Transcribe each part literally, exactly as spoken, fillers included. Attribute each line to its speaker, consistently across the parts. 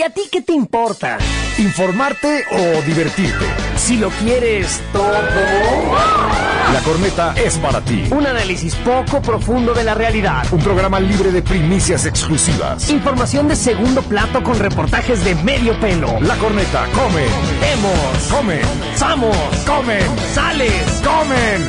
Speaker 1: a ti qué te importa?
Speaker 2: ¿Informarte o divertirte?
Speaker 1: Si lo quieres todo.
Speaker 2: La Corneta es para ti.
Speaker 1: Un análisis poco profundo de la realidad.
Speaker 2: Un programa libre de primicias exclusivas.
Speaker 1: Información de segundo plato con reportajes de medio pelo.
Speaker 2: La Corneta come.
Speaker 1: Vemos.
Speaker 2: Come.
Speaker 1: Vamos.
Speaker 2: Comen.
Speaker 1: Sales.
Speaker 2: Comen.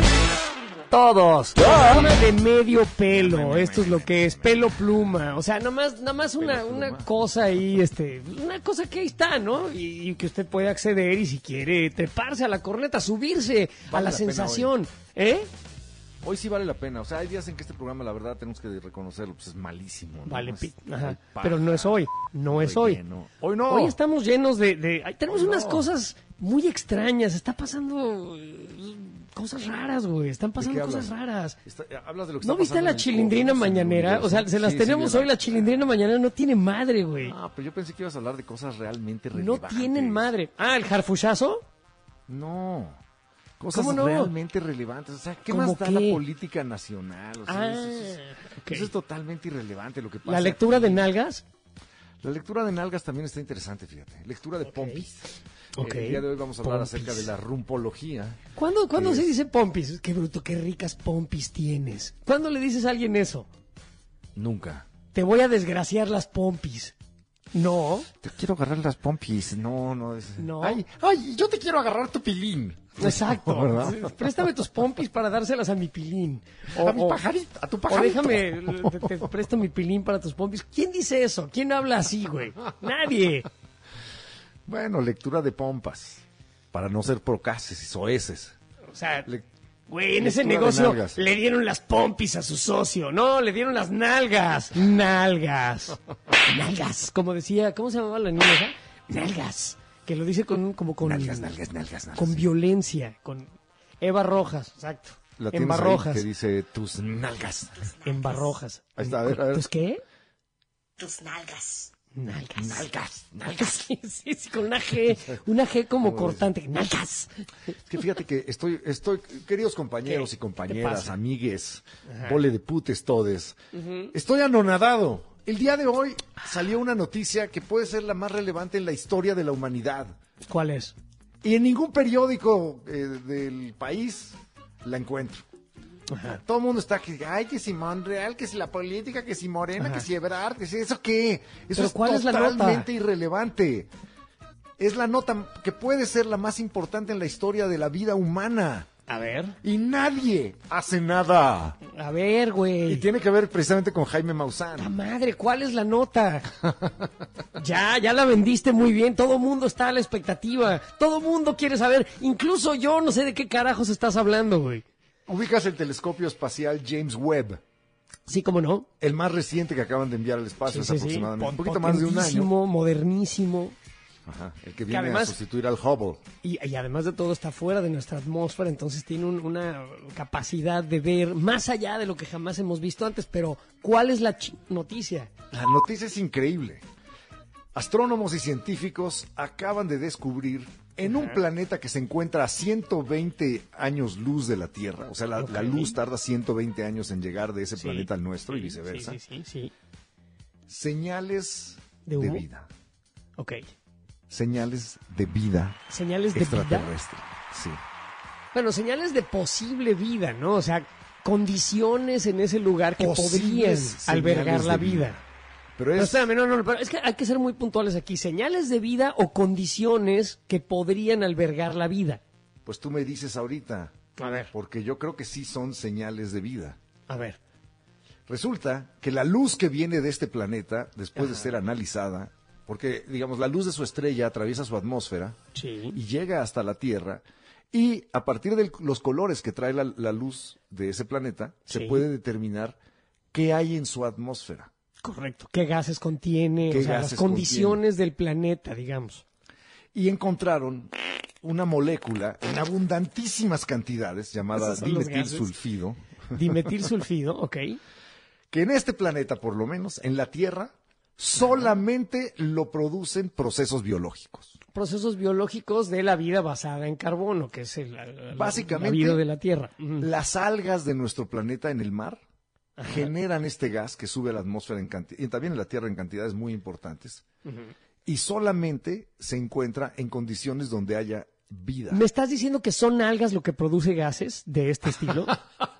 Speaker 1: Todos. Una de medio pelo. Esto es lo que es pelo pluma. O sea, nomás, nomás una, una cosa ahí, este, una cosa que ahí está, ¿no? Y, y que usted puede acceder y si quiere treparse a la corneta, subirse
Speaker 3: Vale
Speaker 1: a la,
Speaker 3: la
Speaker 1: sensación. ¿Eh?
Speaker 3: Hoy sí vale la pena. O sea, hay días en que este programa, la verdad, tenemos que reconocerlo, pues es malísimo, ¿no?
Speaker 1: Vale,
Speaker 3: Es-
Speaker 1: pi-
Speaker 3: hay
Speaker 1: ajá.
Speaker 3: paja,
Speaker 1: Pero no es hoy. No es hoy.
Speaker 3: relleno. Hoy no.
Speaker 1: Hoy estamos llenos de... de ay, tenemos
Speaker 3: Hoy
Speaker 1: unas
Speaker 3: no.
Speaker 1: cosas muy extrañas. Está pasando eh, cosas raras, güey. Están
Speaker 3: ¿De
Speaker 1: pasando
Speaker 3: qué
Speaker 1: cosas
Speaker 3: hablas?
Speaker 1: raras.
Speaker 3: Está- hablas de lo que
Speaker 1: ¿No
Speaker 3: está
Speaker 1: viste
Speaker 3: pasando
Speaker 1: la
Speaker 3: en el
Speaker 1: chilindrina
Speaker 3: cosmos, en el
Speaker 1: mañanera? O sea,
Speaker 3: universo?
Speaker 1: se las
Speaker 3: Sí,
Speaker 1: tenemos
Speaker 3: sí, vi
Speaker 1: hoy. La chilindrina mañanera no tiene madre, güey.
Speaker 3: Ah, pero yo pensé que ibas a hablar de cosas realmente
Speaker 1: No
Speaker 3: relevantes.
Speaker 1: tienen madre. Ah, ¿el jarfuchazo?
Speaker 3: No. Cosas
Speaker 1: ¿Cómo no?
Speaker 3: realmente relevantes. O sea, ¿qué
Speaker 1: ¿Cómo
Speaker 3: más da
Speaker 1: qué?
Speaker 3: la política nacional? O sea,
Speaker 1: Ah,
Speaker 3: eso, es,
Speaker 1: ok.
Speaker 3: eso es totalmente irrelevante lo que pasa.
Speaker 1: ¿La lectura de
Speaker 3: aquí.
Speaker 1: nalgas?
Speaker 3: La lectura de nalgas también está interesante, fíjate. Lectura de pompis.
Speaker 1: Ok.
Speaker 3: Eh, el día de hoy vamos a hablar
Speaker 1: Pompis.
Speaker 3: acerca de la rumpología.
Speaker 1: ¿Cuándo, ¿cuándo
Speaker 3: ¿Qué
Speaker 1: se
Speaker 3: es?
Speaker 1: dice pompis? Qué bruto, qué ricas pompis tienes. ¿Cuándo le dices a alguien eso?
Speaker 3: Nunca.
Speaker 1: Te voy a desgraciar las pompis. No.
Speaker 3: Te quiero agarrar las pompis. No, no. Es...
Speaker 1: No.
Speaker 3: Ay, ay, yo te quiero agarrar tu pilín.
Speaker 1: Exacto.
Speaker 3: ¿Verdad?
Speaker 1: Préstame tus pompis para dárselas a mi pilín. O,
Speaker 3: A mi
Speaker 1: o-
Speaker 3: pajarito, a tu
Speaker 1: o
Speaker 3: pajarito.
Speaker 1: déjame, te, te presto mi pilín para tus pompis. ¿Quién dice eso? ¿Quién habla así, güey? Nadie.
Speaker 3: Bueno, lectura de pompas. Para no ser procaces y soeces.
Speaker 1: O sea,
Speaker 3: Le-
Speaker 1: güey, en ese
Speaker 3: lectura de
Speaker 1: negocio
Speaker 3: nalgas.
Speaker 1: le dieron las pompis a su socio. No, le dieron las nalgas. Nalgas. Nalgas. Como decía, ¿cómo se llamaba la niña esa? Nalgas. Que lo dice con, como con...
Speaker 3: Nalgas, nalgas, nalgas, nalgas.
Speaker 1: Con violencia. Con Eva Rojas, exacto.
Speaker 3: La
Speaker 1: En
Speaker 3: tienes ahí
Speaker 1: Barrojas.
Speaker 3: que dice tus nalgas.
Speaker 1: En Barrojas.
Speaker 3: Ahí está, a ver, a ver.
Speaker 1: ¿Tus qué?
Speaker 4: Tus nalgas.
Speaker 1: Nalgas.
Speaker 3: Nalgas, nalgas.
Speaker 1: Sí, sí, sí, con una G, una G como cortante. Nalgas.
Speaker 3: Es que fíjate que estoy, estoy, queridos compañeros
Speaker 1: ¿Qué?
Speaker 3: y
Speaker 1: ¿Qué
Speaker 3: compañeras,
Speaker 1: pasa?
Speaker 3: amigues, vole de putes todes, estoy anonadado. El día de hoy salió una noticia que puede ser la más relevante en la historia de la humanidad.
Speaker 1: ¿Cuál es?
Speaker 3: Y en ningún periódico eh, del país la encuentro. Todo el mundo está que, ay, que si Monreal, que si la política, que si Morena,
Speaker 1: Ajá.
Speaker 3: que si Ebrard, que si eso qué. Eso
Speaker 1: ¿Pero
Speaker 3: es
Speaker 1: cuál es la nota?
Speaker 3: totalmente irrelevante. Es la nota que puede ser la más importante en la historia de la vida humana.
Speaker 1: A ver.
Speaker 3: Y nadie hace nada.
Speaker 1: A ver,
Speaker 3: Y
Speaker 1: güey.
Speaker 3: tiene que ver precisamente con Jaime
Speaker 1: ¡La
Speaker 3: Maussan.
Speaker 1: madre! ¿Cuál es la nota? Ya, ya la vendiste muy bien. Todo mundo está a la expectativa. Todo mundo quiere saber. Incluso yo no sé de qué carajos estás hablando, güey.
Speaker 3: Ubicas el telescopio espacial James Webb,
Speaker 1: Sí, cómo no.
Speaker 3: el más reciente que acaban de enviar al espacio,
Speaker 1: Sí,
Speaker 3: es
Speaker 1: sí, sí.
Speaker 3: aproximadamente un
Speaker 1: Pot-
Speaker 3: poquito más de un año.
Speaker 1: potentísimo, modernísimo.
Speaker 3: Ajá, el que viene
Speaker 1: además-
Speaker 3: a sustituir al Hubble.
Speaker 1: Y, y además de todo está fuera de nuestra atmósfera, entonces tiene un- una capacidad de ver más allá de lo que jamás hemos visto antes. Pero, ¿cuál es la ch- noticia?
Speaker 3: La noticia es increíble. Astrónomos y científicos acaban de descubrir en un planeta que se encuentra a ciento veinte años luz de la Tierra, o sea, la,
Speaker 1: Ok.
Speaker 3: la luz tarda ciento veinte años en llegar de ese
Speaker 1: Sí,
Speaker 3: planeta al nuestro y
Speaker 1: sí,
Speaker 3: viceversa,
Speaker 1: Sí, sí, sí, sí.
Speaker 3: señales
Speaker 1: ¿De
Speaker 3: de,
Speaker 1: humo?
Speaker 3: vida,
Speaker 1: Ok.
Speaker 3: señales de vida
Speaker 1: Señales de vida.
Speaker 3: extraterrestre. Sí.
Speaker 1: Bueno, señales de posible vida, ¿no? O sea, condiciones en ese lugar que
Speaker 3: Posibles
Speaker 1: podrían
Speaker 3: señales
Speaker 1: albergar
Speaker 3: de
Speaker 1: la
Speaker 3: vida.
Speaker 1: vida.
Speaker 3: Pero
Speaker 1: Pero
Speaker 3: es
Speaker 1: espérame, no, no, pero es que hay que ser muy puntuales aquí. Señales de vida o condiciones que podrían albergar la vida.
Speaker 3: pues tú me dices ahorita,
Speaker 1: A ver,
Speaker 3: porque yo creo que sí son señales de vida.
Speaker 1: a ver.
Speaker 3: Resulta que la luz que viene de este planeta, después de ser analizada, porque, digamos, la luz de su estrella atraviesa su atmósfera
Speaker 1: Sí.
Speaker 3: y llega hasta la Tierra, y a partir de los colores que trae la, la luz de ese planeta, se
Speaker 1: Sí.
Speaker 3: puede determinar qué hay en su atmósfera.
Speaker 1: Correcto. ¿Qué gases contiene?
Speaker 3: ¿Qué
Speaker 1: o sea, las
Speaker 3: gases
Speaker 1: condiciones del planeta, digamos.
Speaker 3: Y encontraron una molécula en abundantísimas cantidades llamada
Speaker 1: Esos son los
Speaker 3: dimetilsulfido,
Speaker 1: Dimetilsulfido, ok.
Speaker 3: que en este planeta, por lo menos, en la Tierra, solamente lo producen procesos biológicos.
Speaker 1: Procesos biológicos de la vida basada en carbono, que es el, la- la-
Speaker 3: Básicamente,
Speaker 1: la vida de la Tierra. Ujú.
Speaker 3: Las algas de nuestro planeta en el mar generan este gas que sube a la atmósfera en canti- y también en la Tierra en cantidades muy importantes. y solamente se encuentra en condiciones donde haya vida.
Speaker 1: ¿Me estás diciendo que son algas lo que produce gases de este estilo?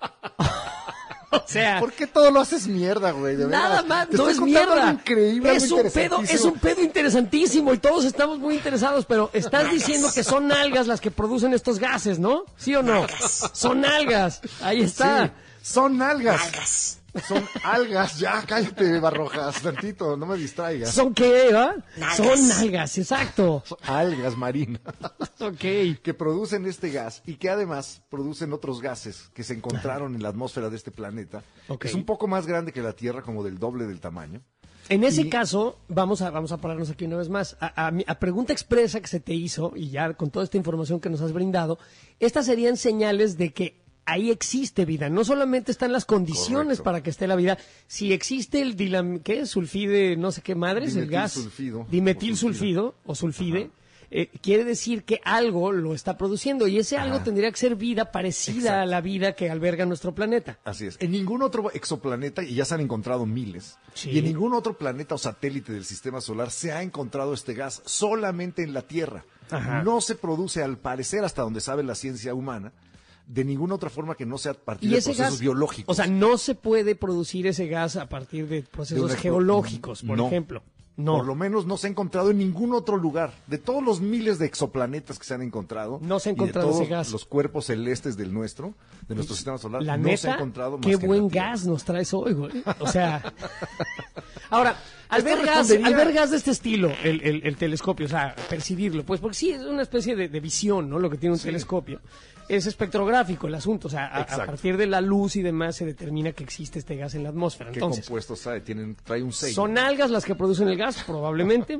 Speaker 1: O sea,
Speaker 3: ¿por qué todo lo haces mierda, güey? De
Speaker 1: nada
Speaker 3: veras.
Speaker 1: más,
Speaker 3: Te
Speaker 1: no
Speaker 3: estoy
Speaker 1: es
Speaker 3: contando
Speaker 1: mierda.
Speaker 3: algo increíble,
Speaker 1: es
Speaker 3: algo
Speaker 1: un pedo, es
Speaker 3: interesantísimo.
Speaker 1: un pedo interesantísimo y todos estamos muy interesados, pero estás diciendo que son algas las que producen estos gases, ¿no? ¿Sí o no?
Speaker 4: Algas.
Speaker 1: Son algas. Ahí está.
Speaker 3: Sí, son algas.
Speaker 4: Algas.
Speaker 3: Son algas. Ya, cállate, Barrojas, tantito, no me distraigas.
Speaker 1: ¿Son qué, va?
Speaker 4: Nalgas.
Speaker 1: Son algas, exacto.
Speaker 3: Son algas marinas.
Speaker 1: Ok.
Speaker 3: Que producen este gas y que además producen otros gases que se encontraron en la atmósfera de este planeta.
Speaker 1: Ok.
Speaker 3: Es un poco más grande que la Tierra, como del doble del tamaño.
Speaker 1: En ese
Speaker 3: Y-
Speaker 1: caso, vamos a, vamos a pararnos aquí una vez más. A, a mi- a pregunta expresa que se te hizo, y ya con toda esta información que nos has brindado, estas serían señales de que ahí existe vida. No solamente están las condiciones
Speaker 3: Correcto.
Speaker 1: para que esté la vida, si existe el dilam, ¿qué? Sulfide, no sé qué madres, el gas.
Speaker 3: Dimetilsulfido.
Speaker 1: Dimetilsulfido o sulfide. Eh, quiere decir que algo lo está produciendo y ese algo
Speaker 3: Ajá.
Speaker 1: tendría que ser vida parecida
Speaker 3: Exacto.
Speaker 1: a la vida que alberga nuestro planeta.
Speaker 3: Así es. En ningún otro exoplaneta, y ya se han encontrado miles,
Speaker 1: Sí.
Speaker 3: y en ningún otro planeta o satélite del sistema solar se ha encontrado este gas, solamente en la Tierra.
Speaker 1: Ajá.
Speaker 3: No se produce, al parecer, hasta donde sabe la ciencia humana, de ninguna otra forma que no sea a partir
Speaker 1: Y
Speaker 3: de
Speaker 1: ese
Speaker 3: procesos
Speaker 1: gas,
Speaker 3: biológicos.
Speaker 1: o sea, no se puede producir ese gas a partir de
Speaker 3: De
Speaker 1: procesos
Speaker 3: una explo-
Speaker 1: geológicos, por
Speaker 3: No.
Speaker 1: ejemplo. No,
Speaker 3: Por lo menos no se ha encontrado en ningún otro lugar. De todos los miles de exoplanetas que se han encontrado,
Speaker 1: No se ha
Speaker 3: y de
Speaker 1: encontrado
Speaker 3: todos
Speaker 1: ese gas.
Speaker 3: los cuerpos celestes del nuestro, de nuestro sistema solar,
Speaker 1: la
Speaker 3: no
Speaker 1: neta,
Speaker 3: se ha encontrado más
Speaker 1: qué
Speaker 3: que en
Speaker 1: buen
Speaker 3: la Tierra.
Speaker 1: gas nos traes hoy, güey. O sea, ahora, al
Speaker 3: Esto
Speaker 1: ver, gas,
Speaker 3: respondería-
Speaker 1: al ver gas de este estilo, el, el- el telescopio, o sea, percibirlo, pues porque sí es una especie de, de visión, ¿no? Lo que tiene un telescopio. Es espectrográfico el asunto, o sea, a, a
Speaker 3: Exacto.
Speaker 1: partir de la luz y demás se determina que existe este gas en la atmósfera.
Speaker 3: ¿Qué
Speaker 1: Entonces,
Speaker 3: compuestos trae? Tienen, trae un sello.
Speaker 1: son algas las que producen el gas, probablemente.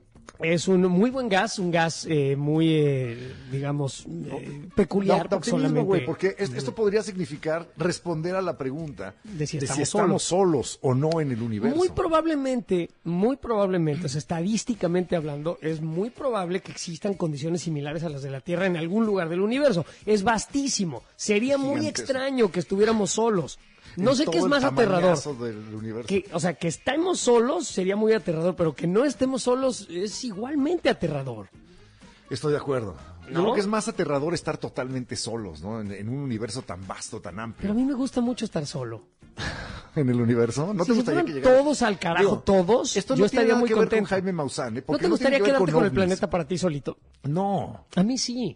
Speaker 1: Es un muy buen gas, un gas eh, muy, eh, digamos, eh, peculiar.
Speaker 3: No,
Speaker 1: porque
Speaker 3: optimismo,
Speaker 1: solamente-
Speaker 3: güey, porque es- esto podría significar responder a la pregunta
Speaker 1: De si
Speaker 3: de
Speaker 1: estamos
Speaker 3: si estamos solos o no en el universo.
Speaker 1: Muy probablemente, muy probablemente, o sea, estadísticamente hablando, es muy probable que existan condiciones similares a las de la Tierra en algún lugar del universo. Es vastísimo. Sería muy
Speaker 3: Gigantes.
Speaker 1: extraño que estuviéramos solos. No
Speaker 3: En
Speaker 1: sé qué es
Speaker 3: todo el
Speaker 1: más aterrador.
Speaker 3: tamañazo del universo.
Speaker 1: Que, o sea, que estemos solos sería muy aterrador, pero que no estemos solos es igualmente aterrador.
Speaker 3: Estoy de acuerdo. Yo
Speaker 1: ¿No?
Speaker 3: creo que es más aterrador estar totalmente solos, ¿no? En, en un universo tan vasto, tan
Speaker 1: Pero
Speaker 3: amplio.
Speaker 1: a mí me gusta mucho estar solo.
Speaker 3: En el universo, ¿no
Speaker 1: si
Speaker 3: te
Speaker 1: se
Speaker 3: gustaría
Speaker 1: fueran
Speaker 3: que llegara?
Speaker 1: todos al carajo,
Speaker 3: Digo,
Speaker 1: todos,
Speaker 3: esto
Speaker 1: yo
Speaker 3: no tiene
Speaker 1: estaría
Speaker 3: nada
Speaker 1: muy
Speaker 3: que ver
Speaker 1: contento.
Speaker 3: con Jaime Maussan, ¿eh?
Speaker 1: ¿No
Speaker 3: Porque
Speaker 1: te gustaría
Speaker 3: tiene que ver
Speaker 1: quedarte con el
Speaker 3: ovnis.
Speaker 1: planeta para ti solito?
Speaker 3: No.
Speaker 1: A mí sí.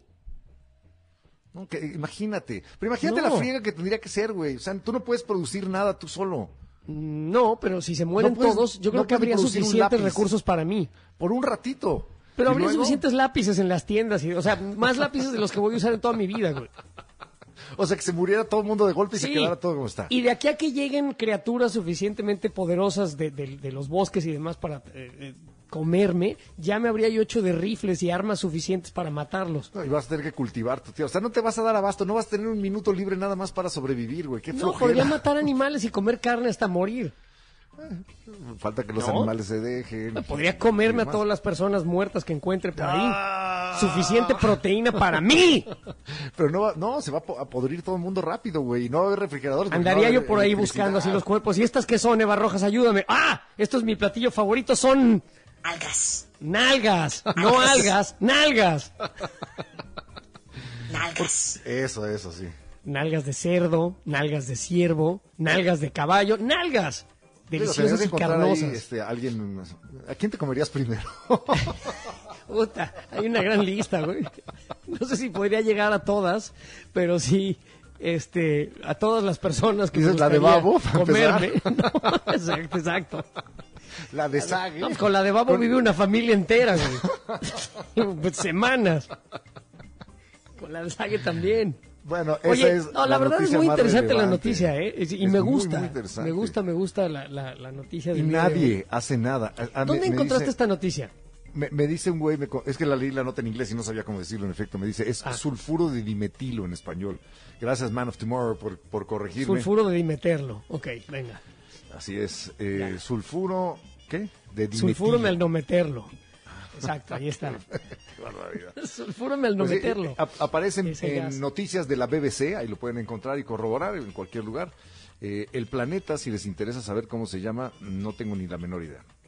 Speaker 3: No, que, imagínate. Pero imagínate
Speaker 1: No.
Speaker 3: la friega que tendría que ser, güey. O sea, tú no puedes producir nada tú solo.
Speaker 1: No, pero si se mueren
Speaker 3: No puedes-
Speaker 1: todos, yo creo
Speaker 3: no
Speaker 1: que
Speaker 3: puedes
Speaker 1: habría
Speaker 3: producir un
Speaker 1: suficientes
Speaker 3: lápiz.
Speaker 1: recursos para mí.
Speaker 3: Por un ratito.
Speaker 1: Pero
Speaker 3: Y
Speaker 1: habría
Speaker 3: luego-
Speaker 1: suficientes lápices en las tiendas, y, o sea, más lápices de los que voy a usar en toda mi vida, güey.
Speaker 3: O sea, que se muriera todo el mundo de golpe y se
Speaker 1: Sí.
Speaker 3: quedara todo como está.
Speaker 1: Y de aquí a que lleguen criaturas suficientemente poderosas de, de- de los bosques y demás para eh, eh, comerme, ya me habría yo hecho de rifles y armas suficientes para matarlos.
Speaker 3: No, y vas a tener que cultivar tu tío. O sea, no te vas a dar abasto, no vas a tener un minuto libre nada más para sobrevivir, güey. Qué
Speaker 1: No,
Speaker 3: flojera.
Speaker 1: podría matar animales y comer carne hasta morir.
Speaker 3: Falta que los
Speaker 1: ¿No?
Speaker 3: animales se dejen.
Speaker 1: Podría comerme a
Speaker 3: Y demás.
Speaker 1: todas las personas muertas que encuentre por ahí.
Speaker 3: Ah.
Speaker 1: Suficiente proteína para mí.
Speaker 3: Pero no, va- no, se va a po- a podrir todo el mundo rápido, güey. Y no va a haber refrigeradores. porque no va
Speaker 1: Andaría
Speaker 3: a haber
Speaker 1: yo por ahí
Speaker 3: electricidad.
Speaker 1: buscando así los cuerpos. ¿Y estas qué son, Eva Rojas? Ayúdame. ¡Ah! Esto es mi platillo favorito. Son
Speaker 4: Algas.
Speaker 1: nalgas. No algas, nalgas.
Speaker 4: Nalgas.
Speaker 3: Eso, eso, sí.
Speaker 1: Nalgas de cerdo, nalgas de ciervo, nalgas de caballo, nalgas.
Speaker 3: Digo,
Speaker 1: Deliciosas
Speaker 3: tendrías que
Speaker 1: y
Speaker 3: encontrar ahí,
Speaker 1: carnosas.
Speaker 3: este, alguien. ¿A quién te comerías primero?
Speaker 1: Puta, hay una gran lista, güey. No sé si podría llegar a todas, pero sí, este, a todas las personas que me
Speaker 3: ¿Dices la de
Speaker 1: gustaría
Speaker 3: Babo, para
Speaker 1: comerme. No, exacto, exacto.
Speaker 3: La de Sague.
Speaker 1: No, con la de Babo vive una familia entera, güey. Pues, semanas. Con la de Sague también.
Speaker 3: Bueno, esa
Speaker 1: Oye,
Speaker 3: es
Speaker 1: no, la, verdad es
Speaker 3: noticia
Speaker 1: muy
Speaker 3: más
Speaker 1: interesante la
Speaker 3: relevante.
Speaker 1: noticia, ¿eh? Y, y
Speaker 3: Es
Speaker 1: me
Speaker 3: muy,
Speaker 1: gusta,
Speaker 3: muy interesante.
Speaker 1: me gusta, me gusta la, la, la noticia.
Speaker 3: Y
Speaker 1: del día de hoy.
Speaker 3: nadie hace nada. A- a-
Speaker 1: ¿Dónde
Speaker 3: me- me
Speaker 1: encontraste
Speaker 3: dice-
Speaker 1: esta noticia?
Speaker 3: Me, me dice un güey, me co- es que la leí la nota en inglés y no sabía cómo decirlo en efecto. Me dice, es
Speaker 1: Ah.
Speaker 3: sulfuro de dimetilo en español. Gracias, Man of Tomorrow, por, por corregirme.
Speaker 1: Sulfuro de dimeterlo. Ok, venga.
Speaker 3: Así es. Eh, sulfuro, ¿qué? De dimetilo.
Speaker 1: Sulfuro al no meterlo. Exacto, ahí está.
Speaker 3: Qué barbaridad.
Speaker 1: Sulfuro al no
Speaker 3: Pues, eh,
Speaker 1: meterlo.
Speaker 3: eh, ap- aparecen
Speaker 1: Ese
Speaker 3: en
Speaker 1: gas.
Speaker 3: noticias de la B B C, ahí lo pueden encontrar y corroborar en cualquier lugar. Eh, el planeta, si les interesa saber cómo se llama, no tengo ni la menor idea.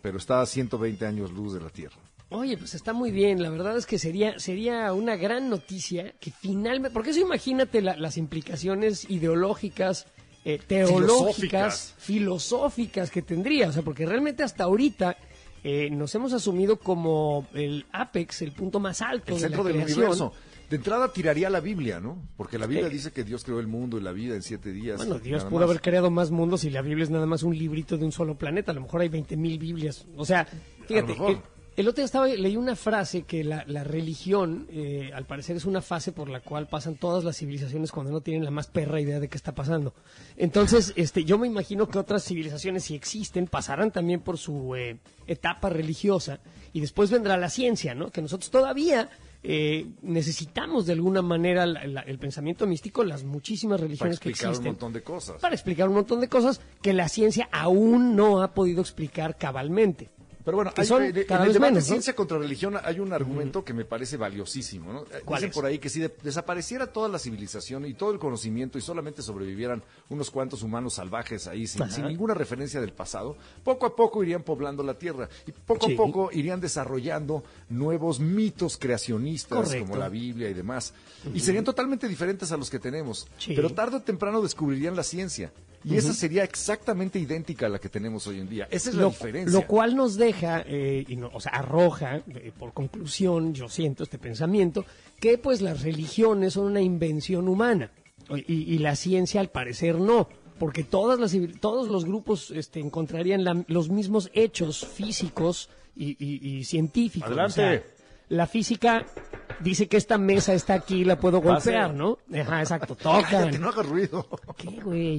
Speaker 3: pero está a ciento veinte años luz de la Tierra.
Speaker 1: Oye, pues está muy bien. La verdad es que sería sería una gran noticia que finalmente... Porque eso imagínate la, las implicaciones ideológicas, eh, teológicas, filosóficas. filosóficas que tendría. O sea, porque realmente hasta ahorita eh, nos hemos asumido como el apex, el punto más alto
Speaker 3: El
Speaker 1: de
Speaker 3: centro
Speaker 1: la
Speaker 3: del
Speaker 1: creación.
Speaker 3: universo. De entrada tiraría la Biblia, ¿no? Porque la Biblia
Speaker 1: Eh,
Speaker 3: dice que Dios creó el mundo y la vida en siete días.
Speaker 1: Bueno, Dios
Speaker 3: nada
Speaker 1: pudo
Speaker 3: más.
Speaker 1: haber creado más mundos y la Biblia es nada más un librito de un solo planeta. A lo mejor hay veinte mil Biblias. O sea, fíjate,
Speaker 3: mejor.
Speaker 1: el, el otro día estaba, leí una frase que la, la religión, eh, al parecer, es una fase por la cual pasan todas las civilizaciones cuando no tienen la más perra idea de qué está pasando. Entonces, este, yo me imagino que otras civilizaciones, si existen, pasarán también por su eh, etapa religiosa y después vendrá la ciencia, ¿no? Que nosotros todavía... Eh, necesitamos de alguna manera la, la, el pensamiento místico, las muchísimas
Speaker 3: Para
Speaker 1: religiones que
Speaker 3: explicar
Speaker 1: existen,
Speaker 3: un montón de cosas.
Speaker 1: para explicar un montón de cosas que la ciencia aún no ha podido explicar cabalmente.
Speaker 3: Pero bueno,
Speaker 1: que
Speaker 3: hay,
Speaker 1: son
Speaker 3: en, en
Speaker 1: cada
Speaker 3: el
Speaker 1: vez
Speaker 3: debate
Speaker 1: menos, ¿no?
Speaker 3: ciencia contra religión hay un argumento que me parece valiosísimo, ¿no?
Speaker 1: ¿Cuál
Speaker 3: Dicen
Speaker 1: es?
Speaker 3: por ahí que si de- desapareciera toda la civilización y todo el conocimiento y solamente sobrevivieran unos cuantos humanos salvajes ahí sin,
Speaker 1: Ajá.
Speaker 3: sin ninguna referencia del pasado, poco a poco irían poblando la Tierra y poco
Speaker 1: Sí.
Speaker 3: a poco irían desarrollando nuevos mitos creacionistas
Speaker 1: Correcto.
Speaker 3: como la Biblia y demás. Y serían totalmente diferentes a los que tenemos,
Speaker 1: Sí.
Speaker 3: pero tarde o temprano descubrirían la ciencia. Y esa sería exactamente idéntica a la que tenemos hoy en día. Esa es la
Speaker 1: Lo,
Speaker 3: diferencia.
Speaker 1: lo cual nos deja, eh, y no- o sea, arroja, eh, por conclusión, yo siento este pensamiento, que pues las religiones son una invención humana y, y la ciencia al parecer no, porque todas las, civil- todos los grupos este, encontrarían la- los mismos hechos físicos y, y- y científicos.
Speaker 3: Adelante.
Speaker 1: O sea, la física dice que esta mesa está aquí, la puedo
Speaker 3: Pase.
Speaker 1: golpear, ¿no? Ajá, exacto,
Speaker 3: Cállate,
Speaker 1: tocan.
Speaker 3: no hagas ruido.
Speaker 1: ¿Qué, güey?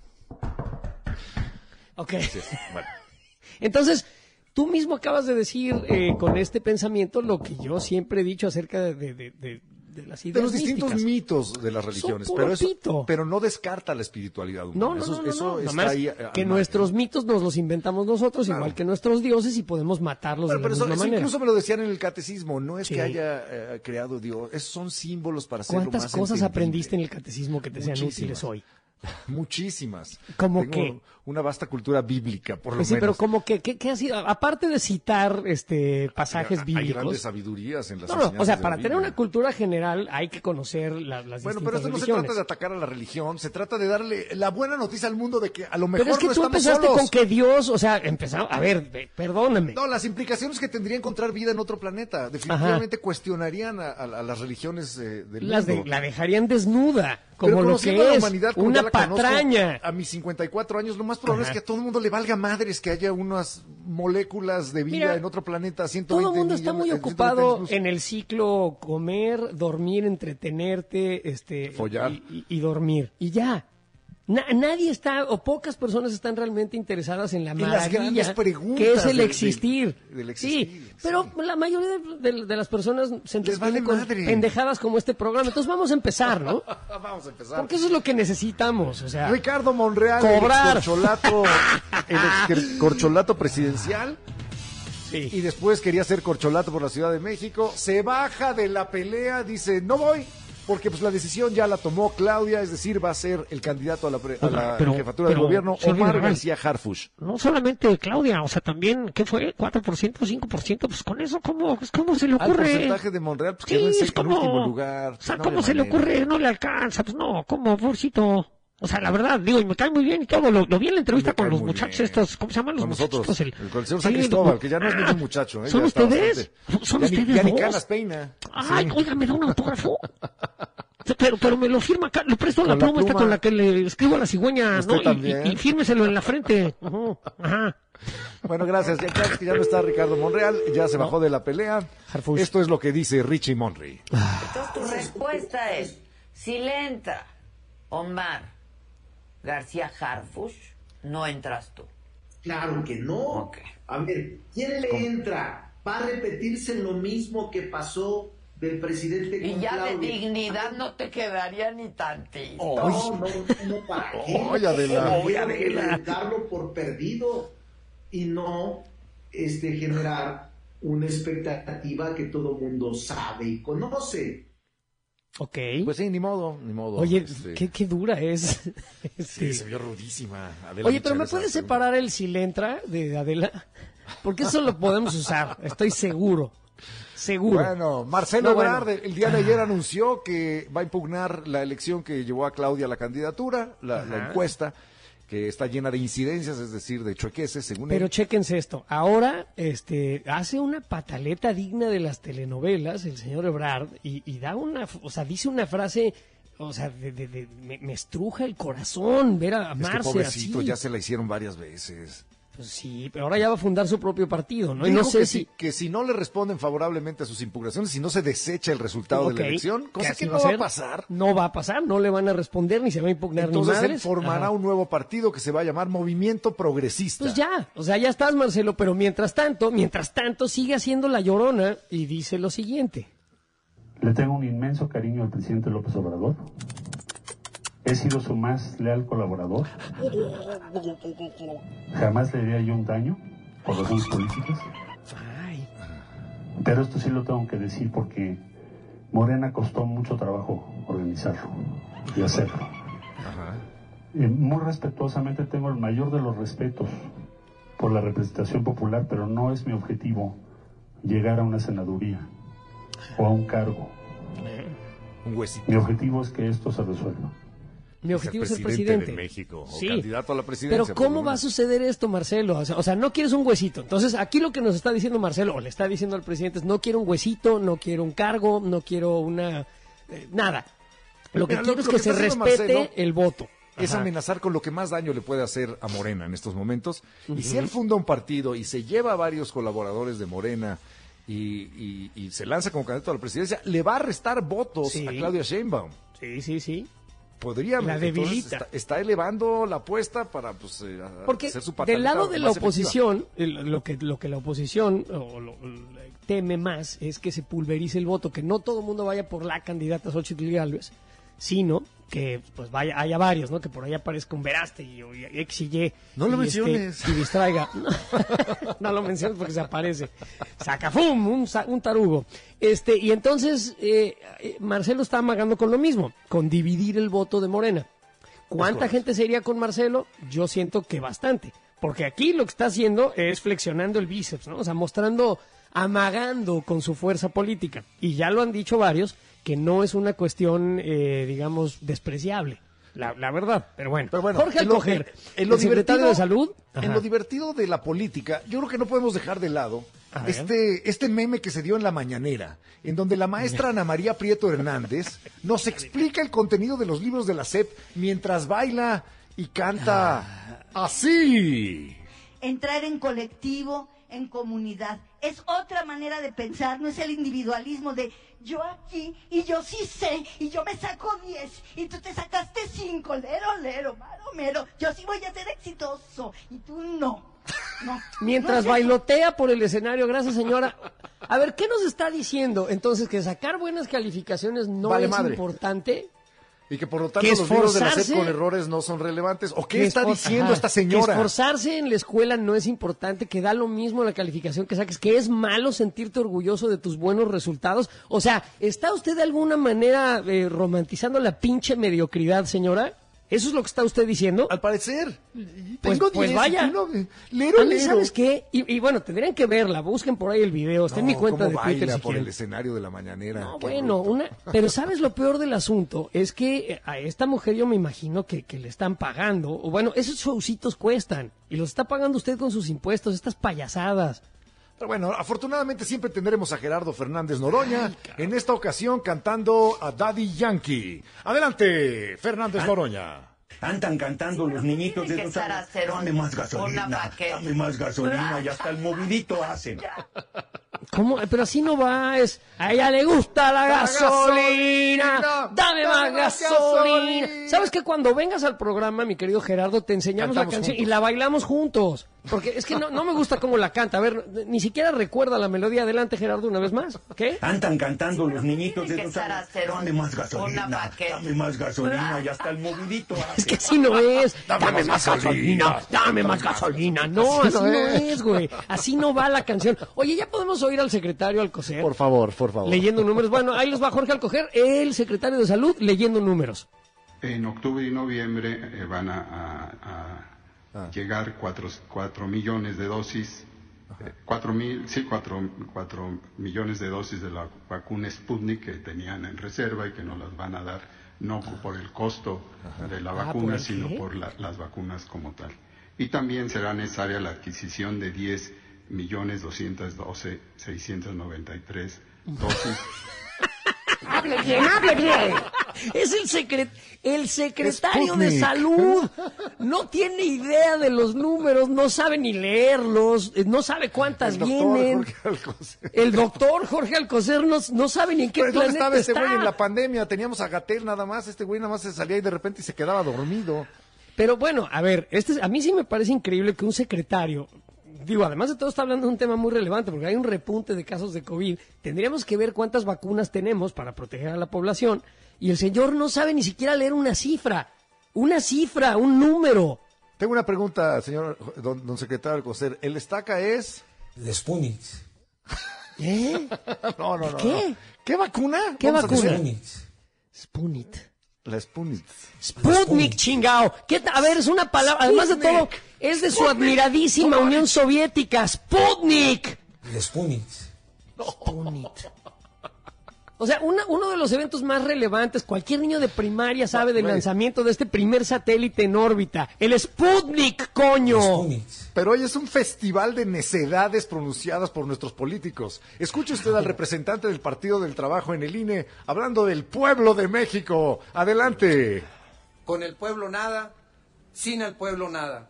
Speaker 1: Ok.
Speaker 3: Sí, bueno.
Speaker 1: Entonces, tú mismo acabas de decir eh, con este pensamiento lo que yo siempre he dicho acerca de, de, de, de- de las ideas
Speaker 3: De los distintos
Speaker 1: místicas.
Speaker 3: mitos de las religiones,
Speaker 1: puro
Speaker 3: pero eso,
Speaker 1: pito.
Speaker 3: pero no descarta la espiritualidad humana.
Speaker 1: No, no,
Speaker 3: eso,
Speaker 1: no, no,
Speaker 3: eso
Speaker 1: no.
Speaker 3: está
Speaker 1: Nada más
Speaker 3: ahí, eh,
Speaker 1: que
Speaker 3: al margen.
Speaker 1: nuestros mitos nos los inventamos nosotros,
Speaker 3: Claro.
Speaker 1: igual que nuestros dioses, y podemos matarlos
Speaker 3: Bueno,
Speaker 1: de
Speaker 3: pero
Speaker 1: la
Speaker 3: eso,
Speaker 1: misma
Speaker 3: eso
Speaker 1: manera.
Speaker 3: incluso me lo decían en el catecismo, no es
Speaker 1: Sí.
Speaker 3: que haya eh, creado Dios, esos son símbolos para hacerlo
Speaker 1: ¿Cuántas
Speaker 3: más
Speaker 1: cosas
Speaker 3: entendible.
Speaker 1: aprendiste en el catecismo que te sean
Speaker 3: Muchísimas.
Speaker 1: útiles hoy?
Speaker 3: Muchísimas.
Speaker 1: ¿Cómo
Speaker 3: Tengo
Speaker 1: qué?
Speaker 3: una vasta cultura bíblica, por lo
Speaker 1: Pues sí, pero
Speaker 3: menos.
Speaker 1: como que, ¿qué, qué ha sido? Aparte de citar este pasajes
Speaker 3: Hay
Speaker 1: bíblicos.
Speaker 3: grandes sabidurías en las
Speaker 1: No, no, o
Speaker 3: enseñanzas
Speaker 1: sea,
Speaker 3: de
Speaker 1: para
Speaker 3: la
Speaker 1: tener
Speaker 3: Biblia.
Speaker 1: una cultura general hay que conocer la- las
Speaker 3: Bueno,
Speaker 1: distintas
Speaker 3: pero esto no se
Speaker 1: religiones.
Speaker 3: trata de atacar a la religión, se trata de darle la buena noticia al mundo de que a lo mejor
Speaker 1: Pero es que
Speaker 3: no
Speaker 1: tú
Speaker 3: estamos
Speaker 1: empezaste
Speaker 3: solos.
Speaker 1: con que Dios, o sea, empezamos, a ver, ve- perdóname.
Speaker 3: No, las implicaciones que tendría encontrar vida en otro planeta definitivamente cuestionarían a, a- a las religiones eh, del
Speaker 1: Las de-
Speaker 3: mundo.
Speaker 1: la dejarían desnuda,
Speaker 3: Pero
Speaker 1: como lo
Speaker 3: conociendo
Speaker 1: que
Speaker 3: a la
Speaker 1: es,
Speaker 3: humanidad como ya
Speaker 1: una
Speaker 3: la conozco,
Speaker 1: patraña.
Speaker 3: a mis cincuenta y cuatro años, lo más probable
Speaker 1: Ajá.
Speaker 3: es que a todo el mundo le valga madres que haya unas moléculas de vida
Speaker 1: Mira,
Speaker 3: en otro planeta a ciento
Speaker 1: Todo
Speaker 3: veinte
Speaker 1: el mundo está
Speaker 3: millones-
Speaker 1: muy
Speaker 3: eh, ciento veinte
Speaker 1: ocupado
Speaker 3: años luz.
Speaker 1: en el ciclo comer, dormir, entretenerte, este,
Speaker 3: Follar.
Speaker 1: Y, y- y dormir. Y ya. Na- nadie está, o pocas personas están realmente interesadas en la
Speaker 3: En las
Speaker 1: maravilla
Speaker 3: grandes preguntas
Speaker 1: que es el
Speaker 3: del- del-
Speaker 1: existir.
Speaker 3: del existir,
Speaker 1: Sí,
Speaker 3: sí.
Speaker 1: pero la mayoría de, de- de las personas se
Speaker 3: Les vale
Speaker 1: entretienen con
Speaker 3: madre.
Speaker 1: pendejadas como este programa. Entonces vamos a empezar, ¿no?
Speaker 3: Vamos a empezar.
Speaker 1: Porque eso es lo que necesitamos, o sea.
Speaker 3: Ricardo Monreal,
Speaker 1: Cobrar.
Speaker 3: el corcholato, el ex corcholato presidencial.
Speaker 1: Sí.
Speaker 3: Y después quería ser corcholato por la Ciudad de México. Se baja de la pelea, dice, no voy, porque pues la decisión ya la tomó Claudia, es decir, va a ser el candidato a la, pre- a la
Speaker 5: Pero-
Speaker 3: jefatura
Speaker 5: pero,
Speaker 3: del gobierno,
Speaker 5: señor
Speaker 3: Omar
Speaker 5: Villarreal,
Speaker 3: García Harfuch.
Speaker 5: No solamente Claudia, o sea, también, ¿qué fue? ¿cuatro por ciento, cinco por ciento? Pues con eso, ¿cómo, pues, cómo se le
Speaker 3: Al
Speaker 5: ocurre?
Speaker 3: porcentaje de Monreal, pues
Speaker 5: Sí,
Speaker 3: quedó en,
Speaker 5: es
Speaker 3: se- en
Speaker 5: como,
Speaker 3: último lugar.
Speaker 5: o sea,
Speaker 3: No
Speaker 5: ¿cómo
Speaker 3: había
Speaker 5: se le
Speaker 3: manera.
Speaker 5: ocurre? No le alcanza, pues no, ¿cómo, pobrecito? O sea, la verdad, digo, y me cae muy bien y todo, lo, lo vi en la entrevista
Speaker 3: Me
Speaker 5: con
Speaker 3: cae
Speaker 5: los
Speaker 3: muy
Speaker 5: muchachos
Speaker 3: bien.
Speaker 5: estos, ¿cómo se llaman los
Speaker 3: Con
Speaker 5: muchachos?
Speaker 3: nosotros,
Speaker 5: estos?
Speaker 3: el- con el señor
Speaker 5: Sí,
Speaker 3: San Cristóbal,
Speaker 5: lo-
Speaker 3: que ya no es
Speaker 5: Ah,
Speaker 3: ningún muchacho. ¿eh?
Speaker 5: ¿Son
Speaker 3: Ya está
Speaker 5: ustedes?
Speaker 3: bastante-
Speaker 5: ¿Son
Speaker 3: ya ni-
Speaker 5: ustedes
Speaker 3: Ya ni
Speaker 5: dos?
Speaker 3: canas peina.
Speaker 5: Ay,
Speaker 3: Sí.
Speaker 5: oiga, me da un autógrafo. Pero, pero me lo firma acá, le presto
Speaker 3: Con
Speaker 5: la
Speaker 3: la
Speaker 5: pluma esta
Speaker 3: pluma.
Speaker 5: con la que le escribo a la cigüeña,
Speaker 3: Usted
Speaker 5: ¿no? Y-
Speaker 3: también.
Speaker 5: Y, y fírmeselo en la frente. Ujú, ajá.
Speaker 3: Bueno, gracias. Ya claro que ya no está Ricardo Monreal, ya se bajó de la pelea.
Speaker 1: Harfuch.
Speaker 3: Esto es lo que dice Richie Monry.
Speaker 6: Entonces tu respuesta es, si le entra Omar García Harfuch, no entras tú.
Speaker 7: Claro que no.
Speaker 6: Ok.
Speaker 7: A ver, ¿quién le entra? Va a repetirse lo mismo que pasó del presidente
Speaker 6: Y
Speaker 7: con
Speaker 6: ya de
Speaker 7: Claudia.
Speaker 6: dignidad no te quedaría ni tantito.
Speaker 7: No, no, no, ¿para qué?
Speaker 3: Oye, Adela.
Speaker 7: Oye, Adela. Darlo por perdido y no este, generar una expectativa que todo mundo sabe y conoce.
Speaker 1: Ok.
Speaker 3: Pues sí, ni modo, ni modo.
Speaker 1: Oye,
Speaker 3: Este,
Speaker 1: qué, qué dura es.
Speaker 3: Sí,
Speaker 1: Sí.
Speaker 3: se vio rudísima. Adela
Speaker 1: Oye, pero ¿me
Speaker 3: Michel,
Speaker 1: puedes
Speaker 3: esa
Speaker 1: separar el Silentra de Adela? porque eso lo podemos usar, estoy seguro. Seguro.
Speaker 3: Bueno, Marcelo
Speaker 1: No,
Speaker 3: Ebrard
Speaker 1: bueno.
Speaker 3: el día de ayer anunció que va a impugnar la elección que llevó a Claudia a la candidatura, la, la encuesta, que está llena de incidencias, es decir, de chuequeses, según
Speaker 1: Pero
Speaker 3: él.
Speaker 1: chéquense esto, ahora este hace una pataleta digna de las telenovelas el señor Ebrard y, y da una, o sea, dice una frase, o sea, de, de- de- me, me estruja el corazón ver a
Speaker 3: Es que
Speaker 1: Marce
Speaker 3: pobrecito,
Speaker 1: así.
Speaker 3: ya se la hicieron varias veces.
Speaker 1: Pues sí, pero ahora ya va a fundar su propio partido, ¿no? Y
Speaker 3: Dijo
Speaker 1: no sé
Speaker 3: que,
Speaker 1: si...
Speaker 3: si, que si no le responden favorablemente a sus impugnaciones, si no se desecha el resultado
Speaker 1: Ok,
Speaker 3: de la elección, cosa
Speaker 1: así
Speaker 3: que no va
Speaker 1: ser.
Speaker 3: a pasar,
Speaker 1: No va a pasar, no le van a responder, ni se va a impugnar
Speaker 3: entonces
Speaker 1: ni
Speaker 3: él
Speaker 1: madres.
Speaker 3: formará
Speaker 1: Ajá.
Speaker 3: un nuevo partido que se va a llamar Movimiento Progresista.
Speaker 1: Pues ya, o sea, ya estás, Marcelo, pero mientras tanto, mientras tanto, sigue haciendo la llorona y dice lo siguiente.
Speaker 8: Le tengo un inmenso cariño al presidente López Obrador. He sido su más leal colaborador. Jamás le haría yo un daño por razones políticas.
Speaker 1: Ay,
Speaker 8: Pero esto sí lo tengo que decir porque Morena costó mucho trabajo organizarlo y hacerlo. Eh, muy respetuosamente tengo el mayor de los respetos por la representación popular, pero no es mi objetivo llegar a una senaduría o a un cargo.
Speaker 3: Un huesito.
Speaker 8: Mi objetivo es que esto se resuelva.
Speaker 1: mi objetivo es ser
Speaker 3: presidente
Speaker 1: presidente.
Speaker 3: de México, o
Speaker 1: Sí.
Speaker 3: candidato a la presidencia.
Speaker 1: Pero
Speaker 3: por lo
Speaker 1: ¿cómo va a
Speaker 3: menos.
Speaker 1: suceder esto, Marcelo? O sea, o sea, no quieres un huesito. Entonces, aquí lo que nos está diciendo Marcelo, o le está diciendo al presidente, es no quiero un huesito, no quiero un cargo, no quiero una... eh, nada. Lo que
Speaker 3: Mira, lo-
Speaker 1: quiero es
Speaker 3: lo
Speaker 1: que
Speaker 3: que
Speaker 1: se
Speaker 3: está haciendo
Speaker 1: respete
Speaker 3: Marcelo
Speaker 1: el voto.
Speaker 3: Es
Speaker 1: Ajá.
Speaker 3: amenazar con lo que más daño le puede hacer a Morena en estos momentos. Y si él funda un partido y se lleva a varios colaboradores de Morena y, y- y se lanza como candidato a la presidencia, le va a restar votos
Speaker 1: Sí.
Speaker 3: a Claudia Sheinbaum.
Speaker 1: Sí, sí, sí.
Speaker 3: Podría,
Speaker 1: La
Speaker 3: entonces,
Speaker 1: debilita.
Speaker 3: Está, está elevando la apuesta para pues, eh, a-
Speaker 1: Porque
Speaker 3: hacer su
Speaker 1: del
Speaker 3: pataleta
Speaker 1: lado de la
Speaker 3: más efectiva.
Speaker 1: oposición, el- lo que, lo que la oposición o lo- lo- teme más es que se pulverice el voto, que no todo el mundo vaya por la candidata Xochitl Gálvez, sino que pues vaya haya varios, ¿no? Que por ahí aparezca un Veraste y, y X y Y.
Speaker 3: No lo
Speaker 1: y, este,
Speaker 3: menciones.
Speaker 1: y distraiga. No, no lo menciones porque se aparece. Saca ¡fum! Un, sa- un tarugo. Este, y entonces eh, eh, Marcelo está amagando con lo mismo, con dividir el voto de Morena. ¿Cuánta gente se iría con Marcelo? Yo siento que bastante. Porque aquí lo que está haciendo es flexionando el bíceps, ¿no? O sea, mostrando, amagando con su fuerza política. Y ya lo han dicho varios, que no es una cuestión, eh, digamos, despreciable. La, la verdad. Pero bueno,
Speaker 3: Pero bueno,
Speaker 1: Jorge
Speaker 3: en lo-
Speaker 1: Alcocer,
Speaker 3: en- en lo
Speaker 1: el secretario
Speaker 3: divertido-
Speaker 1: de Salud.
Speaker 3: En
Speaker 1: Ajá.
Speaker 3: lo divertido de la política, yo creo que no podemos dejar de lado
Speaker 1: A ver.
Speaker 3: este, este meme que se dio en la mañanera, en donde la maestra Ana María Prieto Hernández nos explica el contenido de los libros de la S E P mientras baila y canta así.
Speaker 4: Entrar en colectivo, en comunidad. Es otra manera de pensar, no es el individualismo de yo aquí y yo sí sé y yo me saco diez y tú te sacaste cinco, lero, lero, maro, mero. Yo sí voy a ser exitoso y tú no. No.
Speaker 1: Mientras
Speaker 4: No es eso.
Speaker 1: bailotea por el escenario, gracias señora. A ver, ¿qué nos está diciendo? Entonces, que sacar buenas calificaciones no
Speaker 3: Vale
Speaker 1: es
Speaker 3: madre.
Speaker 1: importante.
Speaker 3: Y que por lo tanto
Speaker 1: Que
Speaker 3: los libros de la S E
Speaker 1: esforzarse-
Speaker 3: P con errores no son relevantes. ¿O qué
Speaker 1: Que
Speaker 3: está
Speaker 1: esfor-
Speaker 3: diciendo
Speaker 1: ajá,
Speaker 3: esta
Speaker 1: Que
Speaker 3: señora?
Speaker 1: esforzarse en la escuela no es importante, que da lo mismo la calificación que saques, que es malo sentirte orgulloso de tus buenos resultados. O sea, ¿está usted de alguna manera eh, romantizando la pinche mediocridad, señora? ¿Eso es lo que está usted diciendo?
Speaker 3: Al parecer.
Speaker 1: Pues,
Speaker 3: Tengo
Speaker 1: pues
Speaker 3: diez,
Speaker 1: vaya.
Speaker 3: y tú no- lero,
Speaker 1: A mí,
Speaker 3: lero.
Speaker 1: ¿sabes qué? Y, y bueno, tendrían que verla, busquen por ahí el video, está en mi
Speaker 3: No,
Speaker 1: cuenta
Speaker 3: cómo
Speaker 1: de Twitter
Speaker 3: baila
Speaker 1: si
Speaker 3: por
Speaker 1: quieren.
Speaker 3: el escenario de la mañanera.
Speaker 1: No,
Speaker 3: Qué
Speaker 1: bueno,
Speaker 3: bruto.
Speaker 1: una, pero ¿sabes lo peor del asunto? Es que eh, a esta mujer yo me imagino que, que le están pagando, o bueno, esos showcitos cuestan, y los está pagando usted con sus impuestos, estas payasadas.
Speaker 3: Pero bueno, afortunadamente siempre tendremos a Gerardo Fernández Noroña, en esta ocasión cantando a Daddy Yankee. Adelante, Fernández Noroña.
Speaker 9: Andan cantando los niñitos de
Speaker 6: Tiene que
Speaker 9: esos
Speaker 6: estar a hacer
Speaker 9: dame
Speaker 6: un-
Speaker 9: más
Speaker 6: una
Speaker 9: gasolina,
Speaker 6: baqueta.
Speaker 9: dame más gasolina, y hasta el movidito hacen.
Speaker 1: ¿Cómo? Pero así no va, es, a ella le gusta la
Speaker 3: La
Speaker 1: gasolina,
Speaker 3: gasolina,
Speaker 1: dame más
Speaker 3: dame más
Speaker 1: gasolina.
Speaker 3: gasolina.
Speaker 1: ¿Sabes que cuando vengas al programa, mi querido Gerardo, te enseñamos
Speaker 3: Cantamos
Speaker 1: la canción
Speaker 3: juntos.
Speaker 1: y la bailamos juntos? Porque es que no, no me gusta cómo la canta. A ver, ni siquiera recuerda la melodía. Adelante, Gerardo, una vez más. ¿Qué?
Speaker 9: Andan cantando los niñitos de
Speaker 6: Tiene que
Speaker 9: esos
Speaker 6: estar a hacer un-
Speaker 9: dame más
Speaker 6: una
Speaker 9: gasolina,
Speaker 6: baqueta.
Speaker 9: dame más gasolina, y hasta el movidito
Speaker 1: Es
Speaker 9: hacen.
Speaker 1: que así no es.
Speaker 3: Dame
Speaker 1: Dame
Speaker 3: más
Speaker 1: más
Speaker 3: gasolina.
Speaker 1: gasolina, dame más gasolina. No,
Speaker 3: Así
Speaker 1: así
Speaker 3: no
Speaker 1: no
Speaker 3: es.
Speaker 1: es, güey. Así no va la canción. Oye, ya podemos oír al secretario Alcocer
Speaker 3: Por favor, por favor.
Speaker 1: leyendo números. Bueno, ahí les va Jorge Alcocer, el secretario de Salud, leyendo números.
Speaker 10: En octubre y noviembre eh, van a, a- a llegar cuatro, cuatro millones de dosis eh, cuatro mil, sí, cuatro, cuatro millones de dosis de la vacuna Sputnik que tenían en reserva y que nos las van a dar no por el costo de la vacuna,
Speaker 1: ¿por
Speaker 10: sino
Speaker 1: qué?
Speaker 10: por la, las vacunas como tal. Y también será necesaria la adquisición de diez millones doscientos doce mil seiscientos noventa y tres dosis.
Speaker 1: ¡Hable bien, hable bien! Es el, secret el secretario
Speaker 3: Sputnik.
Speaker 1: de salud. No tiene idea de los números, no sabe ni leerlos, eh, no sabe cuántas
Speaker 3: El doctor
Speaker 1: vienen.
Speaker 3: Jorge Alcocer.
Speaker 1: El doctor Jorge Alcocer no, no sabe ni en qué
Speaker 3: Pero ¿dónde
Speaker 1: planeta
Speaker 3: estaba este
Speaker 1: está.
Speaker 3: güey en la pandemia? Teníamos a Gatell nada más, este güey nada más se salía y de repente se quedaba dormido.
Speaker 1: Pero bueno, a ver, este, es- a mí sí me parece increíble que un secretario, digo, además de todo está hablando de un tema muy relevante, porque hay un repunte de casos de COVID, tendríamos que ver cuántas vacunas tenemos para proteger a la población, y el señor no sabe ni siquiera leer una cifra, una cifra, un número.
Speaker 3: Tengo una pregunta, señor don, don secretario Alcocer. ¿El estaca es?
Speaker 11: El Sputnik.
Speaker 1: ¿Eh?
Speaker 3: No, no, no.
Speaker 1: ¿Qué?
Speaker 3: no. ¿Qué vacuna?
Speaker 1: ¿Qué
Speaker 3: Vamos a
Speaker 1: vacuna?
Speaker 3: decir.
Speaker 11: Sputnik.
Speaker 1: Sputnik.
Speaker 3: La Sputnik.
Speaker 1: Sputnik, chingao. ¿Qué ta- a ver, es una palabra, además de todo, es de su admiradísima Unión Soviética, Sputnik.
Speaker 11: El Sputnik.
Speaker 1: Sputnik. O sea, una- uno de los eventos más relevantes, cualquier niño de primaria sabe del
Speaker 3: Güey.
Speaker 1: lanzamiento de este primer satélite en órbita, el Sputnik, coño.
Speaker 11: Sputnik.
Speaker 3: Pero hoy es un festival de necedades pronunciadas por nuestros políticos. Escuche usted al representante del Partido del Trabajo en el I N E hablando del pueblo de México. Adelante.
Speaker 12: Con el pueblo nada, sin el pueblo nada.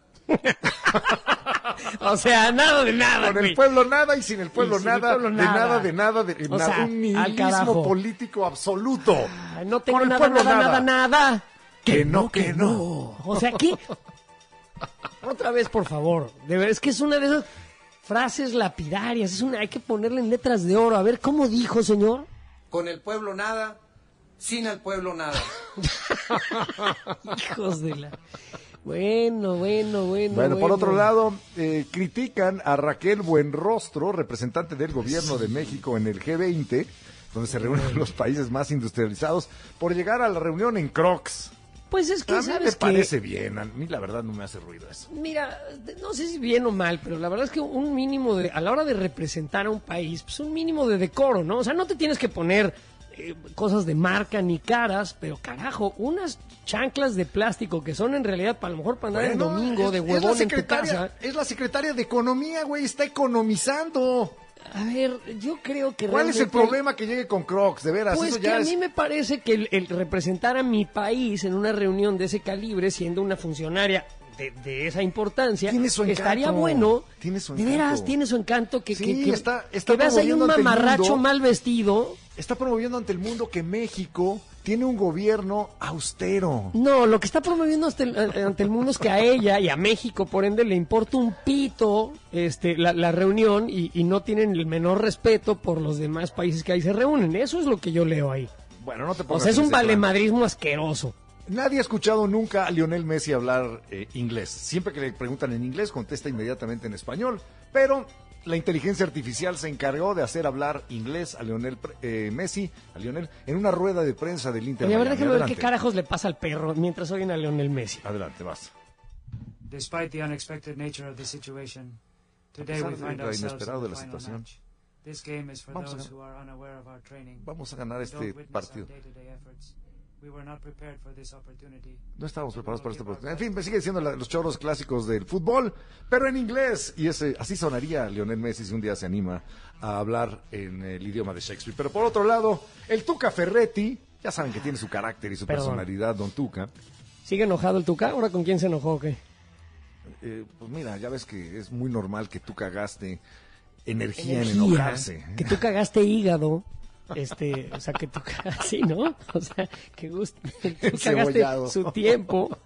Speaker 1: O sea, nada de nada,
Speaker 3: Con
Speaker 1: güey.
Speaker 3: el pueblo nada y sin el pueblo
Speaker 1: Y sin el
Speaker 3: nada,
Speaker 1: pueblo
Speaker 3: de
Speaker 1: nada.
Speaker 3: nada, de nada, de
Speaker 1: O
Speaker 3: nada,
Speaker 1: sea,
Speaker 3: un
Speaker 1: al
Speaker 3: nihilismo
Speaker 1: carajo.
Speaker 3: político absoluto.
Speaker 1: Ay, no tengo
Speaker 3: Con el
Speaker 1: nada,
Speaker 3: pueblo
Speaker 1: nada, nada,
Speaker 3: nada.
Speaker 1: nada.
Speaker 3: Que no, que no.
Speaker 1: O sea, ¿qué? Otra vez, por favor. De verdad, es que es una de esas frases lapidarias. Es una, hay que ponerle en letras de oro. A ver, ¿cómo dijo, señor?
Speaker 12: Con el pueblo nada, sin el pueblo nada.
Speaker 1: Hijos de la... Bueno, bueno, bueno.
Speaker 3: Bueno, por
Speaker 1: bueno.
Speaker 3: otro lado, eh, critican a Raquel Buenrostro, representante del gobierno de México en el G veinte, donde se reúnen los países más industrializados, por llegar a la reunión en Crocs.
Speaker 1: Pues es que,
Speaker 3: A mí
Speaker 1: ¿sabes
Speaker 3: me
Speaker 1: qué?
Speaker 3: parece bien, a mí la verdad no me hace ruido eso.
Speaker 1: Mira, no sé si bien o mal, pero la verdad es que un mínimo de, a la hora de representar a un país, pues un mínimo de decoro, ¿no? O sea, no te tienes que poner eh, cosas de marca ni caras, pero carajo, unas chanclas de plástico que son en realidad para a lo mejor para andar el
Speaker 3: Bueno,
Speaker 1: domingo
Speaker 3: es-
Speaker 1: de
Speaker 3: es la
Speaker 1: huevón en tu
Speaker 3: secretaria-
Speaker 1: casa.
Speaker 3: Es la secretaria de Economía, güey, está economizando.
Speaker 1: A ver, yo creo que
Speaker 3: ¿Cuál es el
Speaker 1: realmente-
Speaker 3: problema que llegue con Crocs? De veras,
Speaker 1: Pues
Speaker 3: eso
Speaker 1: que
Speaker 3: ya
Speaker 1: a
Speaker 3: es...
Speaker 1: mí me parece que el, el representar a mi país en una reunión de ese calibre, siendo una funcionaria de, de esa importancia,
Speaker 3: Tiene su encanto.
Speaker 1: estaría bueno.
Speaker 3: Tiene su
Speaker 1: De
Speaker 3: encanto.
Speaker 1: veras, tiene su encanto. Que,
Speaker 3: Sí,
Speaker 1: que, que-
Speaker 3: está- está
Speaker 1: que veas ahí un
Speaker 3: promoviendo ante el
Speaker 1: mamarracho
Speaker 3: mundo.
Speaker 1: mal vestido.
Speaker 3: Está promoviendo ante el mundo que México tiene un gobierno austero.
Speaker 1: No, lo que está promoviendo hasta el- eh, ante el mundo es que a ella y a México, por ende, le importa un pito este, la, la reunión y, y no tienen el menor respeto por los demás países que ahí se reúnen. Eso es lo que yo leo ahí.
Speaker 3: Bueno, no te
Speaker 1: O
Speaker 3: pongas
Speaker 1: sea, es
Speaker 3: en
Speaker 1: un
Speaker 3: ese plan.
Speaker 1: valemadrismo asqueroso.
Speaker 3: Nadie ha escuchado nunca a Lionel Messi hablar eh, inglés. Siempre que le preguntan en inglés, contesta inmediatamente en español. Pero la inteligencia artificial se encargó de hacer hablar inglés a Lionel eh, Messi, a Lionel, en una rueda de prensa del Inter.
Speaker 1: Oye, a ver,
Speaker 3: Miami.
Speaker 1: déjame ver qué
Speaker 3: Adelante.
Speaker 1: carajos le pasa al perro mientras oyen a Lionel Messi.
Speaker 3: Adelante, vas.
Speaker 13: Despite the unexpected nature of the situation, today
Speaker 3: A
Speaker 13: we
Speaker 3: pesar
Speaker 13: find
Speaker 3: de lo
Speaker 13: ourselves
Speaker 3: inesperado
Speaker 13: in
Speaker 3: de
Speaker 13: the
Speaker 3: la
Speaker 13: final
Speaker 3: situación,
Speaker 13: match. This game is for
Speaker 3: vamos a
Speaker 13: those
Speaker 3: gan-
Speaker 13: who are unaware of our training.
Speaker 3: vamos a ganar
Speaker 13: who
Speaker 3: este
Speaker 13: don't witness
Speaker 3: partido.
Speaker 13: our day-to-day efforts. We were not prepared for this opportunity.
Speaker 3: No estábamos preparados para esta
Speaker 13: We will
Speaker 3: oportunidad. En
Speaker 13: give
Speaker 3: fin, me sigue diciendo la- los chorros clásicos del fútbol, pero en inglés. Y ese, así sonaría Lionel Messi si un día se anima a hablar en el idioma de Shakespeare. Pero por otro lado, el Tuca Ferretti, ya saben que tiene su carácter y su
Speaker 1: Perdón.
Speaker 3: personalidad, don Tuca.
Speaker 1: ¿Sigue enojado el Tuca? ¿Ahora con quién se enojó o qué?
Speaker 3: Eh, pues mira, ya ves que es muy normal que Tuca gaste energía, en
Speaker 1: Energía,
Speaker 3: enojarse.
Speaker 1: que tú cagaste hígado. Este, o sea, que tú sí, ¿no? O sea, que gusto, tú cagaste
Speaker 3: Encebollado.
Speaker 1: su tiempo.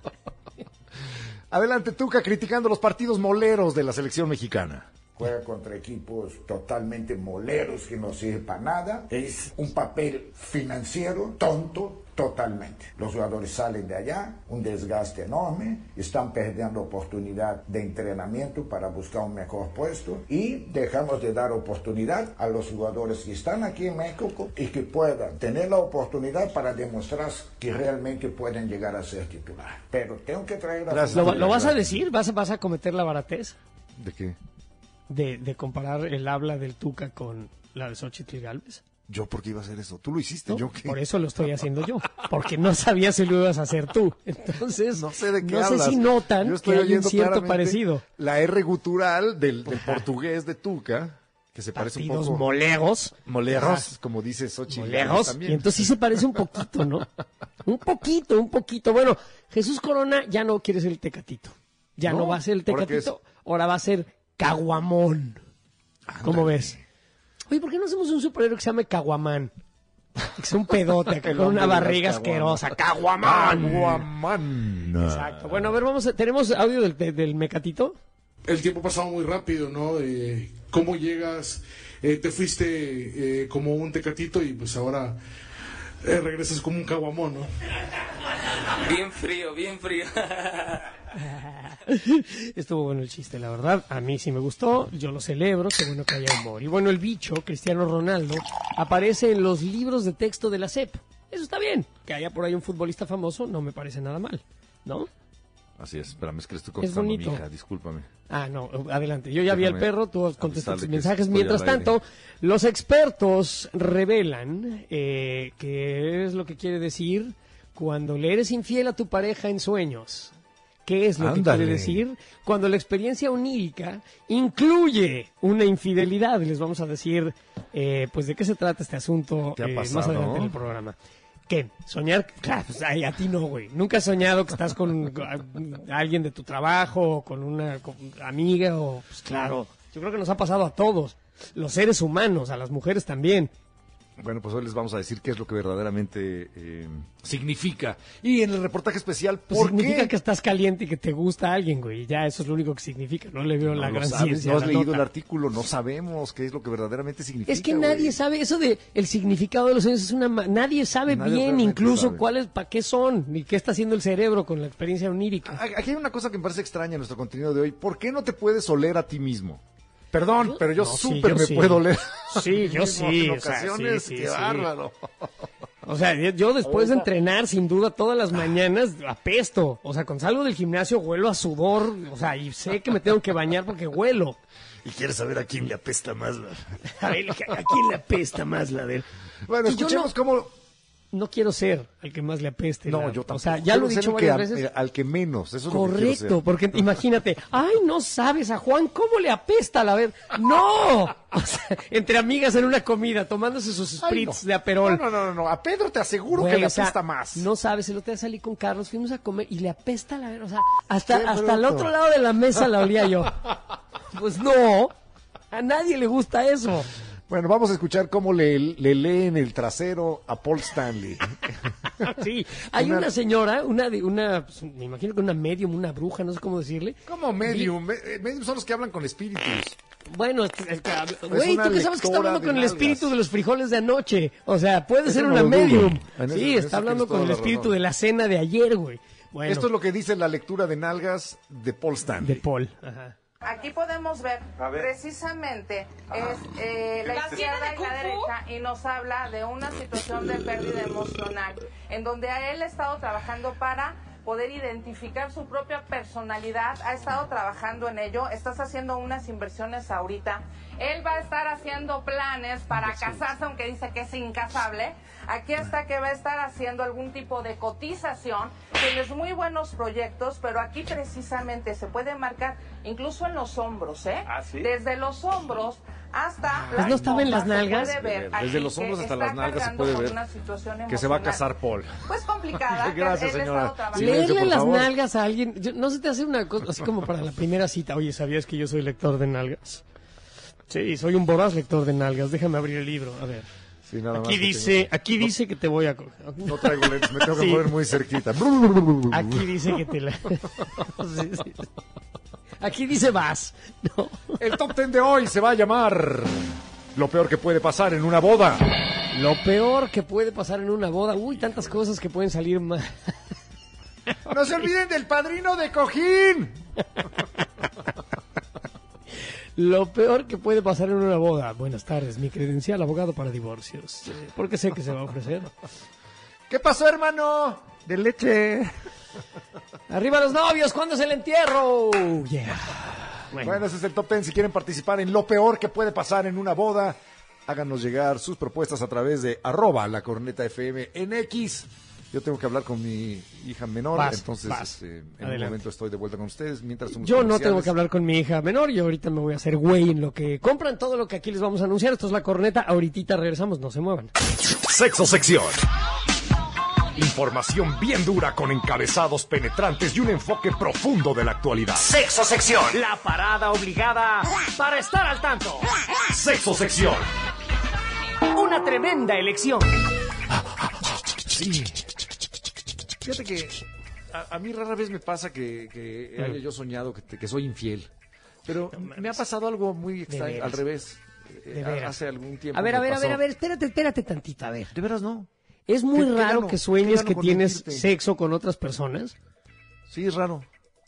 Speaker 3: Adelante, Tuca, criticando los partidos moleros de la selección mexicana.
Speaker 14: Juega contra equipos totalmente moleros que no sirven para nada. Es un papel financiero tonto totalmente. Los jugadores salen de allá, un desgaste enorme, están perdiendo oportunidad de entrenamiento para buscar un mejor puesto y dejamos de dar oportunidad a los jugadores que están aquí en México y que puedan tener la oportunidad para demostrar que realmente pueden llegar a ser titular. Pero tengo que traer a
Speaker 1: ¿Lo, lo vas a decir? ¿Vas, ¿Vas a cometer la baratez?
Speaker 3: ¿De qué?
Speaker 1: de, de comparar el habla del Tuca con la de Xochitl Gálvez?
Speaker 3: ¿Yo por qué iba a hacer eso? ¿Tú lo hiciste?
Speaker 1: ¿No?
Speaker 3: ¿Yo qué?
Speaker 1: Por eso lo estoy haciendo yo, porque no sabía si lo ibas a hacer tú. Entonces,
Speaker 3: no sé de qué
Speaker 1: no
Speaker 3: hablas.
Speaker 1: sé si notan
Speaker 3: Yo estoy
Speaker 1: que hay un
Speaker 3: oyendo
Speaker 1: cierto
Speaker 3: claramente
Speaker 1: parecido.
Speaker 3: La R gutural del, del portugués de Tuca, que se parece
Speaker 1: Partidos
Speaker 3: un poco...
Speaker 1: molegos.
Speaker 3: Molegos, como dice Xochitl Gálvez
Speaker 1: Molegos.
Speaker 3: también.
Speaker 1: Y entonces sí se parece un poquito, ¿no? Un poquito, un poquito. Bueno, Jesús Corona ya no quiere ser el Tecatito. Ya no,
Speaker 3: No,
Speaker 1: va a ser el
Speaker 3: ¿ahora qué
Speaker 1: Tecatito. Ahora va a ser Caguamón. ¿Cómo ves? Oye, ¿por qué no hacemos un superhéroe que se llame Caguamán? Que sea un pedote acá
Speaker 3: El
Speaker 1: con una
Speaker 3: hombre de
Speaker 1: barriga
Speaker 3: las
Speaker 1: asquerosa. ¡Caguamán!
Speaker 3: Caguamán.
Speaker 1: Exacto. Bueno, a ver, vamos a, ¿tenemos audio del, del, del Mecatito?
Speaker 15: El tiempo ha pasado muy rápido, ¿no? De cómo llegas, eh, te fuiste eh, como un Tecatito y pues ahora eh, regresas como un Caguamón, ¿no?
Speaker 16: Bien frío, bien frío.
Speaker 1: Estuvo bueno el chiste, la verdad. A mí sí me gustó, yo lo celebro, qué bueno que haya humor. Y bueno, el bicho, Cristiano Ronaldo, aparece en los libros de texto de la S E P. Eso está bien. Que haya por ahí un futbolista famoso no me parece nada mal, ¿no?
Speaker 17: Así es, espérame, es que le estoy
Speaker 1: Es
Speaker 17: contestando a mi
Speaker 1: bonito.
Speaker 17: hija, discúlpame.
Speaker 1: Ah, no, adelante. Yo ya vi al
Speaker 17: Déjame
Speaker 1: perro, tú contestas tus
Speaker 17: avisarle que
Speaker 1: mensajes.
Speaker 17: estoy
Speaker 1: Mientras
Speaker 17: al aire.
Speaker 1: tanto, los expertos revelan eh, qué es lo que quiere decir cuando le eres infiel a tu pareja en sueños. ¿Qué es lo
Speaker 3: Ándale.
Speaker 1: que quiere decir? Cuando la experiencia onírica incluye una infidelidad. Les vamos a decir, eh, pues, de qué se trata este asunto
Speaker 3: ¿Qué ha
Speaker 1: eh, más
Speaker 3: pasado?
Speaker 1: adelante en el programa. ¿Qué? ¿Soñar? Claro, pues, ay, a ti no, güey. Nunca has soñado que estás con a- alguien de tu trabajo, o con una con- amiga, o pues claro. Yo creo que nos ha pasado a todos, los seres humanos, a las mujeres también.
Speaker 3: Bueno, pues hoy les vamos a decir qué es lo que verdaderamente eh, significa. Y en el reportaje especial,
Speaker 1: Pues
Speaker 3: ¿por
Speaker 1: significa
Speaker 3: qué?
Speaker 1: que estás caliente y que te gusta a alguien, güey. Y ya eso es lo único que significa. No le veo
Speaker 3: No
Speaker 1: la
Speaker 3: lo
Speaker 1: gran
Speaker 3: sabes,
Speaker 1: ciencia.
Speaker 3: no
Speaker 1: a
Speaker 3: has
Speaker 1: la
Speaker 3: leído
Speaker 1: nota.
Speaker 3: el artículo, no sabemos qué es lo que verdaderamente significa.
Speaker 1: Es que
Speaker 3: güey.
Speaker 1: nadie sabe eso de el significado de los sueños, es una ma- nadie sabe
Speaker 3: Nadie
Speaker 1: bien
Speaker 3: realmente
Speaker 1: incluso
Speaker 3: sabe.
Speaker 1: cuáles para qué son ni qué está haciendo el cerebro con la experiencia onírica.
Speaker 3: Aquí hay una cosa que me parece extraña en nuestro contenido de hoy. ¿Por qué no te puedes oler a ti mismo? Perdón, pero yo
Speaker 1: No, sí,
Speaker 3: súper
Speaker 1: yo
Speaker 3: me
Speaker 1: sí.
Speaker 3: puedo oler.
Speaker 1: Sí, yo sí,
Speaker 3: En
Speaker 1: o sea,
Speaker 3: ocasiones,
Speaker 1: sí, sí,
Speaker 3: qué
Speaker 1: sí.
Speaker 3: bárbaro.
Speaker 1: O sea, yo después de entrenar, sin duda, todas las mañanas apesto. O sea, cuando salgo del gimnasio huelo a sudor, o sea, y sé que me tengo que bañar porque huelo.
Speaker 3: ¿Y quieres saber a quién le apesta más la...
Speaker 1: A ver, ¿a quién le apesta más la de...
Speaker 3: Bueno,
Speaker 1: Y yo
Speaker 3: escuchemos
Speaker 1: no-
Speaker 3: cómo...
Speaker 1: No quiero ser el que más le apeste.
Speaker 3: No,
Speaker 1: la-
Speaker 3: yo tampoco.
Speaker 1: O sea, ya
Speaker 3: Quiero
Speaker 1: lo he
Speaker 3: ser
Speaker 1: dicho
Speaker 3: el que
Speaker 1: varias
Speaker 3: a-
Speaker 1: veces.
Speaker 3: mira, al que menos, eso es lo que quiero
Speaker 1: Correcto,
Speaker 3: ser.
Speaker 1: porque imagínate, ay, no sabes a Juan cómo le apesta la ver. ¡No! O sea, entre amigas en una comida, tomándose sus
Speaker 3: Ay,
Speaker 1: spritz
Speaker 3: no.
Speaker 1: de Aperol.
Speaker 3: No, no, no, no, a Pedro te aseguro
Speaker 1: Güey,
Speaker 3: que le
Speaker 1: o sea,
Speaker 3: apesta más.
Speaker 1: No sabes, el otro día salí con Carlos, fuimos a comer y le apesta la ver, o sea, hasta,
Speaker 3: Qué
Speaker 1: hasta el
Speaker 3: bruto.
Speaker 1: otro lado de la mesa la olía yo. Pues no, a nadie le gusta eso.
Speaker 3: Bueno, vamos a escuchar cómo le, le leen el trasero a Paul Stanley.
Speaker 1: Sí, hay
Speaker 3: Una-
Speaker 1: una, señora, una de una, pues, me imagino que una medium, una bruja, no sé cómo decirle.
Speaker 3: ¿Cómo medium? Me- eh, Medium son los que hablan con espíritus.
Speaker 1: Bueno, es- es que habla- güey,
Speaker 3: una
Speaker 1: tú que sabes que está
Speaker 3: lectora
Speaker 1: hablando
Speaker 3: de
Speaker 1: con el
Speaker 3: nalgas.
Speaker 1: espíritu de los frijoles de anoche. O sea, puede
Speaker 3: Eso
Speaker 1: ser
Speaker 3: no
Speaker 1: una
Speaker 3: lo dudo.
Speaker 1: medium.
Speaker 3: En eso-
Speaker 1: Sí,
Speaker 3: en eso
Speaker 1: está hablando
Speaker 3: tienes toda
Speaker 1: con el
Speaker 3: la
Speaker 1: espíritu
Speaker 3: razón.
Speaker 1: de la cena de ayer, güey. Bueno,
Speaker 3: Esto es lo que dice la lectura de nalgas de Paul Stanley.
Speaker 1: de Paul. Ajá.
Speaker 18: Aquí podemos ver, precisamente es eh, la,
Speaker 19: La
Speaker 18: izquierda
Speaker 19: escena de
Speaker 18: y
Speaker 19: Kung
Speaker 18: la
Speaker 19: Fu.
Speaker 18: derecha y nos habla de una situación de pérdida emocional en donde a él ha estado trabajando para poder identificar su propia personalidad, ha estado trabajando en ello, estás haciendo unas inversiones ahorita, él va a estar haciendo planes para casarse, aunque dice que es incasable, aquí está que va a estar haciendo algún tipo de cotización, tienes muy buenos proyectos, pero aquí precisamente se puede marcar incluso en los hombros, ¿eh?
Speaker 17: ¿Ah, sí?
Speaker 18: Desde los hombros hasta
Speaker 1: Pues no estaba en las
Speaker 18: pompas, se
Speaker 1: nalgas.
Speaker 18: puede ver
Speaker 3: Desde
Speaker 18: aquí
Speaker 3: los hombros
Speaker 18: que
Speaker 3: hasta
Speaker 18: está
Speaker 3: las nalgas se
Speaker 18: cargando
Speaker 3: puede
Speaker 18: con
Speaker 3: ver
Speaker 18: una situación
Speaker 3: que se va a
Speaker 18: emocional,
Speaker 3: casar Paul.
Speaker 18: pues complicada. que
Speaker 3: Gracias,
Speaker 18: él ha
Speaker 3: señora.
Speaker 18: estado trabajando.
Speaker 3: Silencio,
Speaker 1: Leerle
Speaker 3: por
Speaker 1: las
Speaker 3: favor.
Speaker 1: nalgas a alguien, yo- no se te hace una cosa así como para la primera cita. Oye, ¿sabías que yo soy lector de nalgas? Sí, soy un voraz lector de nalgas. Déjame abrir el libro, a ver.
Speaker 3: Sí, nada más
Speaker 1: Aquí
Speaker 3: que
Speaker 1: dice,
Speaker 3: tengo-
Speaker 1: aquí
Speaker 3: no-
Speaker 1: dice que te voy a coger.
Speaker 3: No traigo lentes, me tengo que
Speaker 1: Sí.
Speaker 3: mover muy cerquita.
Speaker 1: Aquí dice que te la... Sí, sí. Aquí dice vas. No.
Speaker 3: El top ten de hoy se va a llamar Lo peor que puede pasar en una boda.
Speaker 1: Lo peor que puede pasar en una boda. Uy, tantas cosas que pueden salir mal.
Speaker 3: No se olviden del padrino de cojín.
Speaker 1: Lo peor que puede pasar en una boda. Buenas tardes, mi credencial abogado para divorcios. Eh, Porque sé que se va a ofrecer.
Speaker 3: ¿Qué pasó, hermano? De leche.
Speaker 1: Arriba los novios, ¿cuándo es el entierro? Yeah.
Speaker 3: Bueno. bueno, ese es el top ten. Si quieren participar en lo peor que puede pasar en una boda, háganos llegar sus propuestas a través de arroba la corneta F M en X. Yo tengo que hablar con mi hija menor, vas, entonces vas. Este, en Adelante. un momento estoy de vuelta con ustedes. Mientras
Speaker 1: Yo no tengo que hablar con mi hija menor y ahorita me voy a hacer güey en lo que compran, todo lo que aquí les vamos a anunciar. Esto es La Corneta, ahorita regresamos, no se muevan.
Speaker 2: Sexo sección. Información bien dura con encabezados penetrantes y un enfoque profundo de la actualidad.
Speaker 1: Sexo sección. La parada obligada para estar al tanto.
Speaker 2: Sexo sección.
Speaker 1: Una tremenda elección.
Speaker 3: Sí. Fíjate que a, a mí rara vez me pasa que, que mm. haya yo soñado que, que soy infiel. Pero no, me ha pasado algo muy extraño, al revés.
Speaker 1: De veras.
Speaker 3: Hace algún tiempo.
Speaker 1: A ver, a ver,
Speaker 3: pasó.
Speaker 1: a ver, a ver, espérate, espérate tantito, a ver.
Speaker 3: ¿De veras no?
Speaker 1: Es muy
Speaker 3: ¿Qué,
Speaker 1: raro
Speaker 3: qué gano,
Speaker 1: que sueñes que tienes
Speaker 3: mentirte?
Speaker 1: sexo con otras personas.
Speaker 3: Sí, es raro.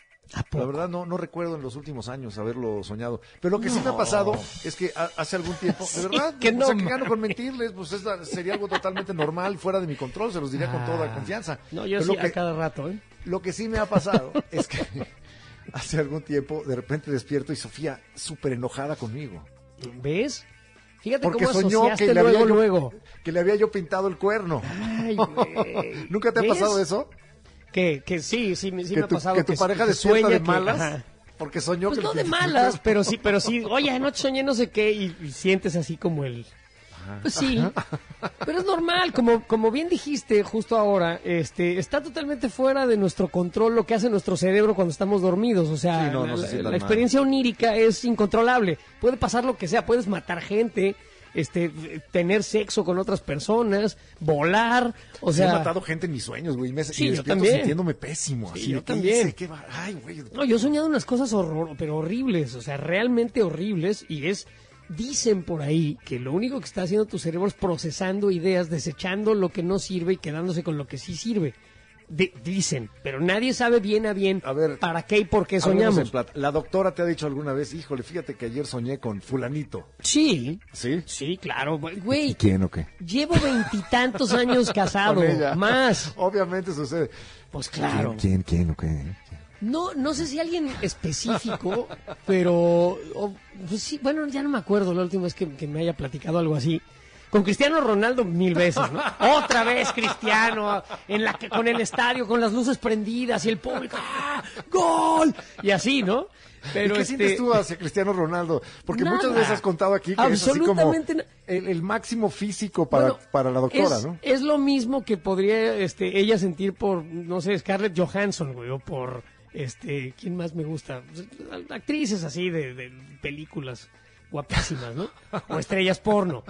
Speaker 3: La verdad no no recuerdo en los últimos años haberlo soñado. Pero lo que no. sí me ha pasado es que a, hace algún tiempo, de verdad,
Speaker 1: sí, que no,
Speaker 3: o sea, que gano con mentirles, pues es, sería algo totalmente normal, fuera de mi control, se los diría ah. con toda confianza.
Speaker 1: No, yo
Speaker 3: Pero
Speaker 1: sí
Speaker 3: que,
Speaker 1: a cada rato, ¿eh?
Speaker 3: Lo que sí me ha pasado es que hace algún tiempo, de repente despierto y Sofía súper enojada conmigo.
Speaker 1: ¿Ves? Fíjate
Speaker 3: Porque
Speaker 1: cómo
Speaker 3: soñó
Speaker 1: asociaste
Speaker 3: que le,
Speaker 1: luego,
Speaker 3: había yo,
Speaker 1: luego.
Speaker 3: que le había yo pintado el cuerno.
Speaker 1: Ay, güey.
Speaker 3: ¿Nunca te ha
Speaker 1: ¿Ves?
Speaker 3: pasado eso?
Speaker 1: Que, que sí, sí, sí
Speaker 3: que
Speaker 1: me ha
Speaker 3: tu,
Speaker 1: pasado.
Speaker 3: Que tu
Speaker 1: que
Speaker 3: pareja
Speaker 1: que
Speaker 3: despierta
Speaker 1: sueña
Speaker 3: de malas.
Speaker 1: Que,
Speaker 3: porque soñó
Speaker 1: pues
Speaker 3: que...
Speaker 1: no de malas, pero sí, pero sí. Oye, anoche soñé no sé qué y, y sientes así como el... Pues sí, pero es normal, como, como bien dijiste justo ahora, este, está totalmente fuera de nuestro control lo que hace nuestro cerebro cuando estamos dormidos, o sea,
Speaker 3: sí, no, no
Speaker 1: la,
Speaker 3: la,
Speaker 1: la experiencia onírica es incontrolable, puede pasar lo que sea, puedes matar gente, este, tener sexo con otras personas, volar, o sea...
Speaker 3: Sí, he matado gente en mis sueños, güey, me,
Speaker 1: sí,
Speaker 3: y
Speaker 1: yo también.
Speaker 3: sintiéndome pésimo,
Speaker 1: sí,
Speaker 3: así,
Speaker 1: yo también.
Speaker 3: Hice, va? Ay, güey.
Speaker 1: No, yo he soñado unas cosas horror, pero horribles, o sea, realmente horribles, y es... Dicen por ahí que lo único que está haciendo tu cerebro es procesando ideas, desechando lo que no sirve y quedándose con lo que sí sirve. De, dicen, pero nadie sabe bien a bien
Speaker 3: a ver,
Speaker 1: para qué y por qué soñamos.
Speaker 3: La doctora te ha dicho alguna vez, híjole, fíjate que ayer soñé con fulanito.
Speaker 1: Sí.
Speaker 3: ¿Sí?
Speaker 1: Sí, claro. Güey.
Speaker 3: ¿Quién o qué?
Speaker 1: Llevo veintitantos años casado, más.
Speaker 3: Obviamente sucede.
Speaker 1: Pues claro.
Speaker 3: ¿Quién, quién o qué?
Speaker 1: No, no sé si alguien específico, pero o, pues sí, bueno, ya no me acuerdo la última vez que, que me haya platicado algo así. Con Cristiano Ronaldo mil veces, ¿no? Otra vez Cristiano, en la que, con el estadio, con las luces prendidas y el público, ¡ah! ¡Gol! Y así, ¿no?
Speaker 3: Pero ¿Y qué este... sientes tú hacia Cristiano Ronaldo? Porque nada. Muchas veces has contado aquí que es así como el, el máximo físico para, bueno, para la doctora,
Speaker 1: es,
Speaker 3: ¿no?
Speaker 1: Es lo mismo que podría este, ella sentir por, no sé, Scarlett Johansson, güey, o por... Este, ¿quién más me gusta? Actrices así de, de películas guapísimas, ¿no? O estrellas porno.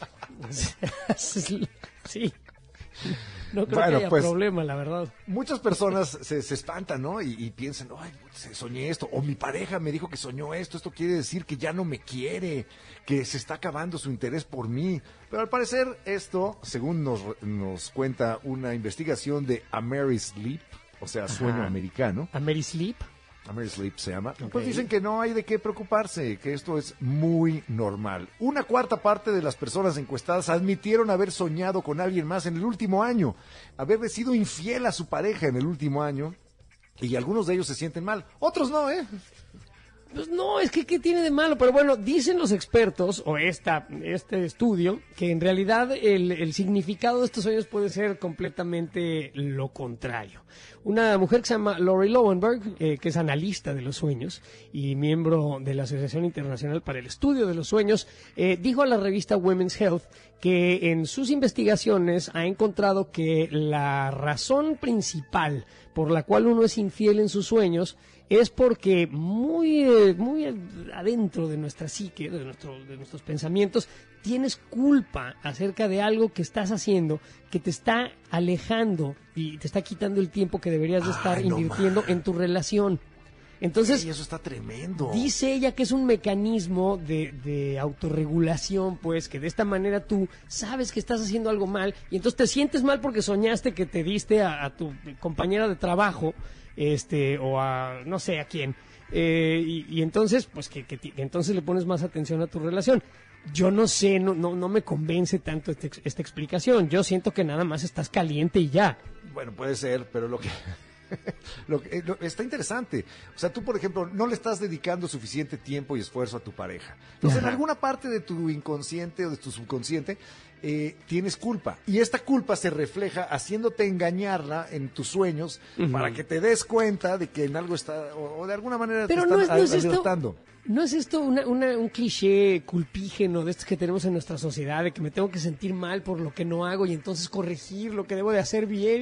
Speaker 1: Sí. No creo bueno, que haya pues, problema, la verdad.
Speaker 3: Muchas personas se, se espantan, ¿no? Y, y piensan, ay, soñé esto. O mi pareja me dijo que soñó esto. Esto quiere decir que ya no me quiere, que se está acabando su interés por mí. Pero al parecer esto, según nos, nos cuenta una investigación de Amerisleep, o sea, sueño Ajá. americano.
Speaker 1: ¿Amerisleep?
Speaker 3: Amerisleep se llama.
Speaker 1: Okay.
Speaker 3: Pues dicen que no hay de qué preocuparse, que esto es muy normal. Una cuarta parte de las personas encuestadas admitieron haber soñado con alguien más en el último año, haberle sido infiel a su pareja en el último año, y algunos de ellos se sienten mal. Otros no, ¿eh?
Speaker 1: Pues no, es que ¿qué tiene de malo? Pero bueno, dicen los expertos, o esta, este estudio, que en realidad el, el significado de estos sueños puede ser completamente lo contrario. Una mujer que se llama Lori Lowenberg, eh, que es analista de los sueños y miembro de la Asociación Internacional para el Estudio de los Sueños, eh, dijo a la revista Women's Health que en sus investigaciones ha encontrado que la razón principal por la cual uno es infiel en sus sueños es porque muy, muy adentro de nuestra psique, de, nuestro, de nuestros pensamientos, tienes culpa acerca de algo que estás haciendo que te está alejando y te está quitando el tiempo que deberías de estar Ay, no invirtiendo man. en tu relación. Entonces,
Speaker 3: sí, eso está tremendo.
Speaker 1: Dice ella que es un mecanismo de, de autorregulación, pues, que de esta manera tú sabes que estás haciendo algo mal y entonces te sientes mal porque soñaste que te diste a, a tu compañera de trabajo, este, o a no sé a quién, eh, y, y entonces, pues, que, que, que entonces le pones más atención a tu relación. Yo no sé, no, no, no me convence tanto este, esta explicación. Yo siento que nada más estás caliente y ya.
Speaker 3: Bueno, puede ser, pero lo que Lo que- eh, lo- está interesante. O sea, tú, por ejemplo, no le estás dedicando suficiente tiempo y esfuerzo a tu pareja. Entonces,
Speaker 1: Ajá.
Speaker 3: en alguna parte de tu inconsciente o de tu subconsciente, eh, tienes culpa. Y esta culpa se refleja haciéndote engañarla en tus sueños
Speaker 1: Ujú.
Speaker 3: para que te des cuenta de que en algo está, o, o de alguna manera
Speaker 1: Pero
Speaker 3: te
Speaker 1: no es,
Speaker 3: están
Speaker 1: no es esto,
Speaker 3: alertando.
Speaker 1: ¿no es esto una, una- un cliché culpígeno de estos que tenemos en nuestra sociedad, de que me tengo que sentir mal por lo que no hago y entonces corregir lo que debo de hacer bien?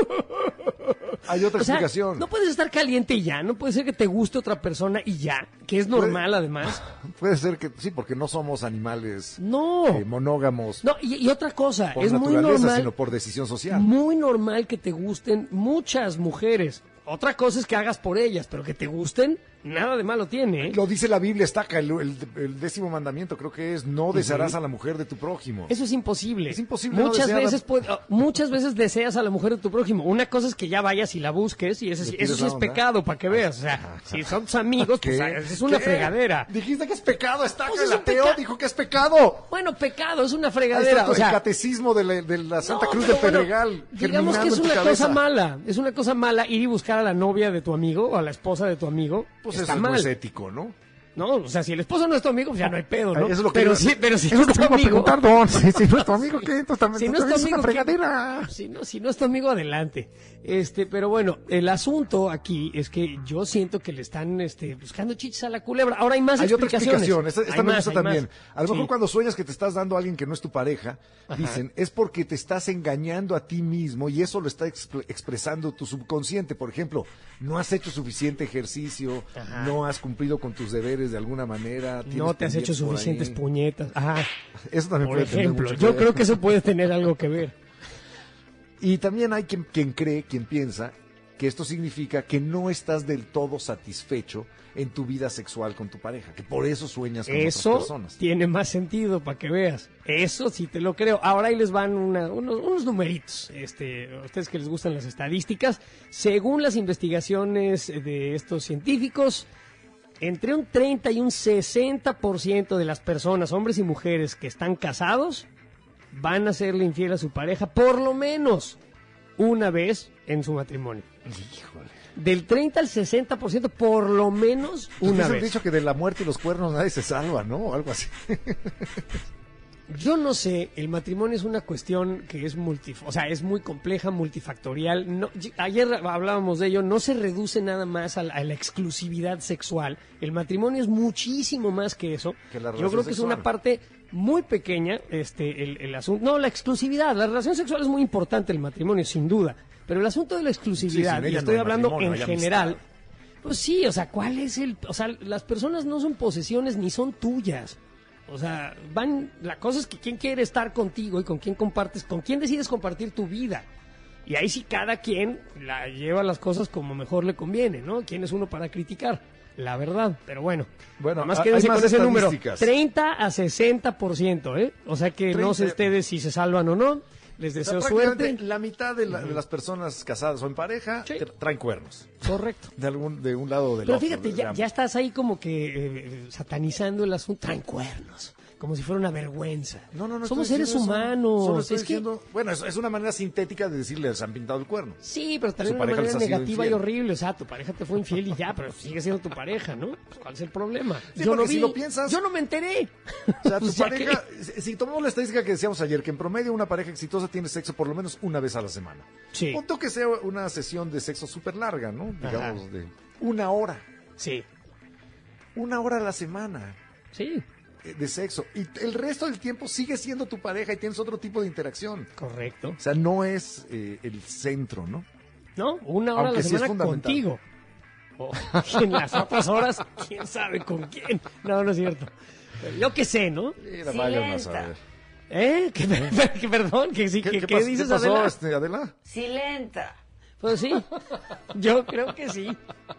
Speaker 3: Hay otra
Speaker 1: O sea,
Speaker 3: explicación.
Speaker 1: no puedes estar caliente y ya, no puede ser que te guste otra persona y ya, que es normal además.
Speaker 3: Puede ser que sí, porque no somos animales
Speaker 1: No.
Speaker 3: eh, monógamos
Speaker 1: No, y, y otra cosa,
Speaker 3: por
Speaker 1: es muy
Speaker 3: naturaleza,
Speaker 1: normal,
Speaker 3: sino por decisión social.
Speaker 1: muy normal que te gusten muchas mujeres. Otra cosa es que hagas por ellas, pero que te gusten, nada de malo tiene, ¿eh?
Speaker 3: Lo dice la Biblia, está acá, el, el- el décimo mandamiento, creo que es, no desearás a la mujer de tu prójimo.
Speaker 1: Eso es imposible.
Speaker 3: Es imposible no
Speaker 1: Muchas
Speaker 3: desear a-
Speaker 1: veces puede- muchas veces deseas a la mujer de tu prójimo. Una cosa es que ya vayas y la busques y ese, sí-
Speaker 3: Le
Speaker 1: eso
Speaker 3: tires
Speaker 1: sí
Speaker 3: la
Speaker 1: es
Speaker 3: onda.
Speaker 1: pecado para que veas. O sea, si son tus amigos, pues
Speaker 3: ¿Qué?
Speaker 1: es una
Speaker 3: ¿Qué?
Speaker 1: fregadera.
Speaker 3: Dijiste que es pecado, está
Speaker 1: Pues
Speaker 3: acá,
Speaker 1: es
Speaker 3: el
Speaker 1: un
Speaker 3: ateo
Speaker 1: peca-
Speaker 3: dijo que es pecado.
Speaker 1: Bueno, pecado, es una
Speaker 3: Ahí
Speaker 1: fregadera.
Speaker 3: está
Speaker 1: O sea,
Speaker 3: el catecismo de la, de la Santa
Speaker 1: no,
Speaker 3: Cruz
Speaker 1: pero
Speaker 3: de
Speaker 1: bueno,
Speaker 3: Pedregal.
Speaker 1: digamos que
Speaker 3: germinando
Speaker 1: es
Speaker 3: en tu
Speaker 1: una
Speaker 3: cabeza.
Speaker 1: cosa mala. Es una cosa mala ir y buscar a la novia de tu amigo o a la esposa de tu amigo.
Speaker 3: Pues
Speaker 1: está
Speaker 3: eso es
Speaker 1: mal.
Speaker 3: muy ético, ¿no?
Speaker 1: No, o sea, si el esposo no es tu amigo, pues ya no hay pedo, ¿no?
Speaker 3: Eso es lo que
Speaker 1: pero
Speaker 3: iba-
Speaker 1: sí, pero si
Speaker 3: eso
Speaker 1: no
Speaker 3: es lo
Speaker 1: es tu
Speaker 3: que iba a
Speaker 1: amigo,
Speaker 3: preguntar, Don. Si, si no es tu amigo, ¿qué? Entonces también,
Speaker 1: si no es
Speaker 3: también
Speaker 1: tu
Speaker 3: es una
Speaker 1: amigo, ¿qué?
Speaker 3: fregadera.
Speaker 1: Si no, si no es tu amigo, adelante. Este, pero bueno, el asunto aquí es que yo siento que le están este, buscando chichis a la culebra. Ahora hay más
Speaker 3: Hay otra
Speaker 1: explicaciones.
Speaker 3: explicación, esta, esta
Speaker 1: Hay
Speaker 3: me
Speaker 1: más,
Speaker 3: gusta
Speaker 1: hay
Speaker 3: también.
Speaker 1: más.
Speaker 3: A lo mejor
Speaker 1: Sí.
Speaker 3: cuando sueñas que te estás dando a alguien que no es tu pareja,
Speaker 1: Ajá.
Speaker 3: dicen, es porque te estás engañando a ti mismo y eso lo está exp- expresando tu subconsciente. Por ejemplo, no has hecho suficiente ejercicio,
Speaker 1: Ajá.
Speaker 3: no has cumplido con tus deberes de alguna manera. tienes
Speaker 1: No te has hecho
Speaker 3: pendientes por
Speaker 1: suficientes
Speaker 3: ahí.
Speaker 1: puñetas. Ajá.
Speaker 3: Eso también
Speaker 1: Por
Speaker 3: puede tener
Speaker 1: ejemplo,
Speaker 3: mucho que
Speaker 1: yo
Speaker 3: ver.
Speaker 1: creo que eso puede tener algo que ver.
Speaker 3: Y también hay quien, quien cree, quien piensa que esto significa que no estás del todo satisfecho en tu vida sexual con tu pareja, que por eso sueñas con
Speaker 1: Eso
Speaker 3: otras personas.
Speaker 1: tiene más sentido para que veas. Eso sí te lo creo. Ahora ahí les van una- unos, unos numeritos. Este, a ustedes que les gustan las estadísticas. Según las investigaciones de estos científicos, entre un treinta y un sesenta por ciento de las personas, hombres y mujeres que están casados, van a serle infiel a su pareja por lo menos una vez en su matrimonio. Del treinta al sesenta por ciento por lo menos
Speaker 3: Pues
Speaker 1: una
Speaker 3: dice el
Speaker 1: vez.
Speaker 3: dicho que de la muerte y los cuernos nadie se salva, ¿no? O algo así.
Speaker 1: Yo no sé, el matrimonio es una cuestión que es multi, o sea, es muy compleja, multifactorial. No, y- ayer hablábamos de ello, no se reduce nada más a la, a la exclusividad sexual. El matrimonio es muchísimo más que eso.
Speaker 3: Que la
Speaker 1: Yo
Speaker 3: relación
Speaker 1: creo que es
Speaker 3: sexual.
Speaker 1: una parte muy pequeña, este, el, el asunto. No, la exclusividad, la relación sexual es muy importante, el matrimonio, sin duda. Pero el asunto de la exclusividad,
Speaker 3: sin
Speaker 1: y
Speaker 3: ella no
Speaker 1: estoy
Speaker 3: hay
Speaker 1: hablando
Speaker 3: matrimonio,
Speaker 1: en
Speaker 3: hay
Speaker 1: general.
Speaker 3: amistad.
Speaker 1: Pues sí, o sea, ¿cuál es el...? O sea, las personas no son posesiones ni son tuyas. O sea, van... La cosa es que quién quiere estar contigo y con quién compartes, con quién decides compartir tu vida. Y ahí sí cada quien la lleva las cosas como mejor le conviene, ¿no? ¿Quién es uno para criticar? La verdad, pero bueno.
Speaker 3: Bueno,
Speaker 1: Más
Speaker 3: hay
Speaker 1: quédense
Speaker 3: más
Speaker 1: con ese número.
Speaker 3: estadísticas.
Speaker 1: treinta a sesenta por ciento, ¿eh? O sea que no sé
Speaker 3: treinta.
Speaker 1: ustedes si se salvan o no. Les
Speaker 3: O sea,
Speaker 1: deseo
Speaker 3: prácticamente
Speaker 1: suerte.
Speaker 3: La mitad de, la- de las personas casadas o en pareja
Speaker 1: Sí.
Speaker 3: te- traen cuernos.
Speaker 1: Correcto.
Speaker 3: De, algún, de un lado o del
Speaker 1: Pero
Speaker 3: otro.
Speaker 1: fíjate,
Speaker 3: de-
Speaker 1: ya,
Speaker 3: de
Speaker 1: ya estás ahí como que eh, satanizando el asunto. Traen cuernos. Como si fuera una vergüenza.
Speaker 3: No, no, no.
Speaker 1: Somos
Speaker 3: estoy
Speaker 1: seres
Speaker 3: diciendo eso.
Speaker 1: humanos.
Speaker 3: Solo estoy
Speaker 1: Es que-
Speaker 3: diciendo, bueno, es, es una manera sintética de decirle les han pintado el cuerno.
Speaker 1: Sí, pero también
Speaker 3: Su
Speaker 1: de una
Speaker 3: pareja les
Speaker 1: manera
Speaker 3: ha sido
Speaker 1: negativa y
Speaker 3: infiel.
Speaker 1: horrible. O sea, tu pareja te fue infiel y ya, pero sigue siendo tu pareja, ¿no? Pues, ¿cuál es el problema?
Speaker 3: Sí,
Speaker 1: yo no
Speaker 3: porque
Speaker 1: vi.
Speaker 3: si lo piensas-
Speaker 1: Yo no me enteré.
Speaker 3: O sea, tu
Speaker 1: Pues, ya
Speaker 3: pareja, si, si tomamos la estadística que decíamos ayer, que en promedio una pareja exitosa tiene sexo por lo menos una vez a la semana.
Speaker 1: Sí.
Speaker 3: Punto que sea una sesión de sexo súper larga, ¿no? Digamos,
Speaker 1: Ajá.
Speaker 3: de una hora.
Speaker 1: Sí.
Speaker 3: Una hora a la semana.
Speaker 1: Sí.
Speaker 3: eh, De sexo. Y el resto del tiempo sigue siendo tu pareja y tienes otro tipo de interacción.
Speaker 1: Correcto.
Speaker 3: O sea, no es eh, el centro, ¿no?
Speaker 1: ¿No? Una hora
Speaker 3: Aunque
Speaker 1: a la
Speaker 3: sí es
Speaker 1: semana
Speaker 3: fundamental.
Speaker 1: contigo. O en las otras horas, quién sabe con quién. No, no es cierto. Pero yo qué sé, ¿no?
Speaker 3: Mira, vayan a saber.
Speaker 1: ¿Eh? ¿Qué, que, perdón, que sí,
Speaker 3: ¿Qué,
Speaker 1: que,
Speaker 3: qué
Speaker 1: ¿qué
Speaker 3: pas-
Speaker 1: dices,
Speaker 3: qué pasó,
Speaker 1: Adela?
Speaker 3: este, Adela?
Speaker 6: Silenta.
Speaker 1: Pues sí, yo creo que sí.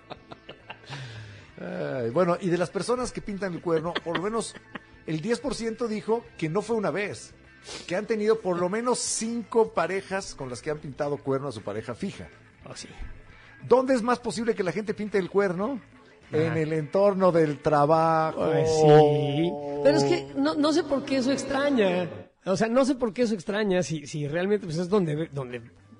Speaker 3: Ay, bueno, y de las personas que pintan el cuerno, por lo menos el diez por ciento dijo que no fue una vez, que han tenido por lo menos cinco parejas con las que han pintado cuerno a su pareja fija.
Speaker 1: Oh, sí.
Speaker 3: ¿Dónde es más posible que la gente pinte el cuerno? En
Speaker 1: Ajá.
Speaker 3: el entorno del trabajo.
Speaker 1: Pues sí. Pero es que no, no sé por qué eso extraña. O sea, no sé por qué eso extraña si, si realmente pues es donde, donde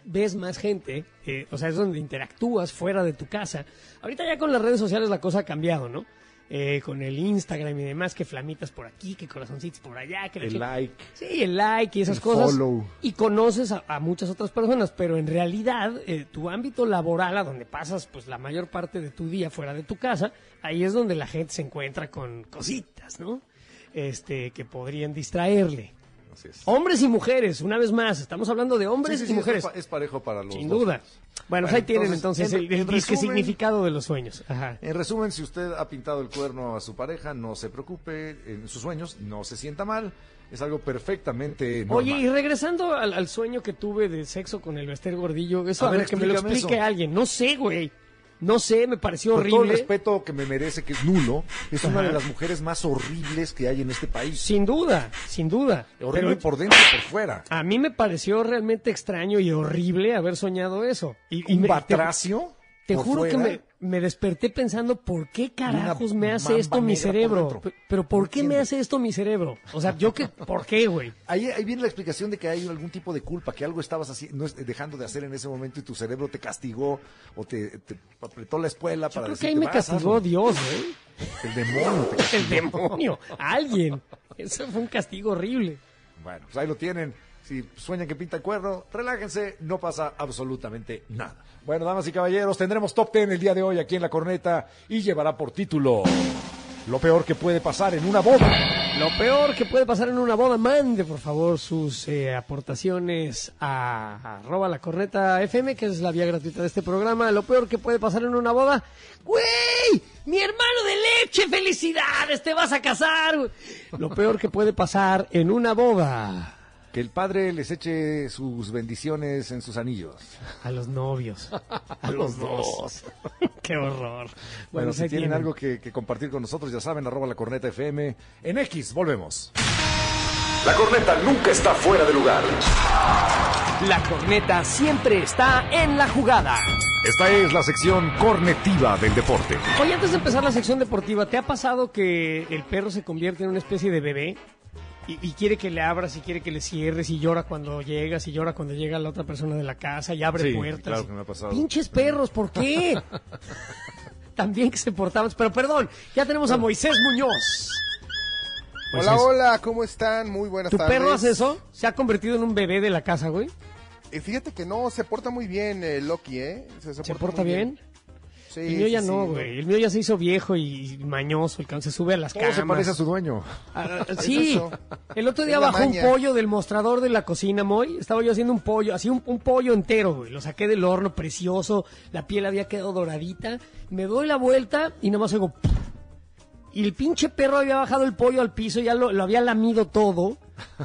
Speaker 1: ves más gente, eh, o sea, es donde interactúas fuera de tu casa. Ahorita ya con las redes sociales la cosa ha cambiado, ¿no? Eh, con el Instagram y demás, que flamitas por aquí, que corazoncitos por allá, que la
Speaker 3: El
Speaker 1: ch-
Speaker 3: like.
Speaker 1: Sí, el like y esas
Speaker 3: El
Speaker 1: cosas.
Speaker 3: follow.
Speaker 1: Y conoces a, a muchas otras personas, pero en realidad eh, tu ámbito laboral, a donde pasas pues la mayor parte de tu día fuera de tu casa, ahí es donde la gente se encuentra con cositas, ¿no? Este, que podrían distraerle.
Speaker 17: Así es.
Speaker 1: Hombres y mujeres, una vez más, estamos hablando de hombres
Speaker 17: Sí, sí,
Speaker 1: y
Speaker 17: sí,
Speaker 1: mujeres.
Speaker 17: Es, pa- es parejo para los
Speaker 1: Sin
Speaker 17: dos.
Speaker 1: duda. Bueno, pues ahí tienen entonces,
Speaker 3: en-
Speaker 1: el, el
Speaker 3: en
Speaker 1: disque
Speaker 3: resumen-
Speaker 1: significado de los sueños. Ajá.
Speaker 3: En resumen, si usted ha pintado el cuerno a su pareja, no se preocupe, en sus sueños no se sienta mal, es algo perfectamente normal.
Speaker 1: Oye, y regresando al, al sueño que tuve de sexo con el Bester Gordillo, eso
Speaker 3: A
Speaker 1: a,
Speaker 3: ver,
Speaker 1: ver, que me lo
Speaker 3: explícame
Speaker 1: explique
Speaker 3: eso.
Speaker 1: alguien. No sé, güey. No sé, me pareció
Speaker 3: Con todo el
Speaker 1: horrible.
Speaker 3: respeto que me merece, que es nulo, es una
Speaker 1: Ajá.
Speaker 3: de las mujeres más horribles que hay en este país.
Speaker 1: Sin duda, sin duda.
Speaker 3: Horrible
Speaker 1: Pero
Speaker 3: por dentro y por fuera.
Speaker 1: a mí me pareció realmente extraño y horrible haber soñado eso. Y, y
Speaker 3: Un
Speaker 1: me-
Speaker 3: batracio
Speaker 1: Te, te
Speaker 3: por
Speaker 1: juro que
Speaker 3: fuera.
Speaker 1: me, me desperté pensando, ¿por qué carajos
Speaker 3: una
Speaker 1: me hace
Speaker 3: mamba
Speaker 1: esto mi
Speaker 3: negra por
Speaker 1: cerebro?
Speaker 3: dentro.
Speaker 1: Pe- Pero ¿por
Speaker 3: No
Speaker 1: qué me
Speaker 3: entiendo.
Speaker 1: hace esto mi cerebro? O sea, yo que, ¿por qué, güey?
Speaker 3: Ahí, ahí viene la explicación de que hay algún tipo de culpa, que algo estabas así, no es- dejando de hacer en ese momento y tu cerebro te castigó o te, te apretó la espuela
Speaker 1: Yo
Speaker 3: para
Speaker 1: creo que
Speaker 3: decirte,
Speaker 1: ahí me
Speaker 3: "Vas,
Speaker 1: castigó
Speaker 3: hazlo".
Speaker 1: Dios, güey.
Speaker 3: El demonio te castigó.
Speaker 1: El demonio, alguien. Eso fue un castigo horrible.
Speaker 3: Bueno, pues ahí lo tienen. Si sueñan que pinta el cuerno, relájense, no pasa absolutamente nada. Bueno, damas y caballeros, tendremos Top Ten el día de hoy aquí en La Corneta y llevará por título Lo peor que puede pasar en una boda.
Speaker 1: Lo peor que puede pasar en una boda, mande por favor sus eh, aportaciones a arroba la corneta F M, que es la vía gratuita de este programa. Lo peor que puede pasar en una boda, güey, mi hermano de leche, felicidades, te vas a casar, güey. Lo peor que puede pasar en una boda.
Speaker 3: Que el padre les eche sus bendiciones en sus anillos.
Speaker 1: A los novios.
Speaker 3: A los dos.
Speaker 1: Qué horror.
Speaker 3: Bueno,
Speaker 1: pues
Speaker 3: si
Speaker 1: ahí
Speaker 3: tienen
Speaker 1: tienen.
Speaker 3: algo que, que compartir con nosotros, ya saben, arroba la corneta F M. En X, volvemos.
Speaker 2: La corneta nunca está fuera de lugar.
Speaker 19: La corneta siempre está en la jugada.
Speaker 2: Esta es la sección cornetiva del deporte.
Speaker 1: Oye, antes de empezar la sección deportiva, ¿te ha pasado que el perro se convierte en una especie de bebé? Y, y quiere que le abras y quiere que le cierres y llora cuando llegas y llora cuando llega la otra persona de la casa y abre
Speaker 3: Sí,
Speaker 1: puertas.
Speaker 3: claro que me ha pasado.
Speaker 1: Pinches perros, ¿por qué? También que se portaban. Pero perdón, ya tenemos a Moisés Muñoz.
Speaker 20: Hola,
Speaker 1: Moisés,
Speaker 20: hola, ¿cómo están? Muy buenas
Speaker 1: ¿tu
Speaker 20: tardes.
Speaker 1: perro hace eso? ¿Se ha convertido en un bebé de la casa, güey?
Speaker 20: Eh, fíjate que no, se porta muy bien eh, Loki, ¿eh? Se,
Speaker 1: ¿Se porta
Speaker 20: muy
Speaker 1: bien?
Speaker 20: Sí,
Speaker 1: el mío ya
Speaker 20: sí,
Speaker 1: no,
Speaker 20: sí,
Speaker 1: güey. El mío ya se hizo viejo y mañoso. El can se sube a las
Speaker 3: Todo
Speaker 1: camas.
Speaker 3: se parece a su dueño.
Speaker 1: Ah,
Speaker 20: Es
Speaker 1: sí,
Speaker 20: eso.
Speaker 1: el otro día
Speaker 20: Es la
Speaker 1: bajó un
Speaker 20: maña.
Speaker 1: pollo del mostrador de la cocina, Moy. Estaba yo haciendo un pollo, así un, un pollo entero, güey. Lo saqué del horno, precioso. La piel había quedado doradita. Me doy la vuelta y nomás oigo... Y el pinche perro había bajado el pollo al piso, ya lo, lo había lamido todo.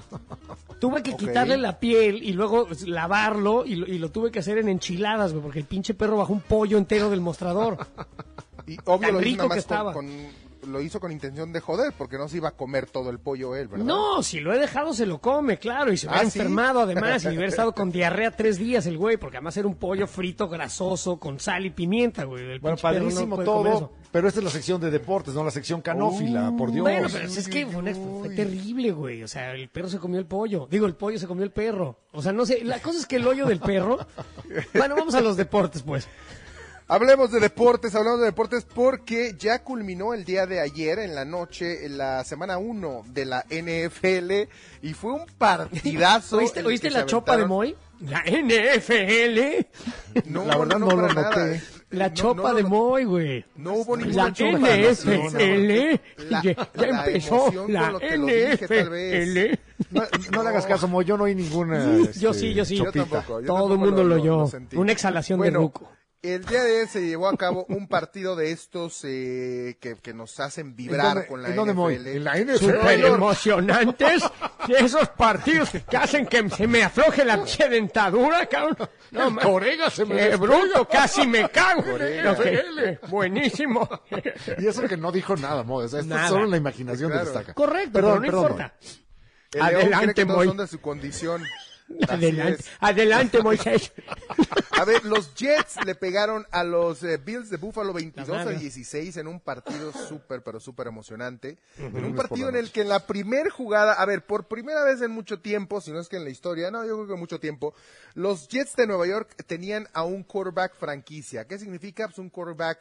Speaker 1: Tuve que
Speaker 20: Ok.
Speaker 1: quitarle la piel y luego pues, lavarlo y lo, y lo tuve que hacer en enchiladas, güey, porque el pinche perro bajó un pollo entero del mostrador.
Speaker 20: Y obvio
Speaker 1: Tan
Speaker 20: lo hizo
Speaker 1: rico
Speaker 20: nada
Speaker 1: que
Speaker 20: más con-
Speaker 1: estaba.
Speaker 20: con- lo hizo con intención de joder, porque no se iba a comer todo el pollo él, ¿verdad?
Speaker 1: No, si lo he dejado se lo come, claro, y se hubiera
Speaker 20: ¿Ah, sí?
Speaker 1: enfermado además y hubiera estado con diarrea tres días el güey, porque además era un pollo frito, grasoso, con sal y pimienta, güey. El
Speaker 3: Bueno,
Speaker 1: pinche perro no
Speaker 3: padrísimo
Speaker 1: puede comer
Speaker 3: todo,
Speaker 1: eso.
Speaker 3: pero esta es la sección de deportes, no la sección canófila, por Dios.
Speaker 1: Bueno, pero es que fue, una- fue terrible, güey. O sea, el perro se comió el pollo. Digo, el pollo se comió el perro. O sea, no sé, la cosa es que el hoyo del perro... Bueno, vamos a los deportes, pues.
Speaker 20: Hablemos de deportes, hablemos de deportes porque ya culminó el día de ayer en la noche la semana uno de la N F L y fue un partidazo.
Speaker 1: ¿Oíste,
Speaker 20: el
Speaker 1: ¿oíste
Speaker 20: que
Speaker 1: la
Speaker 20: se
Speaker 1: chopa de
Speaker 20: aventaron.
Speaker 1: Moy? La N F L.
Speaker 20: No,
Speaker 3: La verdad no lo
Speaker 20: para
Speaker 3: noté.
Speaker 20: nada.
Speaker 1: La
Speaker 20: No,
Speaker 1: chopa
Speaker 20: no,
Speaker 1: de
Speaker 20: no,
Speaker 1: Moy, güey.
Speaker 20: No hubo
Speaker 1: La
Speaker 20: ninguna chopa.
Speaker 1: N F L.
Speaker 20: La-
Speaker 1: Ya, ya
Speaker 20: la
Speaker 1: empezó
Speaker 20: emoción con
Speaker 1: la
Speaker 20: lo que lo dije, tal vez.
Speaker 1: N F L.
Speaker 3: No, no le hagas caso, Mo, yo no oí ninguna.
Speaker 1: Yo
Speaker 3: este,
Speaker 1: sí, yo sí.
Speaker 20: Yo
Speaker 3: chopita.
Speaker 20: tampoco, yo
Speaker 1: Todo el
Speaker 20: tampoco
Speaker 1: mundo lo
Speaker 20: lo
Speaker 1: oyó.
Speaker 20: sentí.
Speaker 1: Una exhalación
Speaker 20: Bueno,
Speaker 1: de ruco.
Speaker 20: El día de hoy se llevó a cabo un partido de estos eh, que, que nos hacen
Speaker 3: ¿En
Speaker 20: vibrar
Speaker 3: dónde-
Speaker 20: con la
Speaker 3: en dónde, Moy?
Speaker 20: N F L.
Speaker 3: En la N F L.
Speaker 1: Súper emocionantes. Esos partidos que hacen que se me afloje la pinche dentadura, cabrón. No,
Speaker 3: El
Speaker 1: ma-
Speaker 3: corega se me
Speaker 1: Qué
Speaker 3: despega.
Speaker 1: bruto, casi me cago.
Speaker 20: Corega.
Speaker 1: Ok, buenísimo.
Speaker 3: Y eso que no dijo nada, Mo. O sea, esto
Speaker 1: Nada.
Speaker 3: es solo la imaginación
Speaker 20: Claro.
Speaker 3: que destaca.
Speaker 1: Correcto,
Speaker 3: Perdón,
Speaker 1: pero no
Speaker 3: perdón,
Speaker 1: importa.
Speaker 20: El León
Speaker 1: Adelante,
Speaker 20: cree que todos
Speaker 1: Moy.
Speaker 20: son de su condición.
Speaker 1: Adelante, adelante, Moisés.
Speaker 20: A ver, los Jets le pegaron a los eh, Bills de Buffalo veintidós a dieciséis en un partido súper, pero súper emocionante.
Speaker 3: Uh-huh.
Speaker 20: En un partido en el que en la primer jugada, a ver, por primera vez en mucho tiempo, si no es que en la historia, no, yo creo que en mucho tiempo, los Jets de Nueva York tenían a un quarterback franquicia. ¿Qué significa? Pues un quarterback,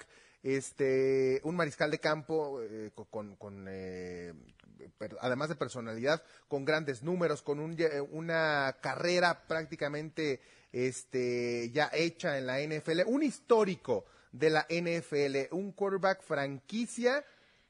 Speaker 20: este, un mariscal de campo eh, con, con eh, además de personalidad, con grandes números, con un, una carrera prácticamente este, ya hecha en la N F L, un histórico de la N F L, un quarterback franquicia,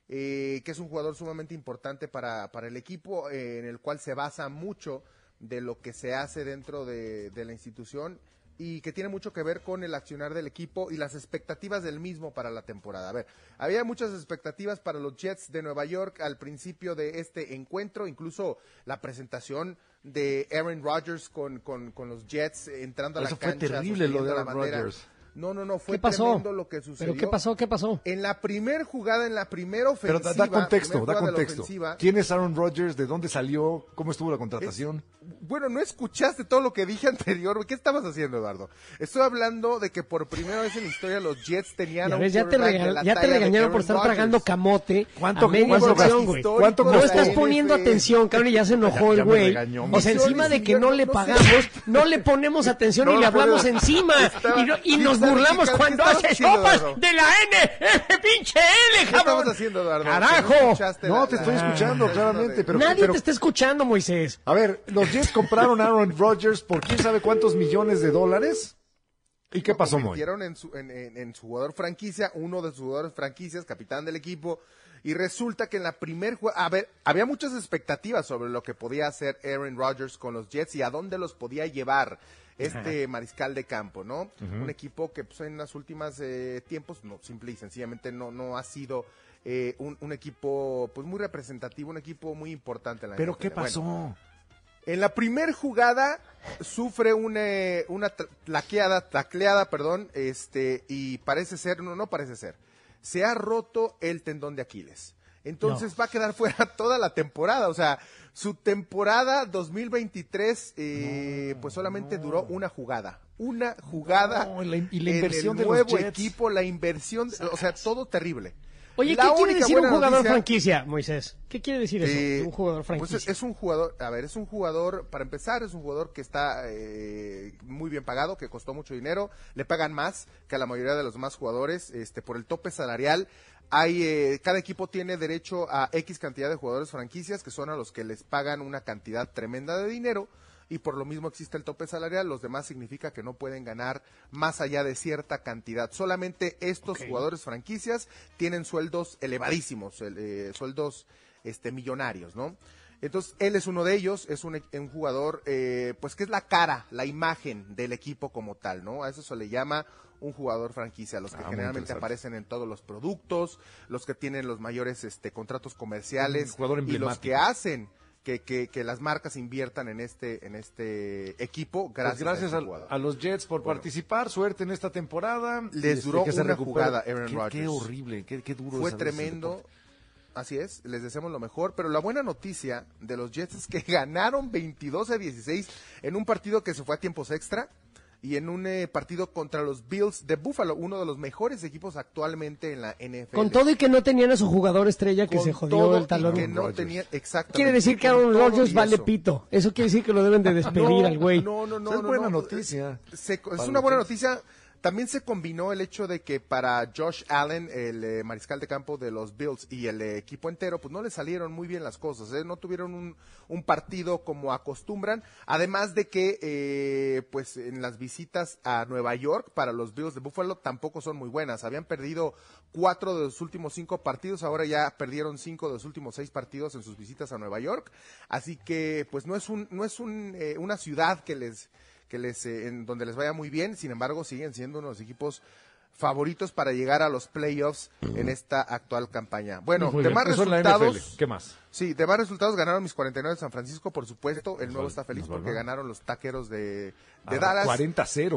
Speaker 20: eh, que es un jugador sumamente importante para, para el equipo, eh, en el cual se basa mucho de lo que se hace dentro de, de la institución y que tiene mucho que ver con el accionar del equipo y las expectativas del mismo para la temporada. A ver, había muchas expectativas para los Jets de Nueva York al principio de este encuentro, incluso la presentación de Aaron Rodgers con, con, con los Jets entrando a la
Speaker 3: Eso
Speaker 20: cancha.
Speaker 3: Fue terrible lo de Aaron
Speaker 20: bandera.
Speaker 3: Rodgers.
Speaker 20: No, no, no, fue
Speaker 1: ¿Qué pasó?
Speaker 20: tremendo lo que sucedió.
Speaker 1: ¿Pero qué pasó? ¿Qué pasó?
Speaker 20: En la primer jugada, en la primera ofensiva.
Speaker 3: Pero da, da contexto, da
Speaker 20: primera jugada de la
Speaker 3: contexto.
Speaker 20: ofensiva,
Speaker 3: ¿Quién es Aaron Rodgers? ¿De dónde salió? ¿Cómo estuvo la contratación?
Speaker 20: Bueno, no escuchaste todo lo que dije anterior. ¿Qué estabas haciendo, Eduardo? Estoy hablando de que por primera vez en la historia los Jets tenían
Speaker 1: Ya,
Speaker 20: a un
Speaker 1: ves, ya, te,
Speaker 20: quarterback de
Speaker 1: regal-
Speaker 20: la
Speaker 1: ya te
Speaker 20: talla de
Speaker 1: regañaron
Speaker 20: Aaron
Speaker 1: por estar
Speaker 20: Rodgers.
Speaker 1: tragando camote
Speaker 3: ¿Cuánto-
Speaker 1: a media
Speaker 3: cuánto
Speaker 1: sección,
Speaker 3: gas-
Speaker 1: güey.
Speaker 3: cuánto
Speaker 1: No
Speaker 3: costó?
Speaker 1: estás poniendo atención, cabrón, y ya se enojó
Speaker 3: Ya- ya
Speaker 1: el
Speaker 3: me
Speaker 1: güey.
Speaker 3: regañó.
Speaker 1: O sea, encima de que no le pagamos, no le ponemos atención
Speaker 3: No
Speaker 1: y le
Speaker 3: lo
Speaker 1: hablamos
Speaker 3: puedes-
Speaker 1: encima.
Speaker 20: Estaba-
Speaker 1: Y, no- y
Speaker 20: ¿qué
Speaker 1: nos
Speaker 20: estaba-
Speaker 1: burlamos
Speaker 20: qué-
Speaker 1: cuando
Speaker 20: qué
Speaker 1: hace
Speaker 20: estabas haciendo,
Speaker 1: sopas
Speaker 20: Eduardo?
Speaker 1: de la N F, pinche L,
Speaker 20: ¿Qué
Speaker 1: cabrón.
Speaker 20: estabas haciendo, Eduardo?
Speaker 1: ¡Carajo!
Speaker 20: Que no escuchaste
Speaker 3: No,
Speaker 20: la-
Speaker 3: te estoy
Speaker 20: la-
Speaker 3: escuchando,
Speaker 20: la-
Speaker 3: claramente, pero...
Speaker 1: Nadie
Speaker 3: pero-
Speaker 1: te está escuchando, Moisés.
Speaker 3: A ver, los Jets compraron a Aaron Rodgers por quién sabe cuántos millones de dólares. ¿Y qué pasó, Moy?
Speaker 20: Convirtieron en su, en, en, en su jugador franquicia, uno de sus jugadores franquicias, capitán del equipo, y resulta que en la primer jugada, a ver, había muchas expectativas sobre lo que podía hacer Aaron Rodgers con los Jets y a dónde los podía llevar este Ajá. mariscal de campo, ¿no? Uh-huh. Un equipo que pues, en los últimos eh, tiempos, no, simple y sencillamente no, no ha sido eh, un, un equipo pues muy representativo, un equipo muy importante en la
Speaker 3: ¿Pero
Speaker 20: N F L.
Speaker 3: qué pasó?
Speaker 20: Bueno, en la primer jugada sufre una, una tlaqueada, tacleada, perdón, este, y parece ser, no, no parece ser, se ha roto el tendón de Aquiles. Entonces no. va a quedar fuera toda la temporada, o sea, su temporada dos mil veintitrés, eh, no, pues solamente no. duró una jugada, una jugada
Speaker 3: no, y la, y la
Speaker 20: en
Speaker 3: inversión
Speaker 20: el
Speaker 3: de
Speaker 20: nuevo
Speaker 3: los Jets.
Speaker 20: equipo, la inversión, o sea, todo terrible.
Speaker 1: Oye,
Speaker 20: La
Speaker 1: ¿qué quiere
Speaker 20: única
Speaker 1: decir un
Speaker 20: buena
Speaker 1: jugador
Speaker 20: noticia-
Speaker 1: franquicia, Moisés? ¿Qué quiere decir eso,
Speaker 20: Eh,
Speaker 1: de un jugador
Speaker 20: Pues
Speaker 1: franquicia?
Speaker 20: es, es un jugador, a ver, es un jugador, para empezar, es un jugador que está eh, muy bien pagado, que costó mucho dinero, le pagan más que a la mayoría de los demás jugadores, este, por el tope salarial. Hay, eh, cada equipo tiene derecho a X cantidad de jugadores franquicias, que son a los que les pagan una cantidad tremenda de dinero, y por lo mismo existe el tope salarial. Los demás significa que no pueden ganar más allá de cierta cantidad. Solamente estos
Speaker 1: Okay.
Speaker 20: jugadores franquicias tienen sueldos elevadísimos, el, eh, sueldos este millonarios, ¿no? Entonces, él es uno de ellos, es un, un jugador, eh, pues que es la cara, la imagen del equipo como tal, ¿no? A eso se le llama un jugador franquicia, los que
Speaker 3: Ah, muy
Speaker 20: generalmente
Speaker 3: interesante.
Speaker 20: aparecen en todos los productos, los que tienen los mayores este, contratos comerciales
Speaker 3: Un jugador
Speaker 20: y los
Speaker 3: emblemático.
Speaker 20: que hacen que, que, que las marcas inviertan en este, en este equipo gracias,
Speaker 3: Pues gracias
Speaker 20: a,
Speaker 3: a,
Speaker 20: este jugador.
Speaker 3: a los Jets por
Speaker 20: Bueno.
Speaker 3: participar, suerte en esta temporada.
Speaker 20: Les
Speaker 3: Este,
Speaker 20: duró
Speaker 3: que se
Speaker 20: una
Speaker 3: recupere.
Speaker 20: jugada Aaron
Speaker 3: Qué-
Speaker 20: Rodgers.
Speaker 3: Qué horrible, qué, qué duro
Speaker 20: Fue
Speaker 3: es a veces el
Speaker 20: tremendo.
Speaker 3: deporte.
Speaker 20: Así es, les deseamos lo mejor, pero la buena noticia de los Jets es que ganaron veintidós a dieciséis en un partido que se fue a tiempos extra y en un eh, partido contra los Bills de Buffalo, uno de los mejores equipos actualmente en la N F L.
Speaker 1: Con todo y que no tenían a su jugador estrella que
Speaker 20: Con
Speaker 1: se jodió
Speaker 20: todo
Speaker 1: el talón.
Speaker 20: y que no
Speaker 3: Rodgers.
Speaker 20: tenía, exactamente.
Speaker 1: Quiere decir que
Speaker 20: con
Speaker 1: Aaron
Speaker 20: todo
Speaker 1: Rodgers
Speaker 20: y
Speaker 1: vale
Speaker 20: eso.
Speaker 1: pito. Eso quiere decir que lo deben de despedir
Speaker 20: No,
Speaker 1: al güey.
Speaker 20: No, no, no.
Speaker 3: Es
Speaker 20: no,
Speaker 3: buena
Speaker 20: no.
Speaker 3: noticia.
Speaker 20: Se- es
Speaker 3: Para
Speaker 20: una
Speaker 3: los
Speaker 20: buena
Speaker 3: Jets.
Speaker 20: noticia. También se combinó el hecho de que para Josh Allen, el eh, mariscal de campo de los Bills y el eh, equipo entero, pues no le salieron muy bien las cosas, ¿eh? No tuvieron un, un partido como acostumbran, además de que eh, pues en las visitas a Nueva York para los Bills de Buffalo tampoco son muy buenas. Habían perdido cuatro de los últimos cinco partidos, ahora ya perdieron cinco de los últimos seis partidos en sus visitas a Nueva York, así que pues no es un no es un, eh, una ciudad que les que les eh, en donde les vaya muy bien, sin embargo siguen siendo unos equipos favoritos para llegar a los playoffs en esta actual campaña. Bueno,
Speaker 3: Muy
Speaker 20: de
Speaker 3: bien,
Speaker 20: más
Speaker 3: eso en la N F L.
Speaker 20: resultados,
Speaker 3: ¿Qué más?
Speaker 20: sí, de más resultados ganaron mis cuarenta y nueve de San Francisco, por supuesto, el nuevo
Speaker 3: vale,
Speaker 20: está feliz
Speaker 3: nos vale,
Speaker 20: porque
Speaker 3: ¿no?
Speaker 20: ganaron los taqueros de, de
Speaker 3: Ah,
Speaker 20: Dallas.
Speaker 3: cuarenta a cero, güey.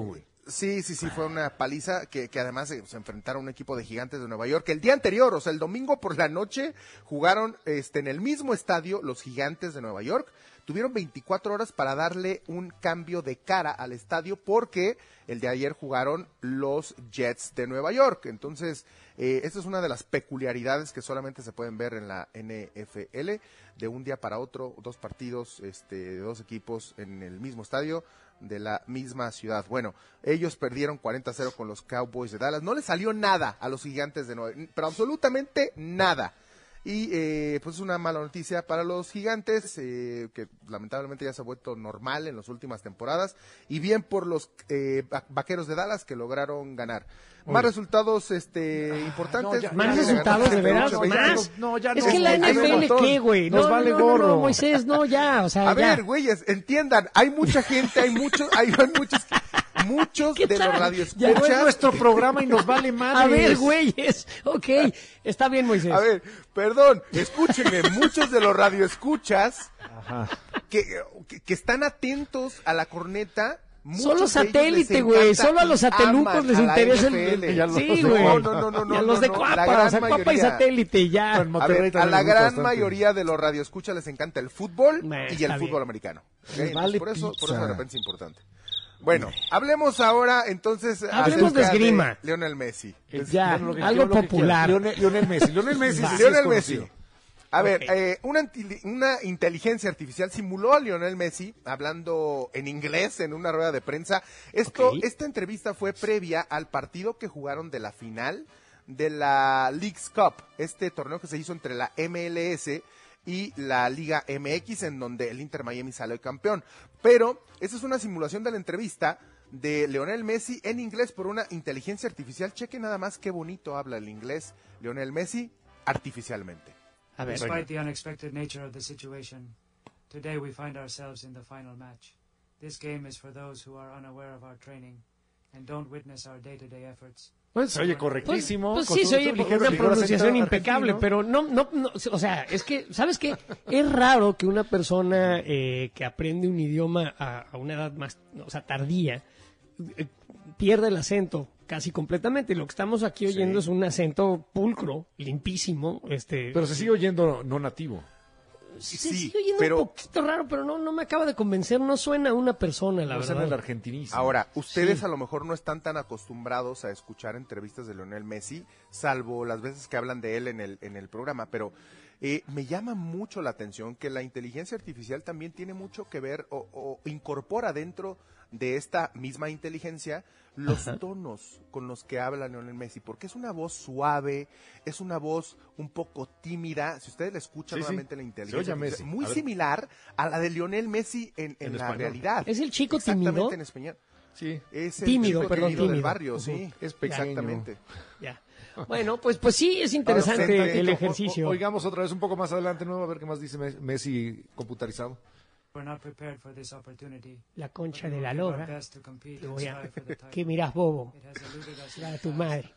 Speaker 20: Sí, sí, sí, fue una paliza que, que además se, se enfrentaron a un equipo de Gigantes de Nueva York. El día anterior, o sea, el domingo por la noche, jugaron este, en el mismo estadio los Gigantes de Nueva York. Tuvieron veinticuatro horas para darle un cambio de cara al estadio porque el de ayer jugaron los Jets de Nueva York. Entonces, eh, esta es una de las peculiaridades que solamente se pueden ver en la N F L. De un día para otro, dos partidos este, de dos equipos en el mismo estadio de la misma ciudad. Bueno, ellos perdieron cuarenta a cero con los Cowboys de Dallas. No les salió nada a los Gigantes de Nueva York, pero absolutamente nada. Y eh, pues es una mala noticia para los Gigantes, eh, que lamentablemente ya se ha vuelto normal en las últimas temporadas, y bien por los eh, Vaqueros de Dallas que lograron ganar. Oye. Más resultados este importantes.
Speaker 1: No, ya, más ya, resultados ya, de veras, más. No, ya
Speaker 20: es
Speaker 1: no,
Speaker 20: que
Speaker 1: la N F L qué, güey.
Speaker 3: Nos
Speaker 1: no,
Speaker 3: vale
Speaker 1: no,
Speaker 3: gorro.
Speaker 1: No, no, Moisés, no, ya, o sea,
Speaker 20: A
Speaker 1: ya.
Speaker 20: ver, güeyes, entiendan, hay mucha gente, hay muchos, hay, hay muchos, muchos de los radioescuchas.
Speaker 3: No es nuestro programa y nos vale madres.
Speaker 1: A ver, güeyes, ok, está bien, Moisés.
Speaker 20: A ver, perdón, escúchenme, muchos de los radioescuchas Ajá. Que, que, que están atentos a la corneta.
Speaker 1: Solo satélite, güey. Solo a los satelucos les interesa el... Sí, güey.
Speaker 20: No, no, no, no.
Speaker 1: Y a los de Cuapa, o sea, Cuapa y satélite, ya.
Speaker 20: A, ver, a la gran mayoría de los radioescuchas les encanta el fútbol Man, y el fútbol bien. americano. ¿Okay? Vale por eso, por eso de repente es importante. Bueno, hablemos ahora entonces
Speaker 1: hablemos de esgrima.
Speaker 20: De Lionel Messi.
Speaker 1: Ya, algo popular.
Speaker 3: Lionel, Lionel Messi. Lionel Messi.
Speaker 20: Lionel Messi. A ver, okay. eh, una, una inteligencia artificial simuló a Lionel Messi hablando en inglés en una rueda de prensa. Esto, okay. Esta entrevista fue previa al partido que jugaron de la final de la Leagues Cup, este torneo que se hizo entre la M L S y la Liga M X, en donde el Inter Miami salió campeón. Pero esta es una simulación de la entrevista de Lionel Messi en inglés por una inteligencia artificial. Cheque nada más qué bonito habla el inglés Lionel Messi artificialmente.
Speaker 13: A ver, Despite the unexpected nature of the situation, today we find ourselves in the final match. This game is for those who are unaware of our training and don't witness our day-to-day efforts.
Speaker 3: Pues se oye correctísimo.
Speaker 1: Pues, pues sí, se oye con una pronunciación impecable, pero no, no, no, o sea, es que, ¿sabes qué? Es raro que una persona eh, que aprende un idioma a, a una edad más, o sea, tardía, eh, pierda el acento casi completamente. Lo que estamos aquí oyendo sí. es un acento pulcro, limpísimo. Este,
Speaker 3: pero se sigue oyendo no nativo.
Speaker 1: Se sí, sigue oyendo pero, un poquito raro, pero no, no me acaba de convencer. No suena a una persona, la
Speaker 3: no
Speaker 1: verdad.
Speaker 3: Suena el argentinismo.
Speaker 20: Ahora, ustedes sí. a lo mejor no están tan acostumbrados a escuchar entrevistas de Lionel Messi, salvo las veces que hablan de él en el, en el programa, pero eh, me llama mucho la atención que la inteligencia artificial también tiene mucho que ver o, o incorpora dentro de esta misma inteligencia los Ajá. tonos con los que habla Lionel Messi, porque es una voz suave, es una voz un poco tímida. Si ustedes la escuchan sí, nuevamente sí. la inteligencia,
Speaker 3: Messi.
Speaker 20: muy a similar a la de Lionel Messi en, en, en la realidad.
Speaker 1: ¿Es el chico
Speaker 20: Exactamente,
Speaker 1: tímido?
Speaker 20: en español.
Speaker 3: Sí.
Speaker 20: Es el
Speaker 1: tímido,
Speaker 20: chico
Speaker 1: perdón,
Speaker 20: tímido,
Speaker 1: tímido
Speaker 20: del barrio,
Speaker 3: uh-huh.
Speaker 20: sí.
Speaker 3: Es pequeño.
Speaker 20: Exactamente.
Speaker 1: Ya. Bueno, pues pues sí, es interesante Ahora, el ejercicio.
Speaker 3: O, o, oigamos otra vez un poco más adelante, ¿no? A ver qué más dice Messi computarizado.
Speaker 13: We're not prepared for this opportunity.
Speaker 1: La concha de la lora. Te voy a... ¿Qué mirás, bobo? Mira a tu madre.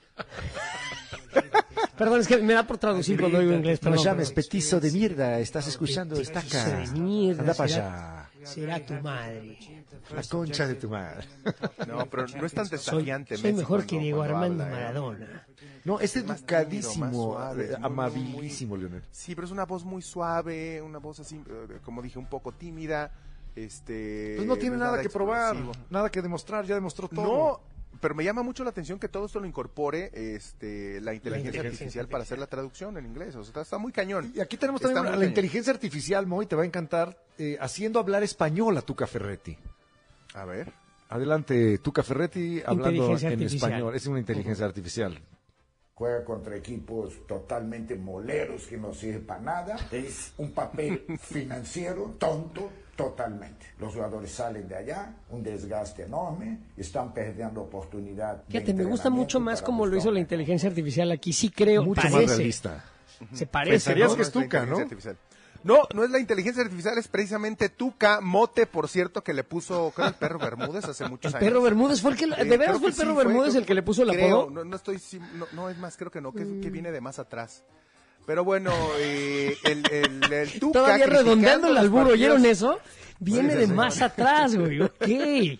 Speaker 1: Perdón, es que me da por traducir cuando oigo inglés.
Speaker 3: No me llames petizo de mierda, estás escuchando estaca.
Speaker 1: Petizo de mierda.
Speaker 3: Anda para allá.
Speaker 1: Será tu madre.
Speaker 3: La concha de tu madre.
Speaker 20: No, pero no es tan desafiante.
Speaker 1: Soy, soy mejor que Diego Armando Maradona.
Speaker 3: No, es educadísimo, amabilísimo, Lionel.
Speaker 20: Sí, pero es una voz muy suave, una voz así, como dije, un poco tímida. Este,
Speaker 3: pues no tiene no nada, nada que probar, nada que demostrar, ya demostró todo.
Speaker 20: No, pero me llama mucho la atención que todo esto lo incorpore este, la, inteligencia la inteligencia artificial, artificial para hacer la traducción en inglés. O sea, está, está muy cañón.
Speaker 3: Y aquí tenemos también una, la inteligencia artificial, Moy, te va a encantar, eh, haciendo hablar español a Tuca Ferretti.
Speaker 20: A ver.
Speaker 3: Adelante, Tuca Ferretti hablando en
Speaker 1: artificial.
Speaker 3: español. Es una inteligencia uh-huh. artificial.
Speaker 14: Juega contra equipos totalmente moleros que no sirven para nada. Es un papel financiero tonto totalmente. Los jugadores salen de allá, un desgaste enorme, están perdiendo oportunidad.
Speaker 1: Fíjate, me gusta mucho más como lo hizo la inteligencia artificial aquí. Sí creo,
Speaker 3: mucho
Speaker 1: parece.
Speaker 3: más realista.
Speaker 1: Se parece,
Speaker 3: Pensarías
Speaker 1: ¿no?
Speaker 3: que es Tuca, ¿no?
Speaker 20: No, no es la inteligencia artificial, es precisamente Tuca, mote, por cierto, que le puso, creo, el perro Bermúdez hace muchos
Speaker 1: el
Speaker 20: años.
Speaker 1: ¿El perro Bermúdez fue el que,
Speaker 20: eh,
Speaker 1: de veras fue el perro sí, Bermúdez fue, el que le puso el apodo?
Speaker 20: No, no estoy, no, no, es más, creo que no, que, mm. que viene de más atrás. Pero bueno, eh, el, el, el Tuca...
Speaker 1: Todavía redondeando el albur, ¿oyeron eso? Viene de más atrás, güey, ok.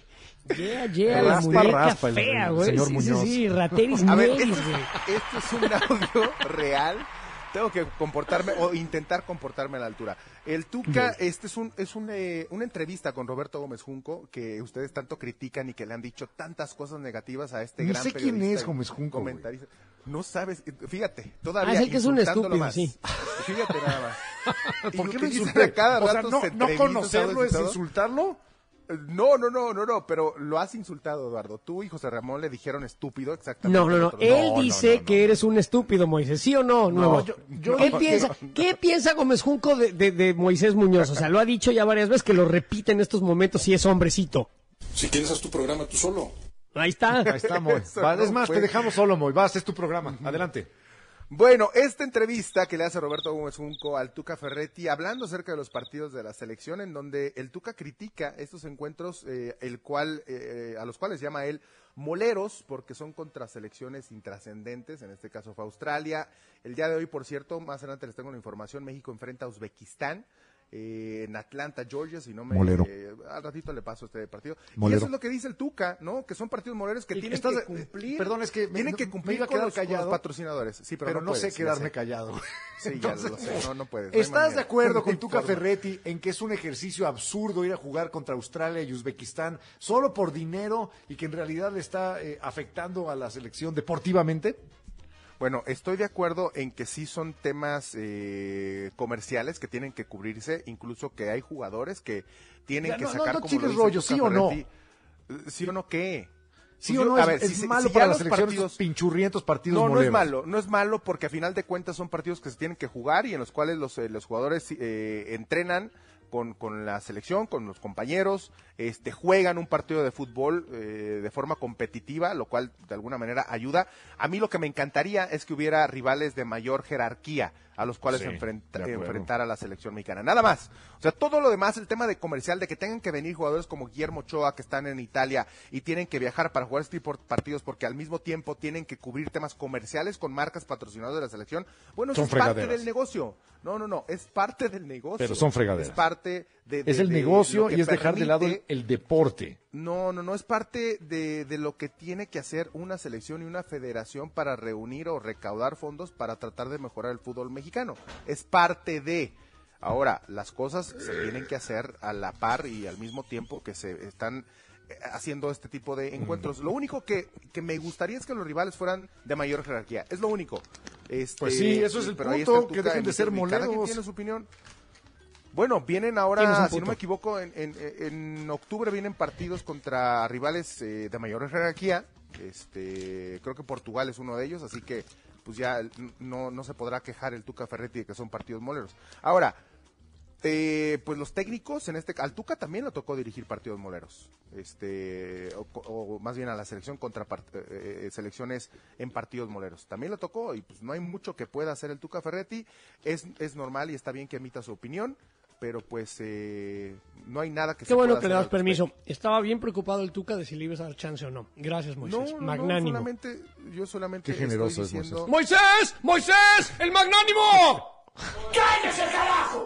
Speaker 1: Yeah, yeah, la
Speaker 3: Raspa,
Speaker 1: muñeca
Speaker 3: raspa el
Speaker 1: fea, güey.
Speaker 3: señor
Speaker 1: Sí,
Speaker 3: Muñoz.
Speaker 1: sí, sí, rateris
Speaker 20: A ver,
Speaker 1: negros,
Speaker 20: esto,
Speaker 1: güey.
Speaker 20: es- esto es un audio real. Tengo que comportarme o intentar comportarme a la altura. El Tuca, este es un es un, eh, una entrevista con Roberto Gómez Junco que ustedes tanto critican y que le han dicho tantas cosas negativas a este
Speaker 3: Ni
Speaker 20: gran
Speaker 3: sé quién
Speaker 20: periodista
Speaker 3: es
Speaker 20: y
Speaker 3: Gómez Junco, güey.
Speaker 20: comentarista. No sabes, eh, fíjate, todavía
Speaker 1: Ah, es el que es un
Speaker 20: insultándolo
Speaker 1: estúpido,
Speaker 20: más.
Speaker 1: sí.
Speaker 20: Fíjate nada más.
Speaker 3: ¿Por
Speaker 20: Y
Speaker 3: qué lo
Speaker 20: utilizan
Speaker 3: insulté?
Speaker 20: a cada
Speaker 3: O sea,
Speaker 20: rato
Speaker 3: no,
Speaker 20: sus
Speaker 3: no
Speaker 20: entrevistas,
Speaker 3: conocerlo
Speaker 20: ¿sabes?
Speaker 3: es
Speaker 20: Y todo.
Speaker 3: insultarlo.
Speaker 20: No, no, no, no, no, pero lo has insultado, Eduardo. Tú y José Ramón le dijeron estúpido exactamente.
Speaker 1: No, no,
Speaker 20: al
Speaker 1: no.
Speaker 20: otro.
Speaker 1: Él
Speaker 20: No, no,
Speaker 1: dice
Speaker 20: no, no.
Speaker 1: que eres un estúpido, Moisés. ¿Sí o no, Nuevo?
Speaker 3: yo- yo
Speaker 1: ¿Qué,
Speaker 3: no,
Speaker 1: piensa,
Speaker 3: no, no.
Speaker 1: ¿Qué piensa Gómez Junco de, de, de Moisés Muñoz? O sea, lo ha dicho ya varias veces que lo repite en estos momentos y es hombrecito.
Speaker 9: Si quieres, haz tu programa tú solo.
Speaker 1: Ahí está.
Speaker 3: Ahí está, Moy.
Speaker 20: Eso
Speaker 3: Va,
Speaker 20: no
Speaker 3: es más,
Speaker 20: fue.
Speaker 3: te dejamos solo, Moy. Vas, es tu programa. Adelante.
Speaker 20: Bueno, esta entrevista que le hace Roberto Gómez Junco al Tuca Ferretti, hablando acerca de los partidos de la selección, en donde el Tuca critica estos encuentros, eh, el cual, eh, a los cuales llama él moleros, porque son contra selecciones intrascendentes, en este caso fue Australia. El día de hoy, por cierto, más adelante les tengo la información, México enfrenta a Uzbekistán. Eh, en Atlanta, Georgia, si no me...
Speaker 3: Molero.
Speaker 20: eh, al ratito le paso este partido.
Speaker 3: Molero.
Speaker 20: Y eso es lo que dice el Tuca, ¿no? Que son partidos moleros que
Speaker 3: Y
Speaker 20: tienen
Speaker 3: estás
Speaker 20: que
Speaker 3: de-
Speaker 20: cumplir...
Speaker 3: perdón, es que me-
Speaker 20: tienen
Speaker 3: no-
Speaker 20: que
Speaker 3: me
Speaker 20: cumplir
Speaker 3: iba a
Speaker 20: con
Speaker 3: quedar
Speaker 20: los, con los
Speaker 3: callado,
Speaker 20: patrocinadores. Sí, pero,
Speaker 3: Pero
Speaker 20: no,
Speaker 3: no,
Speaker 20: puedes,
Speaker 3: sé
Speaker 20: ya
Speaker 3: quedarme callado.
Speaker 20: Sí,
Speaker 3: Entonces,
Speaker 20: ya lo sé, no, no puedes. no hay
Speaker 3: ¿Estás
Speaker 20: manera.
Speaker 3: de acuerdo
Speaker 20: No
Speaker 3: con
Speaker 20: hay
Speaker 3: Tuca
Speaker 20: forma.
Speaker 3: Ferretti en que es un ejercicio absurdo ir a jugar contra Australia y Uzbekistán solo por dinero y que en realidad le está eh, afectando a la selección deportivamente?
Speaker 20: Bueno, estoy de acuerdo en que sí son temas eh, comerciales que tienen que cubrirse, incluso que hay jugadores que tienen
Speaker 3: Ya,
Speaker 20: que
Speaker 3: no, no,
Speaker 20: sacar
Speaker 3: no
Speaker 20: como
Speaker 3: chiles
Speaker 20: lo dice
Speaker 3: rollo,
Speaker 20: Tuca
Speaker 3: ¿sí o no?
Speaker 20: Ferretti. Eh, ¿Sí o no qué?
Speaker 3: ¿Sí
Speaker 20: Pues
Speaker 3: o
Speaker 20: yo-
Speaker 3: no?
Speaker 20: a
Speaker 3: Es,
Speaker 20: ver,
Speaker 3: es
Speaker 20: si se-
Speaker 3: malo
Speaker 20: si
Speaker 3: para
Speaker 20: ya
Speaker 3: la
Speaker 20: los
Speaker 3: selección
Speaker 20: partidos-
Speaker 3: estos pinchurrientos partidos
Speaker 20: No, no es
Speaker 3: moleros.
Speaker 20: malo, no es malo porque a final de cuentas son partidos que se tienen que jugar y en los cuales los, eh, los jugadores eh, entrenan con, con la selección, con los compañeros, este, juegan un partido de fútbol eh, de forma competitiva, lo cual de alguna manera ayuda. A mí lo que me encantaría es que hubiera rivales de mayor jerarquía a los cuales
Speaker 3: Sí,
Speaker 20: enfrenta-
Speaker 3: de acuerdo.
Speaker 20: enfrentar a la selección mexicana. Nada más. O sea, todo lo demás, el tema de comercial, de que tengan que venir jugadores como Guillermo Ochoa, que están en Italia, y tienen que viajar para jugar este tipo de partidos, porque al mismo tiempo tienen que cubrir temas comerciales con marcas patrocinadoras de la selección. Bueno, eso
Speaker 3: Son
Speaker 20: es parte
Speaker 3: fregaderas.
Speaker 20: del negocio. No, no, no, es parte del negocio.
Speaker 3: Pero son fregaderas.
Speaker 20: Es parte de... de-
Speaker 3: Es el
Speaker 20: de
Speaker 3: negocio
Speaker 20: lo que
Speaker 3: y es dejar de lado el,
Speaker 20: permite-
Speaker 3: el deporte.
Speaker 20: no, no, no, es parte de, de lo que tiene que hacer una selección y una federación para reunir o recaudar fondos para tratar de mejorar el fútbol mexicano. Es parte de... Ahora, las cosas se tienen que hacer a la par y al mismo tiempo que se están eh, haciendo este tipo de encuentros. Lo único que, que me gustaría es que los rivales fueran de mayor jerarquía. Es lo único. Este,
Speaker 3: Pues sí, eso es el
Speaker 20: pero ahí
Speaker 3: punto,
Speaker 20: está el
Speaker 3: que
Speaker 20: Tuca
Speaker 3: dejen de
Speaker 20: en-
Speaker 3: ser
Speaker 20: en- Cada quien
Speaker 3: moleros.
Speaker 20: tiene su opinión. Bueno, vienen
Speaker 1: Tienes
Speaker 20: ahora,
Speaker 1: un
Speaker 20: si no
Speaker 1: punto.
Speaker 20: me equivoco, en, en, en octubre vienen partidos contra rivales eh, de mayor jerarquía. Este, creo que Portugal es uno de ellos, así que pues ya no, no se podrá quejar el Tuca Ferretti de que son partidos moleros. Ahora, eh, pues los técnicos, en este al Tuca también le tocó dirigir partidos moleros, este, o, o más bien a la selección contra part- eh, eh, selecciones en partidos moleros. También le tocó y pues no hay mucho que pueda hacer el Tuca Ferretti. Es, es normal y está bien que emita su opinión, pero pues eh, no hay nada que
Speaker 1: Qué
Speaker 20: se
Speaker 1: bueno
Speaker 20: pueda
Speaker 1: que le
Speaker 20: hacer
Speaker 1: das
Speaker 20: al
Speaker 1: permiso. Estaba bien preocupado el Tuca de si le ibas a dar chance o no. Gracias,
Speaker 20: respecto.
Speaker 1: Moisés.
Speaker 20: No, no, no,
Speaker 1: Magnánimo.
Speaker 20: solamente, yo solamente
Speaker 3: Qué generoso
Speaker 20: estoy
Speaker 3: es
Speaker 20: diciendo...
Speaker 1: ¡Moisés! ¡Moisés! ¡El magnánimo!
Speaker 2: ¡Cállese, carajo!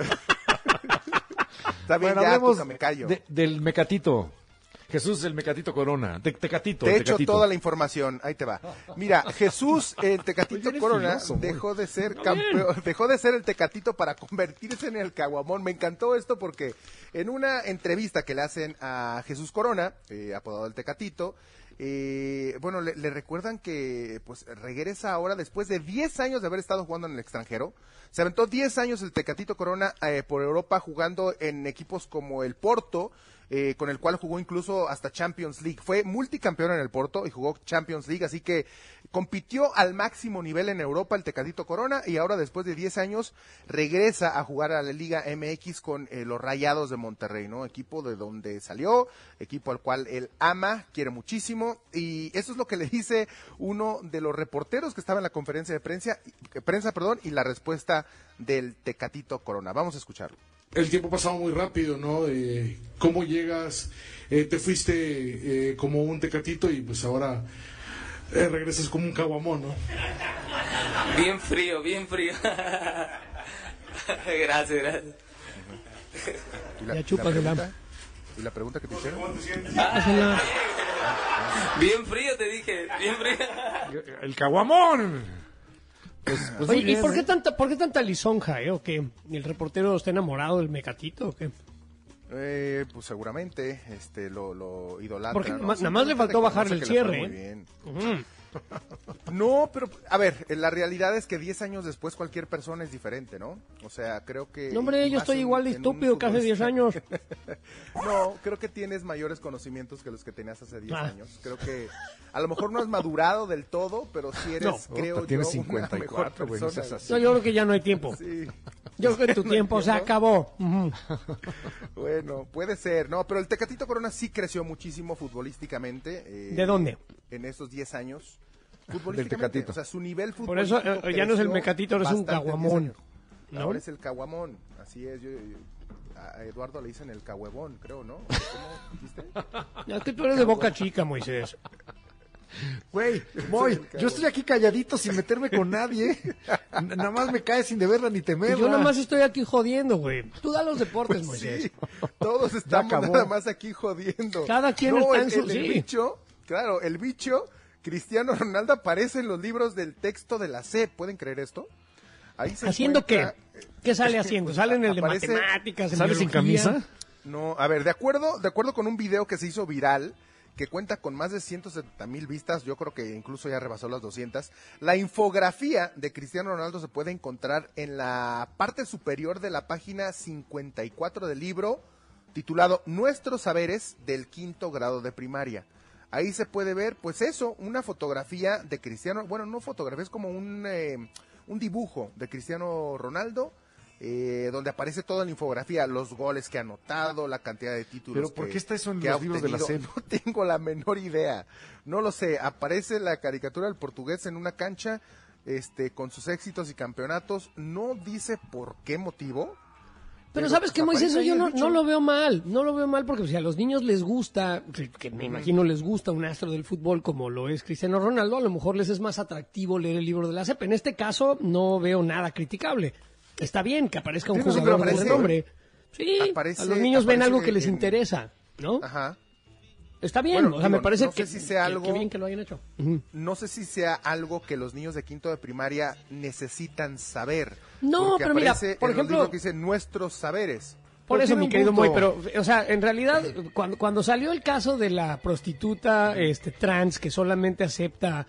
Speaker 20: Está bien,
Speaker 3: Bueno,
Speaker 20: ya,
Speaker 3: hablemos
Speaker 20: Tuca, me callo.
Speaker 3: de- del Mecatito. Jesús, el Mecatito Corona. Te- tecatito.
Speaker 20: Te
Speaker 3: el
Speaker 20: echo
Speaker 3: Tecatito.
Speaker 20: toda la información, ahí te va. Mira, Jesús, el Tecatito
Speaker 3: Oye, eres
Speaker 20: Corona,
Speaker 3: filoso, muy.
Speaker 20: dejó de ser campeón, dejó de ser el Tecatito para convertirse en el Caguamón. Me encantó esto porque en una entrevista que le hacen a Jesús Corona, eh, apodado el Tecatito, eh, bueno, le, le recuerdan que pues regresa ahora después de diez años de haber estado jugando en el extranjero. Se aventó diez años el Tecatito Corona eh, por Europa jugando en equipos como el Porto, eh, con el cual jugó incluso hasta Champions League. Fue multicampeón en el Porto y jugó Champions League, así que compitió al máximo nivel en Europa el Tecatito Corona y ahora después de diez años regresa a jugar a la Liga M X con eh, los Rayados de Monterrey, ¿no? Equipo de donde salió, equipo al cual él ama, quiere muchísimo y eso es lo que le dice uno de los reporteros que estaba en la conferencia de prensa, prensa, perdón, y la respuesta del Tecatito Corona. Vamos a escucharlo.
Speaker 15: El tiempo pasaba muy rápido, ¿no? De cómo llegas, eh, te fuiste eh, como un tecatito y pues ahora eh, regresas como un caguamón, ¿no?
Speaker 16: Bien frío, bien frío. Gracias, gracias.
Speaker 20: ¿Y la-
Speaker 1: Ya
Speaker 20: y
Speaker 1: chupas
Speaker 20: la
Speaker 1: el
Speaker 20: pregunta?
Speaker 1: hambre.
Speaker 20: ¿Y la pregunta que te hicieron?
Speaker 16: ¿Cómo te sientes? Ah, bien frío, te dije, bien frío.
Speaker 3: El caguamón.
Speaker 1: Pues, pues Oye, ¿y bien, por qué, ¿eh? tanta, por qué tanta lisonja, eh? ¿O qué? ¿El reportero está enamorado del Mecatito o qué?
Speaker 20: Eh, pues seguramente este, lo, lo idolatra.
Speaker 1: Porque
Speaker 20: ¿no?
Speaker 1: ma- nada más le faltó bajarle el cierre.
Speaker 20: Muy bien. Uh-huh. No, pero a ver, la realidad es que diez años después cualquier persona es diferente, ¿no? O sea, creo que...
Speaker 1: No, hombre, yo estoy en, igual de estúpido que hace diez años.
Speaker 20: No, creo que tienes mayores conocimientos que los que tenías hace diez
Speaker 1: ah.
Speaker 20: años. Creo que a lo mejor no has madurado del todo, pero sí eres,
Speaker 3: no,
Speaker 20: creo
Speaker 3: tienes
Speaker 20: yo,
Speaker 3: cincuenta y cuatro,
Speaker 20: una mejor persona.
Speaker 1: No, yo creo que ya no hay tiempo.
Speaker 20: Sí.
Speaker 1: Yo creo que tu tiempo se acabó. Uh-huh.
Speaker 20: Bueno, puede ser. No, pero el Tecatito Corona sí creció muchísimo futbolísticamente. Eh,
Speaker 1: ¿De dónde?
Speaker 20: En esos diez años.
Speaker 3: Del Tecatito.
Speaker 20: O sea, su nivel
Speaker 1: Por eso eh, ya no es el Mecatito, ahora es un caguamón.
Speaker 20: ¿No? Ahora es el caguamón. Así es. Yo, yo, a Eduardo le dicen el cahuevón, creo, ¿no? ¿Cómo dijiste?
Speaker 1: Es que tú eres de Boca Chica, Moisés.
Speaker 3: Güey, voy, yo estoy aquí calladito sin meterme con nadie. N- nada más me cae sin deberla ni temerla.
Speaker 1: Y yo nada más estoy aquí jodiendo, güey. Tú da los deportes,
Speaker 20: Pues
Speaker 1: Moisés.
Speaker 20: Sí, todos estamos nada más aquí jodiendo.
Speaker 1: Cada quien
Speaker 20: no,
Speaker 1: está en su...
Speaker 20: el, el,
Speaker 1: sí.
Speaker 20: el bicho, claro, el bicho, Cristiano Ronaldo aparece en los libros del texto de la S E P. ¿Pueden creer esto? Ahí se
Speaker 1: ¿Haciendo
Speaker 20: encuentra...
Speaker 1: qué? ¿Qué sale haciendo?
Speaker 20: Pues,
Speaker 1: ¿Sale en el de
Speaker 20: aparece...
Speaker 1: matemáticas?
Speaker 3: ¿Sale sin camisa?
Speaker 20: No, a ver, de acuerdo, de acuerdo con un video que se hizo viral, que cuenta con más de ciento setenta mil vistas, yo creo que incluso ya rebasó las doscientas, la infografía de Cristiano Ronaldo se puede encontrar en la parte superior de la página cincuenta y cuatro del libro, titulado Nuestros saberes del quinto grado de primaria. Ahí se puede ver, pues eso, una fotografía de Cristiano, bueno, no fotografía, es como un, eh, un dibujo de Cristiano Ronaldo, Eh, donde aparece toda la infografía, los goles que ha anotado, la cantidad de títulos.
Speaker 3: ¿Pero por
Speaker 20: que,
Speaker 3: qué está eso en
Speaker 20: que
Speaker 3: los
Speaker 20: ha
Speaker 3: libros de la
Speaker 20: obtenido.
Speaker 3: S E P?
Speaker 20: No tengo la menor idea, no lo sé. Aparece la caricatura del portugués en una cancha, este, con sus éxitos y campeonatos. No dice por qué motivo.
Speaker 1: Pero, pero ¿sabes qué, Moisés? Eso yo no,
Speaker 20: dicho.
Speaker 1: no lo veo mal, no lo veo mal porque si a los niños les gusta, que, que me imagino les gusta un astro del fútbol como lo es Cristiano Ronaldo, a lo mejor les es más atractivo leer el libro de la S E P. En este caso no veo nada criticable. Está bien que aparezca un
Speaker 20: sí,
Speaker 1: jugador
Speaker 20: no,
Speaker 1: de nombre. Sí,
Speaker 20: aparece,
Speaker 1: a los niños ven algo que les
Speaker 20: en...
Speaker 1: interesa, ¿no?
Speaker 20: Ajá.
Speaker 1: Está bien,
Speaker 20: bueno,
Speaker 1: o sea,
Speaker 20: digo,
Speaker 1: me parece
Speaker 20: no
Speaker 1: que,
Speaker 20: sé si sea
Speaker 1: que,
Speaker 20: algo,
Speaker 1: que bien que lo hayan hecho. Uh-huh.
Speaker 20: No sé si sea algo que los niños de quinto de primaria necesitan saber.
Speaker 1: No, pero mira, por
Speaker 20: en
Speaker 1: ejemplo,
Speaker 20: que dice nuestros saberes.
Speaker 1: Por eso, mi querido Moy, pero, o sea, en realidad, cuando, cuando salió el caso de la prostituta este, trans que solamente acepta,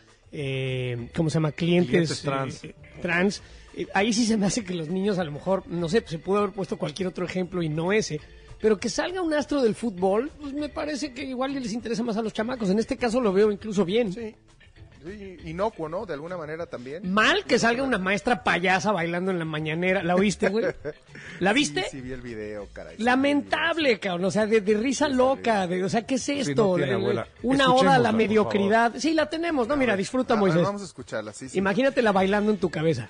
Speaker 1: eh, ¿cómo se llama? Clientes,
Speaker 3: Clientes trans.
Speaker 1: Eh, trans, eh, ahí sí se me hace que los niños, a lo mejor, no sé, se pudo haber puesto cualquier otro ejemplo y no ese. Pero que salga un astro del fútbol, pues me parece que igual les interesa más a los chamacos. En este caso lo veo incluso bien.
Speaker 20: Sí. Sí, inocuo, ¿no? De alguna manera también.
Speaker 1: Mal que salga una maestra payasa bailando en la mañanera. ¿La oíste, güey? ¿La viste?
Speaker 20: Sí, sí, vi el video, caray.
Speaker 1: Lamentable, cabrón. O sea, de, de risa loca. De, o sea, ¿qué es esto?
Speaker 3: Sí, no tiene,
Speaker 1: de,
Speaker 3: abuela.
Speaker 1: Una oda a la mediocridad. Sí, la tenemos. No, mira, disfruta,
Speaker 20: Ah,
Speaker 1: Moisés.
Speaker 20: Vamos a escucharla, sí, sí.
Speaker 1: Imagínatela bailando en tu cabeza.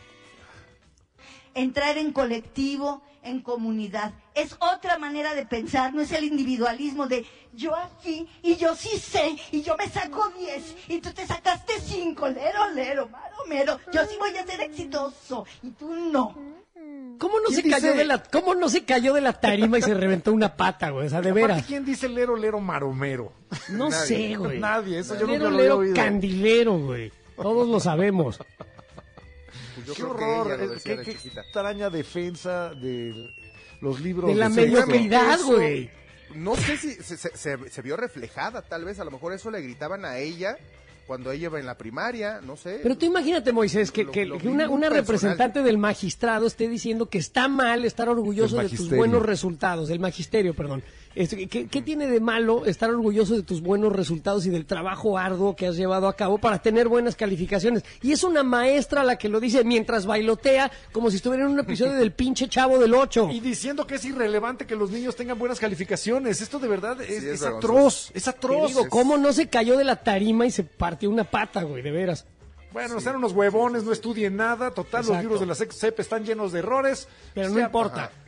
Speaker 4: Entrar en colectivo, en comunidad. Es otra manera de pensar, no es el individualismo de yo aquí y yo sí sé y yo me saco diez y tú te sacaste cinco, lero, lero, maro, mero. Yo sí voy a ser exitoso y tú no.
Speaker 1: ¿Cómo no se
Speaker 3: ¿Quién
Speaker 1: cayó
Speaker 3: dice?
Speaker 1: de la cómo no se cayó de la tarima y se reventó una pata, güey? O sea, de
Speaker 3: Aparte,
Speaker 1: veras.
Speaker 3: ¿quién dice lero, lero, maromero?
Speaker 1: No
Speaker 20: Nadie.
Speaker 1: sé, güey.
Speaker 3: Nadie, eso yo
Speaker 1: Lero,
Speaker 3: nunca lo había
Speaker 1: lero,
Speaker 3: oído.
Speaker 1: candilero, güey. Todos lo sabemos.
Speaker 20: Pues yo
Speaker 3: Qué
Speaker 20: creo que
Speaker 3: horror,
Speaker 20: ella lo
Speaker 3: eh,
Speaker 20: decía
Speaker 3: qué,
Speaker 20: de
Speaker 3: qué
Speaker 20: chiquita.
Speaker 3: extraña defensa de los libros
Speaker 1: De la
Speaker 3: sexo.
Speaker 1: mediocridad,
Speaker 20: Eso,
Speaker 1: güey.
Speaker 20: No sé si se, se, se, se vio reflejada, tal vez, a lo mejor eso le gritaban a ella cuando ella iba en la primaria, no sé.
Speaker 1: Pero tú imagínate, Moisés, que,
Speaker 20: Lo-
Speaker 1: que-
Speaker 20: lo
Speaker 1: que
Speaker 20: vi
Speaker 1: una,
Speaker 20: muy
Speaker 1: una
Speaker 20: personal.
Speaker 1: representante del magistrado esté diciendo que está mal estar orgulloso
Speaker 3: Del
Speaker 1: de tus
Speaker 3: magisterio.
Speaker 1: buenos resultados, del magisterio, perdón. Este, ¿qué, qué tiene de malo estar orgulloso de tus buenos resultados y del trabajo arduo que has llevado a cabo para tener buenas calificaciones? Y es una maestra la que lo dice mientras bailotea como si estuviera en un episodio del pinche Chavo del Ocho.
Speaker 3: Y diciendo que es irrelevante que los niños tengan buenas calificaciones. Esto de verdad es,
Speaker 20: Sí, es
Speaker 3: es
Speaker 20: vergonzoso.
Speaker 3: atroz, es
Speaker 1: Te
Speaker 3: atroz.
Speaker 1: digo, ¿cómo no se cayó de la tarima y se partió una pata, güey? De veras.
Speaker 3: Bueno, están unos huevones, no estudien nada. Total,
Speaker 1: Exacto.
Speaker 3: los libros de la S E P están llenos de errores.
Speaker 1: Pero no
Speaker 3: Sea-
Speaker 1: importa.
Speaker 3: Ajá.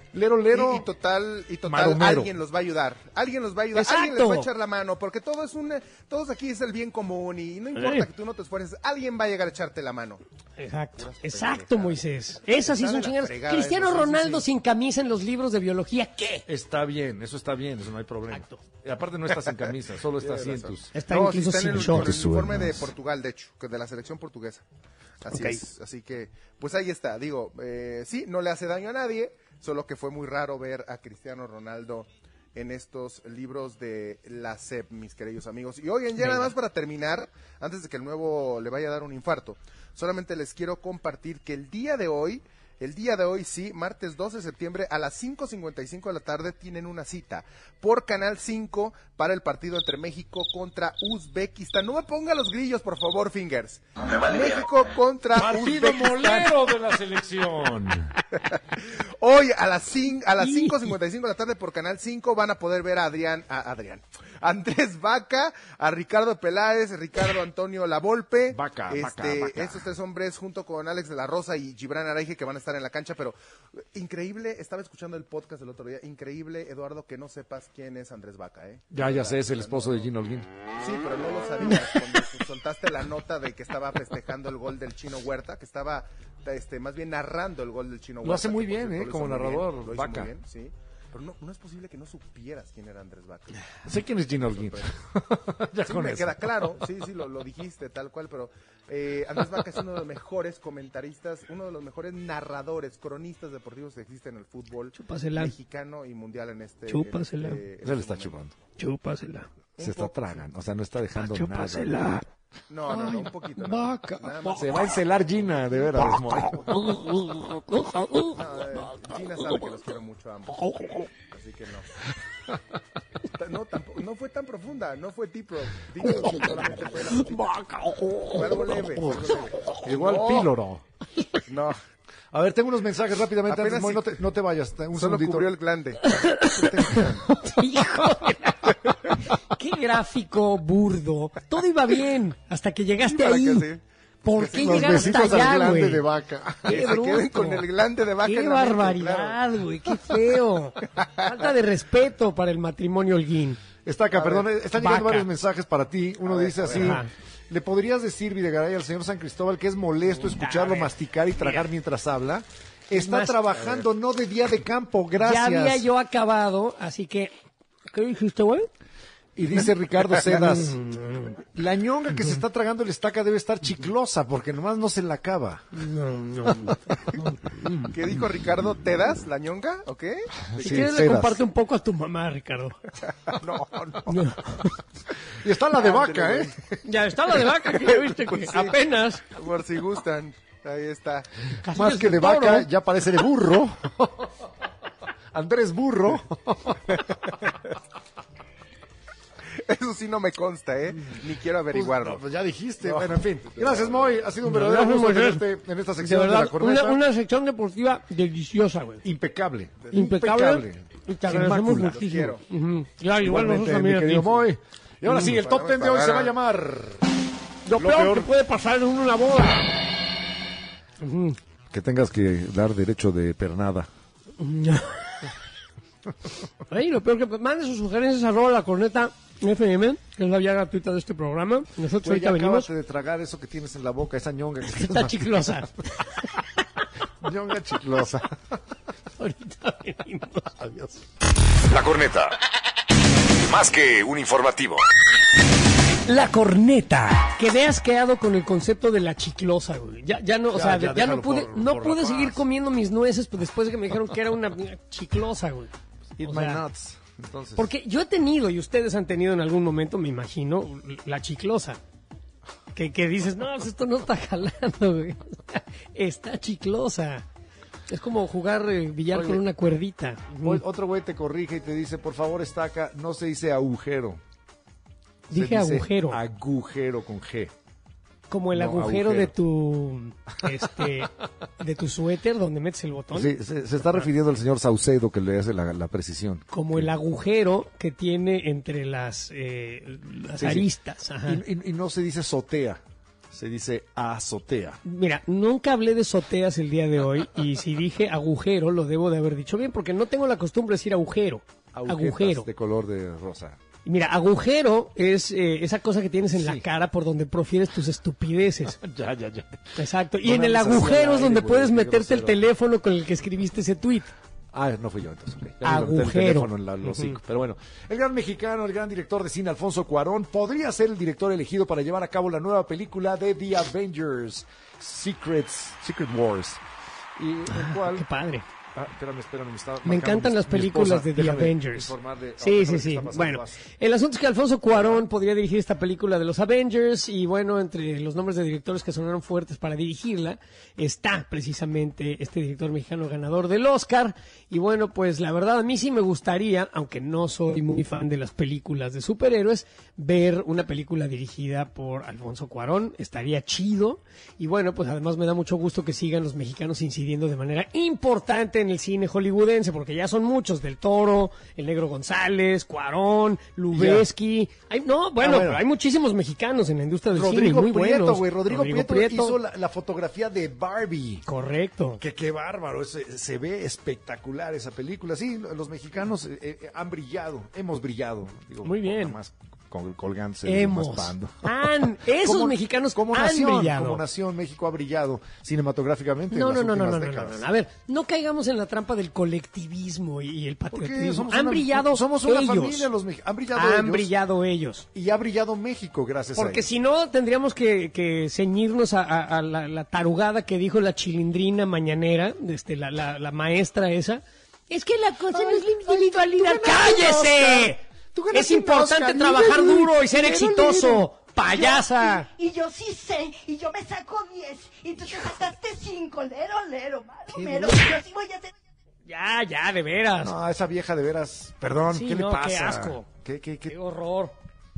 Speaker 3: Lero, lero.
Speaker 20: Y, y total, y total,
Speaker 3: Maro, mero.
Speaker 20: alguien los va a ayudar. Alguien los va a ayudar.
Speaker 1: Exacto.
Speaker 20: Alguien les va a echar la mano, porque todo es un, todos aquí es el bien común y no importa
Speaker 1: Sí.
Speaker 20: que tú no te esfuerces, alguien va a llegar a echarte la mano.
Speaker 1: Exacto, exacto, Moisés. Esas sí
Speaker 20: Está
Speaker 1: son
Speaker 20: de la
Speaker 1: chingadas.
Speaker 20: fregada
Speaker 1: Cristiano
Speaker 20: eso, sí, sí,
Speaker 1: Ronaldo
Speaker 20: sí.
Speaker 1: sin camisa en los libros de biología, ¿qué?
Speaker 3: Está bien, eso está bien, eso no hay problema. Y aparte no está sin camisa, solo está así en
Speaker 20: Tienes
Speaker 3: tus...
Speaker 20: razón.
Speaker 1: Está
Speaker 20: No, sí
Speaker 1: incluso
Speaker 20: está en
Speaker 1: sin
Speaker 20: el,
Speaker 1: shorts.
Speaker 20: en el uniforme de
Speaker 3: Suenas.
Speaker 20: Portugal, de hecho, que de la selección portuguesa. Así
Speaker 1: Ok.
Speaker 20: es, así que, pues ahí está, digo, eh, sí, no le hace daño a nadie, solo que fue muy raro ver a Cristiano Ronaldo en estos libros de la S E P, mis queridos amigos. Y oigan, ya
Speaker 1: Venga.
Speaker 20: nada más para terminar, antes de que el nuevo le vaya a dar un infarto, solamente les quiero compartir que el día de hoy, el día de hoy, sí, martes doce de septiembre, a las cinco cincuenta y cinco de la tarde, tienen una cita por Canal cinco para el partido entre México contra Uzbekistán. No me ponga los grillos, por favor, Fingers. México contra
Speaker 3: Partido
Speaker 20: Uzbekistán.
Speaker 3: molero de la selección.
Speaker 20: Hoy a las cinco, a las cinco cincuenta y cinco de la tarde por Canal cinco van a poder ver a Adrián, a Adrián, a Andrés Vaca, a Ricardo Peláez, Ricardo Antonio Lavolpe,
Speaker 3: Vaca,
Speaker 20: este,
Speaker 3: Vaca, Vaca.
Speaker 20: estos tres hombres junto con Alex de la Rosa y Gibran Araige que van a estar en la cancha, pero eh, increíble, estaba escuchando el podcast el otro día, increíble, Eduardo, que no sepas quién es Andrés Vaca, ¿eh?
Speaker 3: Ya, ya sé, es el esposo de Gino Holguín.
Speaker 20: Sí, pero no lo sabías cuando tú soltaste la nota de que estaba festejando el gol del Chino Huerta, que estaba este, más bien narrando el gol del Chino Huerta.
Speaker 3: Lo hace muy
Speaker 20: que, por
Speaker 3: bien,
Speaker 20: cierto,
Speaker 3: ¿eh?
Speaker 20: lo
Speaker 3: Como
Speaker 20: hizo muy
Speaker 3: narrador,
Speaker 20: bien, lo hizo
Speaker 3: Vaca.
Speaker 20: muy bien, sí. Pero no, no es posible que no supieras quién era Andrés Vaca.
Speaker 3: Sé quién es Gino Holguín. ya
Speaker 20: Sí,
Speaker 3: con
Speaker 20: me
Speaker 3: eso.
Speaker 20: queda claro, sí, sí, lo, lo dijiste tal cual, pero eh, Andrés Vaca es uno de los mejores comentaristas, uno de los mejores narradores, cronistas deportivos que existe en el fútbol
Speaker 1: Chúpasela.
Speaker 20: mexicano y mundial en este.
Speaker 1: Chúpasela.
Speaker 20: En este, en
Speaker 3: Se le
Speaker 20: este
Speaker 3: está
Speaker 20: momento.
Speaker 3: chupando.
Speaker 1: Chúpasela.
Speaker 3: Se está tragando, o sea, no está dejando nada.
Speaker 1: Chúpasela.
Speaker 20: No, no, no, un poquito. no.
Speaker 1: Vaca.
Speaker 20: Nada más.
Speaker 3: Se va a encelar Gina, de veras, Moy.
Speaker 20: No, eh, Gina sabe que los quiero mucho a ambos. Así que no. No, tampoco, no fue tan profunda, no fue deep rock. Deep rock, solamente fue la fue algo leve, fue algo leve.
Speaker 3: Igual
Speaker 20: No,
Speaker 3: píloro.
Speaker 20: No,
Speaker 3: A ver, tengo unos mensajes rápidamente antes,
Speaker 20: Apenas
Speaker 3: Moy,
Speaker 20: si-
Speaker 3: no te, no te vayas, un
Speaker 20: solo
Speaker 3: segundito.
Speaker 20: cubrió el glande.
Speaker 1: Hijo de la- Qué gráfico burdo. Todo iba bien hasta que llegaste
Speaker 20: Sí, para
Speaker 1: ahí.
Speaker 20: que sí.
Speaker 1: ¿Por qué
Speaker 3: Los
Speaker 1: llegar hasta
Speaker 3: besitos al
Speaker 1: allá,
Speaker 3: glande
Speaker 1: güey?
Speaker 3: de vaca.
Speaker 1: Qué
Speaker 20: Que se queden
Speaker 1: bruto.
Speaker 20: con el glande de vaca
Speaker 1: Qué
Speaker 20: en la mente,
Speaker 1: barbaridad, güey. Qué feo. Falta de respeto para el matrimonio Holguín.
Speaker 3: Está acá,
Speaker 20: A
Speaker 3: perdón,
Speaker 20: ver,
Speaker 3: están llegando
Speaker 1: vaca.
Speaker 3: varios mensajes para ti. Uno
Speaker 20: A ver,
Speaker 3: dice
Speaker 20: a ver.
Speaker 3: así:
Speaker 1: Ajá.
Speaker 3: ¿le podrías decir, Videgaray, al señor San Cristóbal que es molesto escucharlo
Speaker 1: ver,
Speaker 3: masticar y tragar mientras habla? Está
Speaker 1: Más-
Speaker 3: trabajando, no de día de campo, gracias.
Speaker 1: Ya había yo acabado, así que... ¿Qué dijiste, güey?
Speaker 3: Y dice Ricardo Cedas: la ñonga que se está tragando el estaca debe estar chiclosa porque nomás no se la acaba.
Speaker 1: No, no.
Speaker 20: ¿Qué dijo Ricardo? ¿Te das la ñonga? ¿O qué?
Speaker 1: Si
Speaker 3: Sí,
Speaker 1: quieres le
Speaker 3: Cedas.
Speaker 1: comparte un poco a tu mamá, Ricardo.
Speaker 20: No, no.
Speaker 1: No.
Speaker 3: Y está la de
Speaker 20: Ándale,
Speaker 3: vaca,
Speaker 20: güey.
Speaker 3: ¿eh?
Speaker 1: Ya está la de vaca, que ya viste que
Speaker 20: Pues sí.
Speaker 1: apenas.
Speaker 20: Por si gustan. Ahí está.
Speaker 1: Casi
Speaker 3: Más
Speaker 1: es
Speaker 3: que de
Speaker 1: toro.
Speaker 3: vaca, ya parece de burro. Andrés Burro.
Speaker 20: Eso sí no me consta, ¿eh? Ni quiero averiguarlo.
Speaker 3: Pues, no, pues ya dijiste.
Speaker 20: No.
Speaker 3: Bueno, en fin. Gracias, Moy. Ha sido un verdadero
Speaker 1: Gracias,
Speaker 3: gusto
Speaker 1: Moisés.
Speaker 3: tenerte en esta
Speaker 1: De
Speaker 3: sección de,
Speaker 1: verdad,
Speaker 3: la corneta.
Speaker 1: una, una sección deportiva deliciosa, güey.
Speaker 3: Impecable.
Speaker 1: Impecable. Y te agradecemos
Speaker 3: Inmácula.
Speaker 1: muchísimo.
Speaker 20: quiero.
Speaker 1: Ujú. Ya, igual
Speaker 3: Igualmente,
Speaker 1: nosotros también
Speaker 3: mi
Speaker 1: a ti.
Speaker 3: querido Moy. Y ahora sí, el
Speaker 20: Mm,
Speaker 3: top
Speaker 20: para
Speaker 3: ten de hoy se va a
Speaker 20: pagar.
Speaker 3: llamar...
Speaker 1: Lo,
Speaker 3: Lo
Speaker 1: peor,
Speaker 3: peor.
Speaker 1: que puede pasar en una boda. Ujú.
Speaker 3: Que tengas que dar derecho de pernada.
Speaker 1: Ay, lo peor que mande sus sugerencias a arroba la corneta F M, que es la vía gratuita de este programa. Nosotros
Speaker 3: Güey, ya
Speaker 1: ahorita venimos.
Speaker 3: acabas de tragar eso que tienes en la boca, esa ñonga. Que
Speaker 1: Está chiclosa.
Speaker 3: ñonga chiclosa.
Speaker 1: Ahorita venimos.
Speaker 3: Adiós.
Speaker 2: La corneta. Más que un informativo.
Speaker 1: La corneta. Que te has quedado con el concepto de la chiclosa, güey. Ya, ya no, o
Speaker 3: Ya,
Speaker 1: sea,
Speaker 3: ya
Speaker 1: ya, no
Speaker 3: déjalo
Speaker 1: pude,
Speaker 3: por-
Speaker 1: no
Speaker 3: por
Speaker 1: pude
Speaker 3: la
Speaker 1: seguir
Speaker 3: paz.
Speaker 1: comiendo mis nueces pues, después de que me dijeron que era una chiclosa, güey.
Speaker 3: Eat
Speaker 1: O
Speaker 3: my
Speaker 1: sea,
Speaker 3: nuts. Entonces,
Speaker 1: Porque yo he tenido, y ustedes han tenido en algún momento, me imagino, la chiclosa. Que, que dices, no, pues esto no está jalando, güey. Está chiclosa. Es como jugar eh, billar
Speaker 3: Oye,
Speaker 1: con una cuerdita.
Speaker 3: hoy otro güey te corrige y te dice, por favor, estaca, no se dice agujero. Se
Speaker 1: Dije
Speaker 3: dice
Speaker 1: agujero.
Speaker 3: Agujero con G.
Speaker 1: Como el
Speaker 3: no,
Speaker 1: agujero,
Speaker 3: agujero.
Speaker 1: de tu este de tu suéter donde metes el botón.
Speaker 3: Sí, se, se está refiriendo al señor Saucedo que le hace la, la precisión.
Speaker 1: Como el agujero que tiene entre las, eh, las
Speaker 3: Sí, sí.
Speaker 1: aristas. Ajá.
Speaker 3: Y, y- y no se dice sotea. Se dice azotea.
Speaker 1: Mira, nunca hablé de azoteas el día de hoy y si dije agujero lo debo de haber dicho bien porque no tengo la costumbre de decir agujero.
Speaker 3: Agujetas
Speaker 1: Agujero.
Speaker 3: de color de rosa.
Speaker 1: Mira, agujero es eh, esa cosa que tienes en la cara por donde profieres tus estupideces.
Speaker 3: Ya, ya, ya.
Speaker 1: Exacto. Y
Speaker 3: No
Speaker 1: en
Speaker 3: me
Speaker 1: el
Speaker 3: hables así
Speaker 1: agujero
Speaker 3: al
Speaker 1: es donde
Speaker 3: aire, güey,
Speaker 1: puedes
Speaker 3: qué
Speaker 1: meterte el
Speaker 3: grosero.
Speaker 1: teléfono con el que escribiste ese tweet.
Speaker 3: Ah, no fui yo entonces. Okay. Ya me metí el
Speaker 1: Agujero.
Speaker 3: teléfono en la- el hocico.
Speaker 1: Ujú.
Speaker 3: Pero bueno, el gran mexicano, el gran director de cine Alfonso Cuarón podría ser el director elegido para llevar a cabo la nueva película de The Avengers, Secrets, Secret Wars. Y el cual...
Speaker 1: Qué padre.
Speaker 3: Ah, espérame, espérame, me está
Speaker 1: Me
Speaker 3: marcando
Speaker 1: encantan
Speaker 3: mi-
Speaker 1: las
Speaker 3: mi
Speaker 1: películas
Speaker 3: esposa.
Speaker 1: de The
Speaker 3: Déjame
Speaker 1: Avengers.
Speaker 3: informar de-
Speaker 1: Sí,
Speaker 3: déjame
Speaker 1: sí,
Speaker 3: ver qué
Speaker 1: sí.
Speaker 3: está pasando.
Speaker 1: Bueno,
Speaker 3: Vas.
Speaker 1: el asunto es que Alfonso Cuarón podría dirigir esta película de los Avengers y bueno, entre los nombres de directores que sonaron fuertes para dirigirla está precisamente este director mexicano ganador del Oscar y bueno, pues la verdad a mí sí me gustaría, aunque no soy muy fan de las películas de superhéroes, ver una película dirigida por Alfonso Cuarón, estaría chido y bueno, pues además me da mucho gusto que sigan los mexicanos incidiendo de manera importante en el cine hollywoodense porque ya son muchos, Del Toro, el Negro González, Cuarón, Lubeski, hay, no, bueno,
Speaker 3: Ah, bueno.
Speaker 1: pero hay muchísimos mexicanos en la industria del cine,
Speaker 3: Rodrigo
Speaker 1: muy
Speaker 3: Prieto,
Speaker 1: buenos.
Speaker 3: güey. Rodrigo, Prieto, hizo la, la fotografía de Barbie.
Speaker 1: Correcto.
Speaker 3: Que qué bárbaro, se, se ve espectacular esa película. Sí, los mexicanos eh, eh, han brillado, hemos brillado. Digo,
Speaker 1: Muy bien.
Speaker 3: nada más con, colgándose de
Speaker 1: Hemos.
Speaker 3: más pando.
Speaker 1: Han, esos
Speaker 3: Como-
Speaker 1: mexicanos
Speaker 3: como
Speaker 1: han
Speaker 3: nación,
Speaker 1: brillado.
Speaker 3: Como nación, México ha brillado cinematográficamente
Speaker 1: No,
Speaker 3: en
Speaker 1: no,
Speaker 3: las
Speaker 1: no, no, no,
Speaker 3: últimas
Speaker 1: no, no,
Speaker 3: décadas.
Speaker 1: no. A ver, no caigamos en la trampa del colectivismo y, y el
Speaker 3: ¿Por qué?
Speaker 1: patriotismo.
Speaker 3: Somos
Speaker 1: Han
Speaker 3: una-
Speaker 1: brillado
Speaker 3: somos una
Speaker 1: ellos.
Speaker 3: familia, los mex- han brillado
Speaker 1: Han
Speaker 3: ellos.
Speaker 1: brillado ellos.
Speaker 3: Y ha brillado México gracias a
Speaker 1: Porque
Speaker 3: ellos.
Speaker 1: si no, tendríamos que, que ceñirnos a, a- a la, la tarugada que dijo la chilindrina mañanera, este, la, la, la maestra esa. Es que la cosa no es la individualidad.
Speaker 3: tú ganaste un
Speaker 1: ¡Cállese!
Speaker 3: Oscar. Tú ganaste
Speaker 1: Es
Speaker 3: un
Speaker 1: importante
Speaker 3: Oscar,
Speaker 1: trabajar
Speaker 3: líder,
Speaker 1: duro y ser
Speaker 3: líder,
Speaker 1: exitoso.
Speaker 3: líder.
Speaker 1: ¡Payasa!
Speaker 4: Y, y yo sí sé, y yo me saco diez, y tú te sacaste cinco, lero, lero, malo,
Speaker 3: Qué
Speaker 4: mero,
Speaker 3: duro.
Speaker 4: yo sí voy a hacer...
Speaker 1: Ya, ya, de veras.
Speaker 3: No, esa vieja de veras, perdón,
Speaker 1: Sí,
Speaker 3: ¿qué
Speaker 1: no,
Speaker 3: le pasa?
Speaker 1: qué asco.
Speaker 3: ¿Qué, qué, qué?
Speaker 1: Qué horror.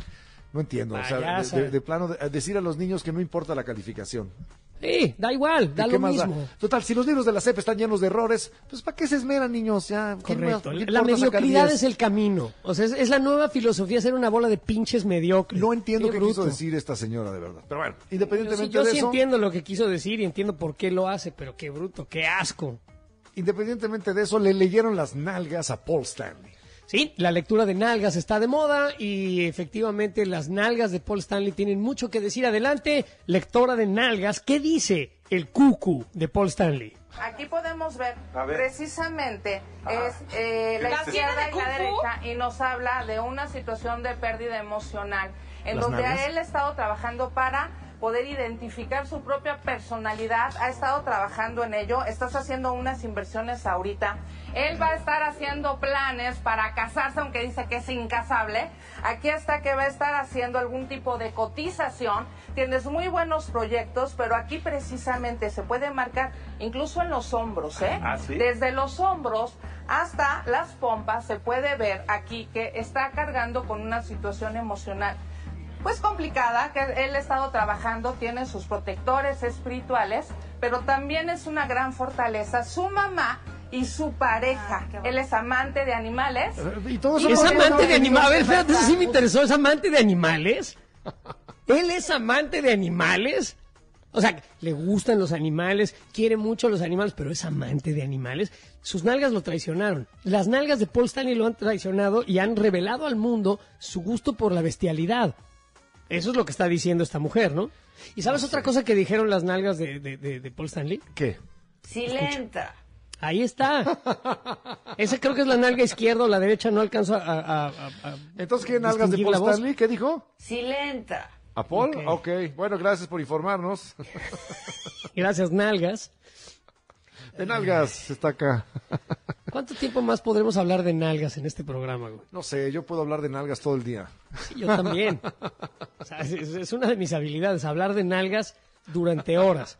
Speaker 3: No entiendo, o sea,
Speaker 1: Payasa.
Speaker 3: de, de- de plano, de- decir a los niños que no importa la calificación.
Speaker 1: Sí, da igual, da
Speaker 3: ¿Y qué
Speaker 1: lo
Speaker 3: más da?
Speaker 1: mismo.
Speaker 3: Total, si los libros de la S E P están llenos de errores, pues ¿para qué se esmeran, niños? Ya, ¿quién
Speaker 1: Correcto.
Speaker 3: más- qué
Speaker 1: La
Speaker 3: importa sacar
Speaker 1: mediocridad
Speaker 3: diez?
Speaker 1: es el camino. O sea, es, es la nueva filosofía ser una bola de pinches mediocres.
Speaker 3: No entiendo
Speaker 1: Qué
Speaker 3: qué,
Speaker 1: bruto.
Speaker 3: quiso decir esta señora, de verdad. Pero bueno,
Speaker 1: Yo sí,
Speaker 3: independientemente
Speaker 1: yo
Speaker 3: de
Speaker 1: sí
Speaker 3: eso,
Speaker 1: entiendo lo que quiso decir y entiendo por qué lo hace, pero qué bruto, qué asco.
Speaker 3: independientemente de eso, le leyeron las nalgas a Paul Stanley.
Speaker 1: Sí, la lectura de nalgas está de moda y efectivamente las nalgas de Paul Stanley tienen mucho que decir. Adelante, lectora de nalgas, ¿qué dice el cucu de Paul Stanley?
Speaker 18: Aquí podemos ver,
Speaker 1: A ver.
Speaker 18: precisamente es eh, la
Speaker 6: ¿La
Speaker 18: izquierda
Speaker 6: tiene de
Speaker 18: y la
Speaker 6: Kung Fu?
Speaker 18: derecha y nos habla de una situación de pérdida emocional en
Speaker 6: ¿Las
Speaker 18: donde
Speaker 6: nalgas?
Speaker 18: él ha estado trabajando para poder identificar su propia personalidad, ha estado trabajando en ello, estás haciendo unas inversiones ahorita, él va a estar haciendo planes para casarse, aunque dice que es incasable, aquí está que va a estar haciendo algún tipo de cotización, tienes muy buenos proyectos, pero aquí precisamente se puede marcar incluso en los hombros, ¿eh?
Speaker 6: ¿Ah, sí?
Speaker 18: Desde los hombros hasta las pompas se puede ver aquí que está cargando con una situación emocional pues complicada, que él ha estado trabajando, tiene sus protectores espirituales, pero también es una gran fortaleza su mamá y su pareja. Él es amante de animales.
Speaker 3: Y todo
Speaker 1: ¿Es amante de animales? A ver, espérate, eso sí me interesó. ¿Es amante de animales? ¿Él es amante de animales? O sea, le gustan los animales, quiere mucho los animales, pero es amante de animales. Sus nalgas lo traicionaron. Las nalgas de Paul Stanley lo han traicionado y han revelado al mundo su gusto por la bestialidad. Eso es lo que está diciendo esta mujer, ¿no? ¿Y sabes otra cosa que dijeron las nalgas de, de, de, de Paul Stanley?
Speaker 3: ¿Qué?
Speaker 6: Silenta.
Speaker 1: Ahí está. Esa creo que es la nalga izquierda o la derecha, no alcanzo a... a- a- a
Speaker 3: Entonces, ¿qué nalgas de
Speaker 1: distinguir
Speaker 3: Paul
Speaker 1: la voz.
Speaker 3: Stanley? ¿Qué dijo?
Speaker 6: Silenta.
Speaker 3: ¿A Paul?
Speaker 1: Ok.
Speaker 3: Ok, bueno, gracias por informarnos.
Speaker 1: Gracias, nalgas.
Speaker 3: De nalgas está acá.
Speaker 1: ¿Cuánto tiempo más podremos hablar de nalgas en este programa, güey?
Speaker 3: No sé, yo puedo hablar de nalgas todo el día.
Speaker 1: Sí, yo también. O sea, es, es una de mis habilidades, hablar de nalgas durante horas.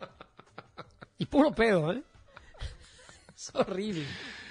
Speaker 1: Y puro pedo, ¿eh? Es horrible.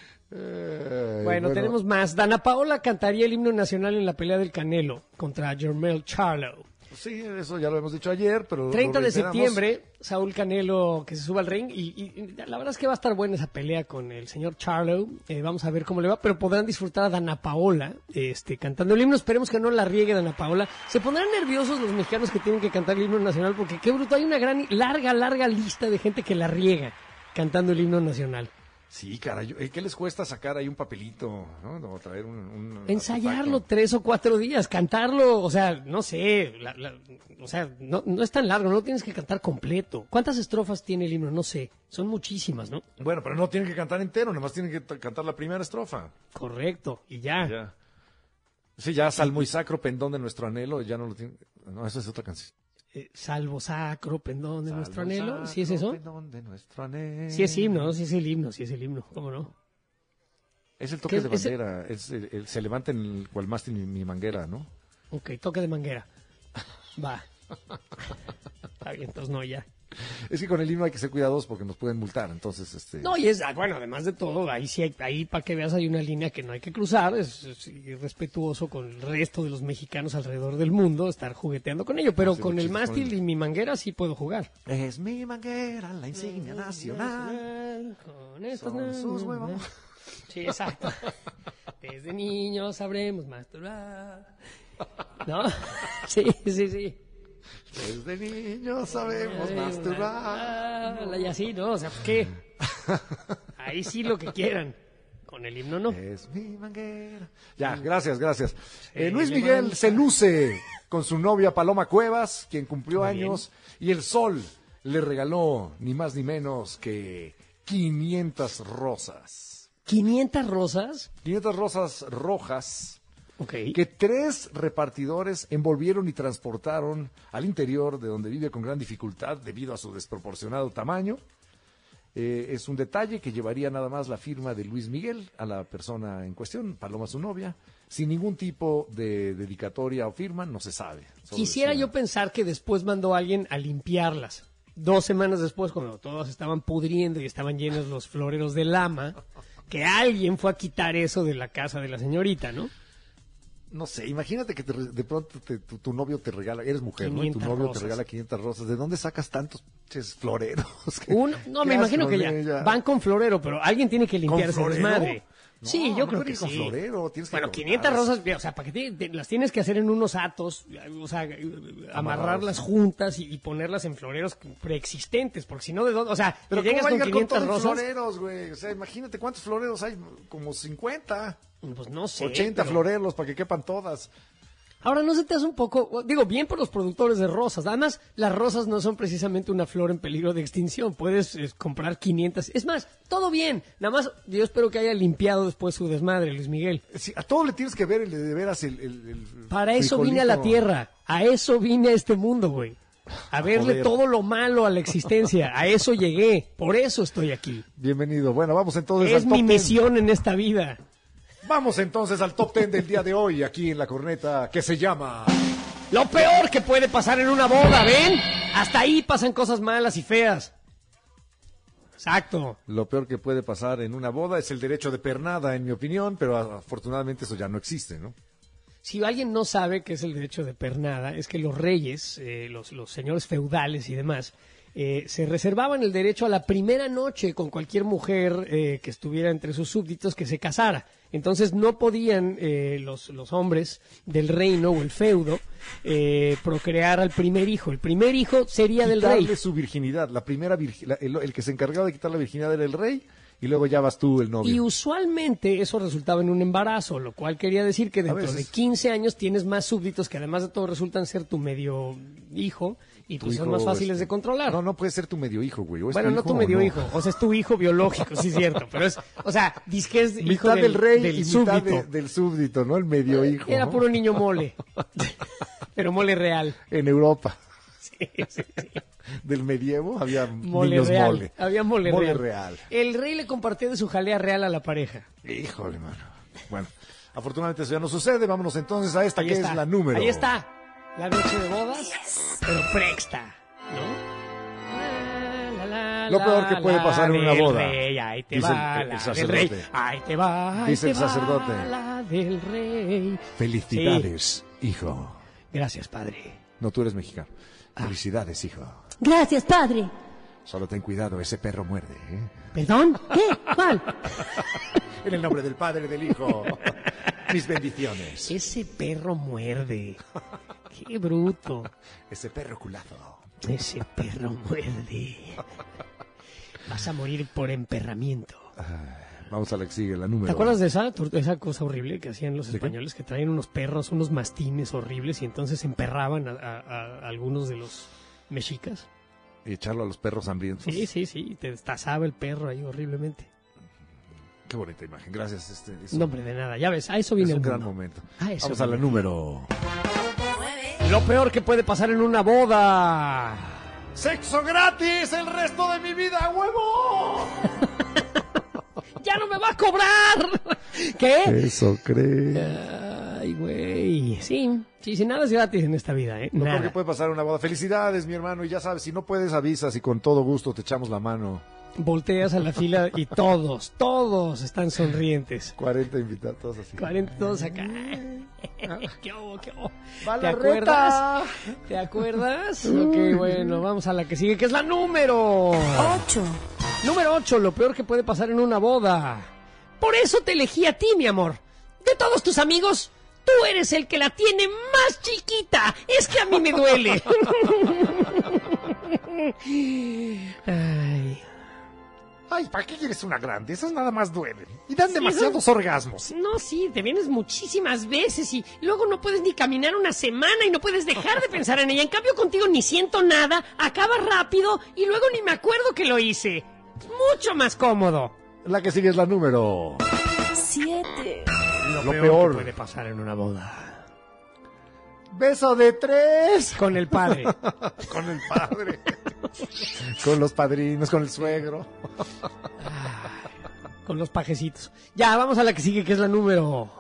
Speaker 3: Eh,
Speaker 1: Bueno, tenemos más. Dana Paola cantaría el himno nacional en la pelea del Canelo contra Jermell Charlo.
Speaker 3: Sí, eso ya lo hemos dicho ayer, pero...
Speaker 1: treinta
Speaker 3: lo
Speaker 1: de
Speaker 3: reiteramos.
Speaker 1: septiembre, Saúl Canelo que se suba al ring y, y- y la verdad es que va a estar buena esa pelea con el señor Charlo. Eh, vamos a ver cómo le va, pero podrán disfrutar a Dana Paola este, cantando el himno. Esperemos que no la riegue Dana Paola. Se pondrán nerviosos los mexicanos que tienen que cantar el himno nacional porque qué bruto, hay una gran, larga, larga lista de gente que la riega cantando el himno nacional.
Speaker 3: Sí, caray, eh, ¿qué les cuesta sacar ahí un papelito, ¿no? O traer un... un
Speaker 1: Ensayarlo
Speaker 3: artefacto?
Speaker 1: tres o cuatro días, cantarlo, o sea, no sé, la- la- o sea, no, no es tan largo, no lo tienes que cantar completo. ¿Cuántas estrofas tiene el himno? No sé, son muchísimas, ¿no?
Speaker 3: Bueno, pero no tienen que cantar entero, nada más tienen que t- cantar la primera estrofa.
Speaker 1: Correcto, y ya.
Speaker 3: Ya. Sí, ya Salmo y Sacro, pendón de nuestro anhelo, ya no lo tienen... No, esa es otra canción.
Speaker 1: Eh, salvo sacro, pendón de nuestro
Speaker 3: Salvo
Speaker 1: anhelo,
Speaker 3: sacro,
Speaker 1: ¿sí es eso?
Speaker 3: pendón de nuestro anhelo.
Speaker 1: Sí es himno, ¿no? Sí es el himno, sí es el himno, ¿cómo no?
Speaker 3: Es el toque
Speaker 1: ¿Qué
Speaker 3: de
Speaker 1: es- es el-
Speaker 3: bandera, es el- el- se levanta en el cual mástil mi, mi manguera, ¿no?
Speaker 1: Ok, toque de manguera. Va. Está bien, entonces no, ya.
Speaker 3: Es que con el himno hay que ser cuidadosos porque nos pueden multar, entonces, este...
Speaker 1: No, y es, ah, bueno, además de todo, ahí sí hay, ahí para que veas hay una línea que no hay que cruzar, es, es irrespetuoso con el resto de los mexicanos alrededor del mundo estar jugueteando con ello, pero
Speaker 3: Sí,
Speaker 1: con el
Speaker 3: muchísimo.
Speaker 1: mástil y mi manguera sí puedo jugar.
Speaker 3: Es mi manguera, la insignia nacional.
Speaker 1: Con estas
Speaker 3: Son sus
Speaker 1: na-
Speaker 3: huevos.
Speaker 1: Sí, exacto. Desde niños sabremos masturbar. ¿No? Sí, sí, sí.
Speaker 3: Desde niños sabemos masturbar.
Speaker 1: Y así, ¿no? O sea, ¿qué? Ahí sí lo que quieran. Con el himno no.
Speaker 3: Es mi manguera. Ya, gracias, gracias. Eh, Luis
Speaker 1: le
Speaker 3: Miguel
Speaker 1: manda.
Speaker 3: se luce con su novia Paloma Cuevas, quien cumplió
Speaker 1: Muy bien.
Speaker 3: años, y el sol le regaló ni más ni menos que quinientas rosas.
Speaker 1: ¿quinientas rosas?
Speaker 3: quinientas rosas rojas
Speaker 1: Ok.
Speaker 3: que tres repartidores envolvieron y transportaron al interior de donde vive con gran dificultad debido a su desproporcionado tamaño. Eh, es un detalle que llevaría nada más la firma de Luis Miguel a la persona en cuestión, Paloma su novia, sin ningún tipo de dedicatoria o firma, no se sabe. Solo
Speaker 1: Quisiera
Speaker 3: decía-
Speaker 1: yo pensar que después mandó a alguien a limpiarlas. Dos semanas después, cuando todos estaban pudriendo y estaban llenos los floreros de lama, que alguien fue a quitar eso de la casa de la señorita, ¿no?
Speaker 3: No sé, imagínate que te re- de pronto te- tu, tu novio te regala, eres mujer, ¿no? Y tu
Speaker 1: quinientas
Speaker 3: novio
Speaker 1: rosas.
Speaker 3: te regala quinientas rosas. ¿De dónde sacas tantos pinches floreros?
Speaker 1: Un, no,
Speaker 3: ¿Qué
Speaker 1: me imagino
Speaker 3: asco,
Speaker 1: que ya,
Speaker 3: güey, ya.
Speaker 1: van con florero, pero alguien tiene que limpiar ese
Speaker 3: florero?
Speaker 1: desmadre.
Speaker 3: No,
Speaker 1: sí,
Speaker 3: no
Speaker 1: yo creo
Speaker 3: puede
Speaker 1: que
Speaker 3: ir con
Speaker 1: sí.
Speaker 3: florero, tienes que
Speaker 1: bueno,
Speaker 3: cortarlas.
Speaker 1: quinientas rosas, o sea, para que te- te- las tienes que hacer en unos atos, o sea, amarrarlas juntas y, y ponerlas en floreros preexistentes, porque si no, ¿de dónde? O sea,
Speaker 3: Pero
Speaker 1: que
Speaker 3: ¿cómo
Speaker 1: llegas
Speaker 3: va a
Speaker 1: con
Speaker 3: llegar con
Speaker 1: quinientas
Speaker 3: todos
Speaker 1: rosas.
Speaker 3: floreros, güey? O sea, imagínate cuántos floreros hay, como cincuenta.
Speaker 1: Pues no sé.
Speaker 3: ochenta
Speaker 1: pero-
Speaker 3: floreros para que quepan todas.
Speaker 1: Ahora, ¿no se te hace un poco, digo, bien por los productores de rosas? Además, las rosas no son precisamente una flor en peligro de extinción. Puedes eh, comprar quinientas. Es más, todo bien. Nada más, yo espero que haya limpiado después su desmadre, Luis Miguel.
Speaker 3: Sí, a todo le tienes que ver el, de veras el... el- el
Speaker 1: Para eso vine a la
Speaker 3: frijolito.
Speaker 1: tierra. A eso vine a este mundo, güey. A verle
Speaker 3: Joder.
Speaker 1: todo lo malo a la existencia. A eso llegué. Por eso estoy aquí.
Speaker 3: Bienvenido. Bueno, vamos entonces
Speaker 1: Es
Speaker 3: al
Speaker 1: mi
Speaker 3: top ten.
Speaker 1: misión en esta vida.
Speaker 3: Vamos entonces al top ten del día de hoy, aquí en La Corneta, que se llama...
Speaker 1: Lo peor que puede pasar en una boda, ¿ven? Hasta ahí pasan cosas malas y feas. Exacto.
Speaker 3: Lo peor que puede pasar en una boda es el derecho de pernada, en mi opinión, pero afortunadamente eso ya no existe, ¿no?
Speaker 1: Si alguien no sabe qué es el derecho de pernada, es que los reyes, eh, los, los señores feudales y demás, eh, se reservaban el derecho a la primera noche con cualquier mujer eh, que estuviera entre sus súbditos que se casara. Entonces no podían eh, los, los hombres del reino o el feudo eh, procrear al primer hijo. El primer hijo sería del rey.
Speaker 3: Quitarle su virginidad, la primera virgi- la- el, el que se encargaba de quitar la virginidad era el rey, y luego ya vas tú, el novio.
Speaker 1: Y usualmente eso resultaba en un embarazo, lo cual quería decir que dentro
Speaker 3: veces.
Speaker 1: de quince años tienes más súbditos que además de todo resultan ser tu medio hijo y
Speaker 3: Tu
Speaker 1: pues son
Speaker 3: hijo,
Speaker 1: más fáciles
Speaker 3: este,
Speaker 1: de controlar.
Speaker 3: No, no puede ser tu medio hijo, güey. o es
Speaker 1: Bueno,
Speaker 3: tu
Speaker 1: no
Speaker 3: hijo
Speaker 1: tu
Speaker 3: o
Speaker 1: medio
Speaker 3: no.
Speaker 1: hijo, o sea, es tu hijo biológico, sí es cierto, pero es, o sea, dices que es hijo
Speaker 3: Mitad del, rey
Speaker 1: del
Speaker 3: y
Speaker 1: súbdito.
Speaker 3: mitad de- del súbdito, ¿no? El medio hijo.
Speaker 1: Era
Speaker 3: ¿no?
Speaker 1: puro niño mole, pero mole real.
Speaker 3: En Europa.
Speaker 1: Sí, sí, sí.
Speaker 3: Del medievo había
Speaker 1: Mole
Speaker 3: niños
Speaker 1: real.
Speaker 3: mole.
Speaker 1: Había mole,
Speaker 3: Mole
Speaker 1: real.
Speaker 3: real.
Speaker 1: El rey le compartió de su jalea real a la pareja.
Speaker 3: Híjole, mano. Bueno, afortunadamente eso ya no sucede. Vámonos entonces a esta
Speaker 1: Ahí
Speaker 3: que
Speaker 1: está.
Speaker 3: es la número.
Speaker 1: Ahí está. La noche de bodas, pero prexta, ¿no? La, la,
Speaker 3: Lo
Speaker 1: la,
Speaker 3: peor que puede
Speaker 1: la
Speaker 3: pasar en una
Speaker 1: del
Speaker 3: boda.
Speaker 1: rey, ahí te
Speaker 3: Dice
Speaker 1: va,
Speaker 3: el- el
Speaker 1: la del
Speaker 3: sacerdote.
Speaker 1: rey. Ahí te va, ahí
Speaker 3: Dice
Speaker 1: te
Speaker 3: el sacerdote.
Speaker 1: va, la del rey.
Speaker 3: Felicidades, hijo.
Speaker 1: Gracias, padre.
Speaker 3: No, tú eres mexicano. Felicidades, hijo.
Speaker 21: Gracias, padre.
Speaker 3: Solo ten cuidado, ese perro muerde, ¿eh?
Speaker 21: ¿Perdón? ¿Qué? ¿Cuál?
Speaker 3: En el nombre del Padre y del Hijo. Mis bendiciones.
Speaker 1: Ese perro muerde. Qué bruto.
Speaker 3: Ese perro culado.
Speaker 1: Ese perro muerde. Vas a morir por emperramiento.
Speaker 3: Vamos a la que sigue, la número.
Speaker 1: ¿Te acuerdas de esa, esa cosa horrible que hacían los españoles? Que traían unos perros, unos mastines horribles y entonces emperraban a, a, a algunos de los mexicas.
Speaker 3: Y echarlo a los perros hambrientos.
Speaker 1: Sí, sí, sí. Te destazaba el perro ahí horriblemente.
Speaker 3: Qué bonita imagen. Gracias. Este, eso,
Speaker 1: no, hombre, de nada. Ya ves, a eso viene
Speaker 3: es un
Speaker 1: el
Speaker 3: gran
Speaker 1: mundo.
Speaker 3: momento.
Speaker 1: A eso
Speaker 3: Vamos a la
Speaker 1: viene.
Speaker 3: número.
Speaker 1: Lo peor que puede pasar en una boda.
Speaker 3: ¡Sexo gratis el resto de mi vida, huevo!
Speaker 1: ¡Ya no me va a cobrar! ¿Qué?
Speaker 3: Eso crees.
Speaker 1: Ay, güey. Sí, sí, sí, nada es gratis en esta vida, ¿eh?
Speaker 3: Lo
Speaker 1: Nada.
Speaker 3: peor que puede pasar en una boda. Felicidades, mi hermano. Y ya sabes, si no puedes, avisas y con todo gusto te echamos la mano.
Speaker 1: Volteas a la fila y todos, todos están sonrientes.
Speaker 3: cuarenta invitados, todos así.
Speaker 1: cuarenta todos acá. ¿Qué hubo, qué hubo?
Speaker 3: Va
Speaker 1: ¿Te
Speaker 3: la
Speaker 1: acuerdas?
Speaker 3: reta.
Speaker 1: ¿Te acuerdas? Ok, bueno, vamos a la que sigue, que es la número
Speaker 21: Ocho.
Speaker 1: Número ocho, lo peor que puede pasar en una boda. Por eso te elegí a ti, mi amor. De todos tus amigos, tú eres el que la tiene más chiquita. Es que a mí me duele. Ay.
Speaker 3: Ay, ¿para qué quieres una grande? Esas nada más duelen. Y dan
Speaker 1: Sí,
Speaker 3: demasiados
Speaker 1: eso-
Speaker 3: orgasmos.
Speaker 1: No, sí, te vienes muchísimas veces y luego no puedes ni caminar una semana y no puedes dejar de pensar en ella. En cambio, contigo ni siento nada, acaba rápido y luego ni me acuerdo que lo hice. Mucho más cómodo.
Speaker 3: La que sigue es la número.
Speaker 21: Siete.
Speaker 1: Lo,
Speaker 3: Lo
Speaker 1: peor,
Speaker 3: peor.
Speaker 1: que puede pasar en una boda.
Speaker 3: Beso de tres.
Speaker 1: Con el padre.
Speaker 3: Con el padre. Con los padrinos, con el suegro.
Speaker 1: Con los pajecitos. Ya, vamos a la que sigue, que es la número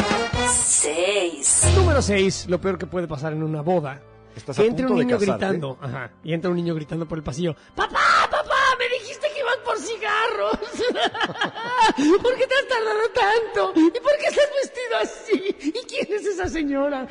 Speaker 21: Seis.
Speaker 1: Número seis. Lo peor que puede pasar en una boda.
Speaker 3: Estás
Speaker 1: Que
Speaker 3: a
Speaker 1: entre
Speaker 3: punto
Speaker 1: un
Speaker 3: de
Speaker 1: niño
Speaker 3: casarte.
Speaker 1: gritando. Ajá. Y entra un niño gritando por el pasillo. ¡Papá, papá! ¡Me dijiste que iban por cigarros! ¿Por qué te has tardado tanto? ¿Y por qué estás vestido así? ¿Y quién es esa señora?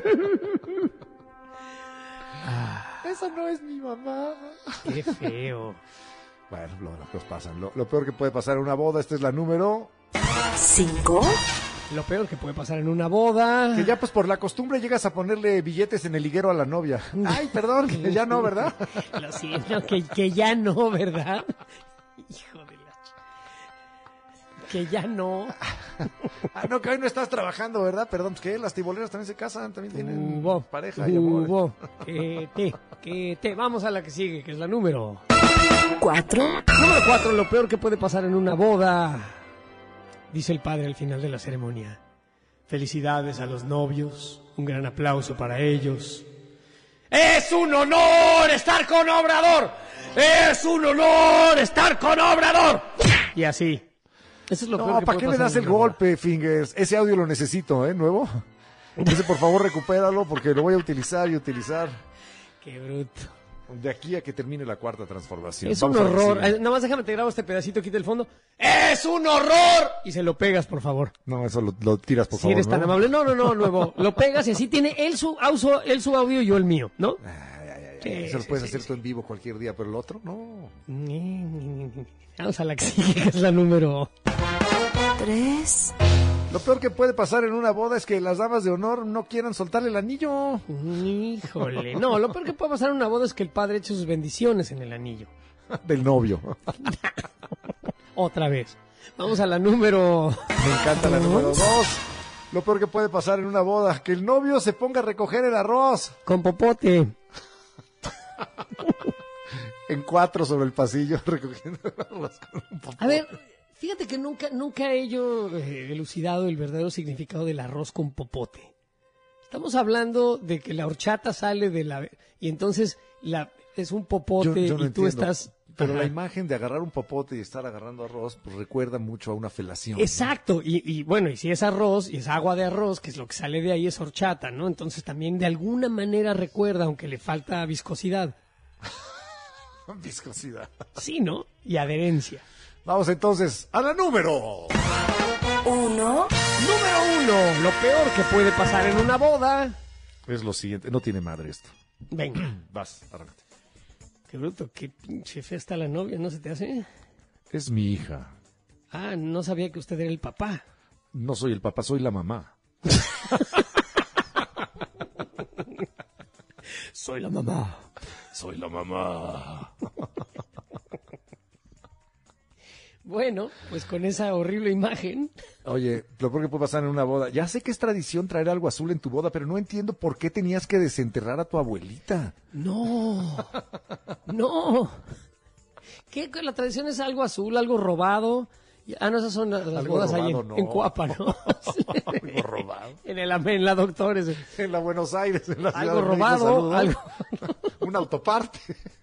Speaker 3: Esa no es mi mamá.
Speaker 1: ¡Qué feo!
Speaker 3: Bueno, lo, lo que os pasan. Lo, lo peor que puede pasar en una boda, esta es la número...
Speaker 21: Cinco.
Speaker 1: Lo peor que puede pasar en una boda.
Speaker 3: Que ya pues por la costumbre llegas a ponerle billetes en el higuero a la novia. Ay, perdón, que ya no, ¿verdad?
Speaker 1: Lo siento, que, que ya no, ¿verdad? Hijo de la... ch- Que ya no.
Speaker 3: Ah, no, que hoy no estás trabajando, ¿verdad? Perdón, pues que las tiboleras también se casan, también tienen
Speaker 1: Hubo,
Speaker 3: pareja y amor.
Speaker 1: hubo, que te, que te. Vamos a la que sigue, que es la número.
Speaker 21: Cuatro.
Speaker 1: Número cuatro, lo peor que puede pasar en una boda. Dice el padre al final de la ceremonia. Felicidades a los novios, un gran aplauso para ellos. ¡Es un honor estar con Obrador! ¡Es un honor estar con Obrador! Y así. Eso es lo peor
Speaker 3: No,
Speaker 1: que
Speaker 3: ¿para
Speaker 1: puede
Speaker 3: qué le
Speaker 1: pasar
Speaker 3: das
Speaker 1: en
Speaker 3: el
Speaker 1: una boda.
Speaker 3: golpe, Fingers? Ese audio lo necesito, ¿eh? Nuevo. Ese, por favor, recupéralo porque lo voy a utilizar y utilizar
Speaker 1: Qué bruto.
Speaker 3: de aquí a que termine la cuarta transformación.
Speaker 1: Es
Speaker 3: Vamos
Speaker 1: un
Speaker 3: a ver
Speaker 1: horror.
Speaker 3: si-
Speaker 1: Eh, Nada más déjame te grabo este pedacito, quita el fondo. ¡Es un horror! Y se lo pegas, por favor.
Speaker 3: No, eso lo, lo tiras, por
Speaker 1: Si
Speaker 3: favor.
Speaker 1: eres tan
Speaker 3: ¿no?
Speaker 1: amable. No, no, no, nuevo. Lo pegas y así tiene él su, auso- él su audio y yo el mío, ¿no? Sí,
Speaker 3: Eso lo
Speaker 1: sí,
Speaker 3: puedes
Speaker 1: sí,
Speaker 3: hacer
Speaker 1: sí.
Speaker 3: tú en vivo cualquier día, pero el otro, no.
Speaker 1: Vamos a la que sigue, que es la número.
Speaker 21: Tres.
Speaker 3: Lo peor que puede pasar en una boda es que las damas de honor no quieran soltarle el anillo.
Speaker 1: Híjole. No, lo peor que puede pasar en una boda es que el padre eche sus bendiciones en el anillo.
Speaker 3: Del novio.
Speaker 1: Otra vez. Vamos a la número.
Speaker 3: Me encanta la número dos. Lo peor que puede pasar en una boda, que el novio se ponga a recoger el arroz.
Speaker 1: Con popote.
Speaker 3: En cuatro sobre el pasillo, recogiendo el arroz con un popote.
Speaker 1: A ver, fíjate que nunca, nunca he yo eh, elucidado el verdadero significado del arroz con popote. Estamos hablando de que la horchata sale de la... Y entonces la, es un popote
Speaker 3: Yo- yo no
Speaker 1: y tú
Speaker 3: entiendo,
Speaker 1: estás...
Speaker 3: Pero
Speaker 1: Ajá.
Speaker 3: la imagen de agarrar un popote y estar agarrando arroz, pues recuerda mucho a una felación.
Speaker 1: Exacto, y, y bueno, y si es arroz, y es agua de arroz, que es lo que sale de ahí, es horchata, ¿no? Entonces también de alguna manera recuerda, aunque le falta viscosidad.
Speaker 3: Viscosidad.
Speaker 1: Sí, ¿no? Y adherencia.
Speaker 3: Vamos entonces a la número.
Speaker 21: Uno.
Speaker 1: Número uno, lo peor que puede pasar en una boda.
Speaker 3: Es lo siguiente, no tiene madre esto.
Speaker 1: Venga.
Speaker 3: Vas, arráncate.
Speaker 1: Qué bruto, qué pinche fea está la novia, ¿no se te hace?
Speaker 3: Es mi hija.
Speaker 1: Ah, no sabía que usted era el papá.
Speaker 3: No soy el papá, soy la mamá.
Speaker 1: Soy la mamá.
Speaker 3: Soy la mamá.
Speaker 1: Bueno, pues con esa horrible imagen.
Speaker 3: Oye, lo peor que puede pasar en una boda. Ya sé que es tradición traer algo azul en tu boda, pero no entiendo por qué tenías que desenterrar a tu abuelita.
Speaker 1: No, no. ¿Qué? La tradición es algo azul, algo robado. Ah, no, esas son las
Speaker 3: Algo
Speaker 1: bodas ahí
Speaker 3: robado,
Speaker 1: en,
Speaker 3: no.
Speaker 1: en Cuapa, ¿no?
Speaker 3: Algo robado.
Speaker 1: En el en la Doctores.
Speaker 3: En la Buenos Aires, en la Ciudad
Speaker 1: Algo
Speaker 3: de México,
Speaker 1: robado,
Speaker 3: saludos.
Speaker 1: algo...
Speaker 3: Un autoparte.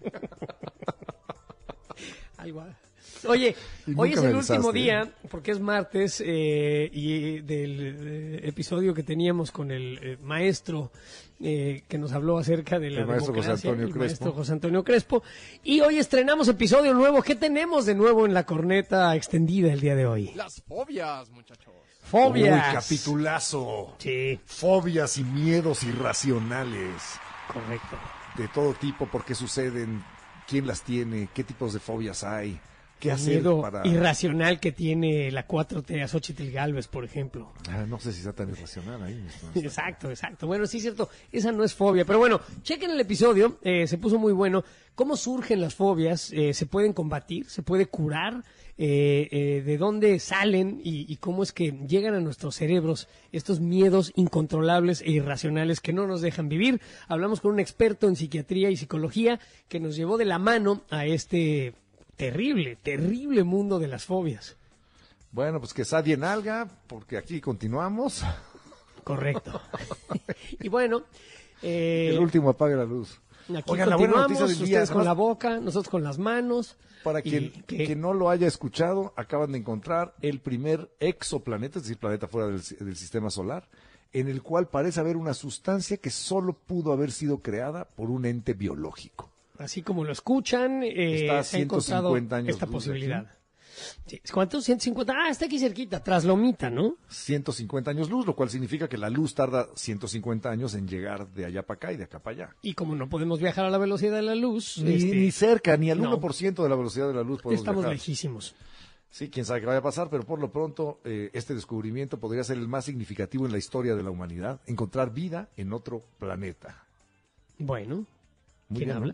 Speaker 1: Algo... Oye,
Speaker 3: Y
Speaker 1: hoy es
Speaker 3: nunca
Speaker 1: el
Speaker 3: me
Speaker 1: último
Speaker 3: avisaste,
Speaker 1: día,
Speaker 3: ¿eh?
Speaker 1: porque es martes, eh, y del eh, episodio que teníamos con el eh, maestro eh, que nos habló acerca de la
Speaker 3: El maestro José
Speaker 1: democracia,
Speaker 3: Antonio
Speaker 1: el
Speaker 3: Crespo.
Speaker 1: maestro José Antonio Crespo. Y hoy estrenamos episodio nuevo. ¿Qué tenemos de nuevo en la corneta extendida el día de hoy?
Speaker 5: Las fobias, muchachos.
Speaker 1: Fobias.
Speaker 3: Uy, capitulazo.
Speaker 1: Sí.
Speaker 3: Fobias y miedos irracionales.
Speaker 1: Correcto.
Speaker 3: De todo tipo, por qué suceden, quién las tiene, qué tipos de fobias hay. ¿Qué
Speaker 1: El
Speaker 3: hacer
Speaker 1: miedo
Speaker 3: para...?
Speaker 1: irracional que tiene la cuatro T a Xochitl Gálvez, por ejemplo.
Speaker 3: Ah, no sé si está tan irracional ahí.
Speaker 1: Exacto, exacto. Bueno, sí es cierto, esa no es fobia. Pero bueno, chequen el episodio, eh, se puso muy bueno. ¿Cómo surgen las fobias? Eh, ¿Se pueden combatir? ¿Se puede curar? Eh, eh, ¿De dónde salen? Y, y cómo es que llegan a nuestros cerebros estos miedos incontrolables e irracionales que no nos dejan vivir. Hablamos con un experto en psiquiatría y psicología que nos llevó de la mano a este... terrible, terrible mundo de las fobias.
Speaker 3: Bueno, pues que Sadie en alga, porque aquí continuamos.
Speaker 1: Correcto. Y bueno... Eh,
Speaker 3: el último apague la luz.
Speaker 1: Aquí
Speaker 3: Oigan, la buena
Speaker 1: continuamos,
Speaker 3: noticia del día,
Speaker 1: ustedes con
Speaker 3: además,
Speaker 1: la boca, nosotros con las manos.
Speaker 3: Para
Speaker 1: y
Speaker 3: quien,
Speaker 1: que-
Speaker 3: quien no lo haya escuchado, acaban de encontrar el primer exoplaneta, es decir, planeta fuera del, del sistema solar, en el cual parece haber una sustancia que solo pudo haber sido creada por un ente biológico.
Speaker 1: Así como lo escuchan, eh,
Speaker 3: Está a
Speaker 1: se ha encontrado
Speaker 3: ciento cincuenta años
Speaker 1: esta
Speaker 3: luz de
Speaker 1: posibilidad.
Speaker 3: aquí.
Speaker 1: Sí, ¿cuántos? ciento cincuenta. Ah, está aquí cerquita, tras Lomita, ¿no?
Speaker 3: ciento cincuenta años luz, lo cual significa que la luz tarda ciento cincuenta años en llegar de allá para acá y de acá para allá.
Speaker 1: Y como no podemos viajar a la velocidad de la luz,
Speaker 3: Ni,
Speaker 1: este,
Speaker 3: ni cerca, ni al
Speaker 1: no.
Speaker 3: uno por ciento de la velocidad de la luz podemos
Speaker 1: estamos
Speaker 3: viajar.
Speaker 1: lejísimos.
Speaker 3: Sí, quién sabe qué vaya a pasar, pero por lo pronto eh, este descubrimiento podría ser el más significativo en la historia de la humanidad, encontrar vida en otro planeta.
Speaker 1: Bueno,
Speaker 3: Muy
Speaker 1: ¿quién
Speaker 3: bien, ¿no?
Speaker 1: habla?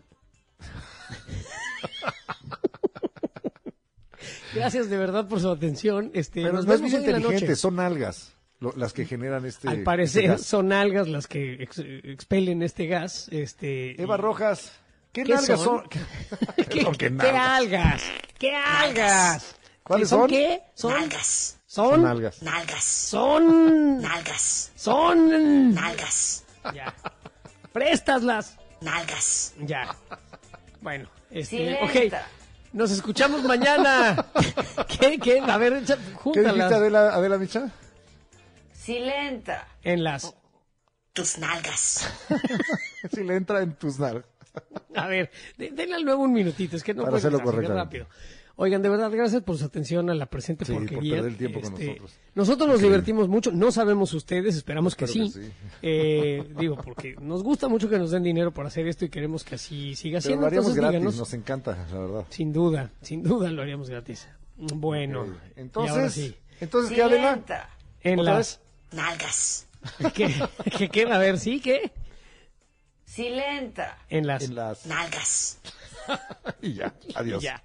Speaker 1: Gracias de verdad por su atención. Este,
Speaker 3: Pero
Speaker 1: nos
Speaker 3: no es
Speaker 1: vemos
Speaker 3: bien
Speaker 1: hoy en la noche.
Speaker 3: inteligente, son algas lo- las que generan este...
Speaker 1: Al parecer
Speaker 3: este gas.
Speaker 1: son algas las que ex- expelen este gas. Este,
Speaker 3: Eva
Speaker 1: y-
Speaker 3: Rojas, ¿qué,
Speaker 1: ¿Qué
Speaker 3: nalgas
Speaker 1: son?
Speaker 3: son?
Speaker 1: ¿Qué,
Speaker 3: Perdón, ¿qué
Speaker 1: qué
Speaker 3: nalgas?
Speaker 1: algas? ¿Qué algas?
Speaker 3: ¿Cuáles
Speaker 1: ¿Qué son?
Speaker 3: son?
Speaker 1: ¿Qué? Son
Speaker 21: Nalgas.
Speaker 1: Son
Speaker 3: Son algas.
Speaker 21: Nalgas.
Speaker 1: Son
Speaker 21: Nalgas.
Speaker 1: son
Speaker 21: Nalgas.
Speaker 1: ya. Préstaslas.
Speaker 21: Nalgas.
Speaker 1: Ya. Bueno, este,
Speaker 6: Silenta.
Speaker 1: ok. Nos escuchamos mañana. ¿Qué? ¿Qué? A ver, echa-
Speaker 3: ¿Qué dijiste,
Speaker 1: júntalas
Speaker 3: Adela, Adela Micha?
Speaker 6: Silenta.
Speaker 1: en las.
Speaker 21: Tus nalgas.
Speaker 3: Si le entra en tus nalgas.
Speaker 1: A ver, de- denle al nuevo un minutito, es que no
Speaker 3: Para
Speaker 1: puede
Speaker 3: hacerlo
Speaker 1: pasar, así que
Speaker 3: correctamente.
Speaker 1: rápido. Oigan, de verdad, gracias por su atención a la presente
Speaker 3: Sí, por
Speaker 1: porquería.
Speaker 3: perder el tiempo con nosotros.
Speaker 1: Nosotros nos
Speaker 3: Increíble.
Speaker 1: divertimos mucho, no sabemos ustedes, esperamos que
Speaker 3: Espero
Speaker 1: sí.
Speaker 3: que sí.
Speaker 1: Eh, digo, porque nos gusta mucho que nos den dinero por hacer esto y queremos que así siga
Speaker 3: Pero
Speaker 1: siendo.
Speaker 3: lo haríamos
Speaker 1: Entonces,
Speaker 3: gratis,
Speaker 1: díganos.
Speaker 3: nos encanta, la verdad.
Speaker 1: Sin duda, sin duda lo haríamos gratis. Bueno,
Speaker 3: Ok.
Speaker 1: y ahora
Speaker 3: Entonces,
Speaker 1: sí,
Speaker 3: entonces ¿qué, Adela?
Speaker 6: Silenta.
Speaker 1: en
Speaker 3: ¿Otra
Speaker 1: las...
Speaker 21: Nalgas.
Speaker 1: ¿Qué, qué, qué? A ver, ¿sí? ¿Qué?
Speaker 6: Silenta.
Speaker 1: En las...
Speaker 3: En las...
Speaker 21: Nalgas.
Speaker 3: Y ya, adiós.
Speaker 1: Ya.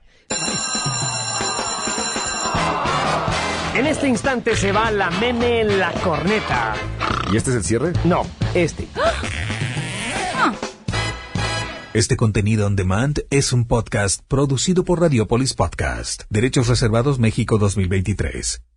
Speaker 1: En este instante se va la meme La Corneta.
Speaker 3: ¿Y este es el cierre?
Speaker 1: No, este.
Speaker 22: Este contenido on demand es un podcast producido por Radiopolis Podcast. Derechos reservados México dos mil veintitrés.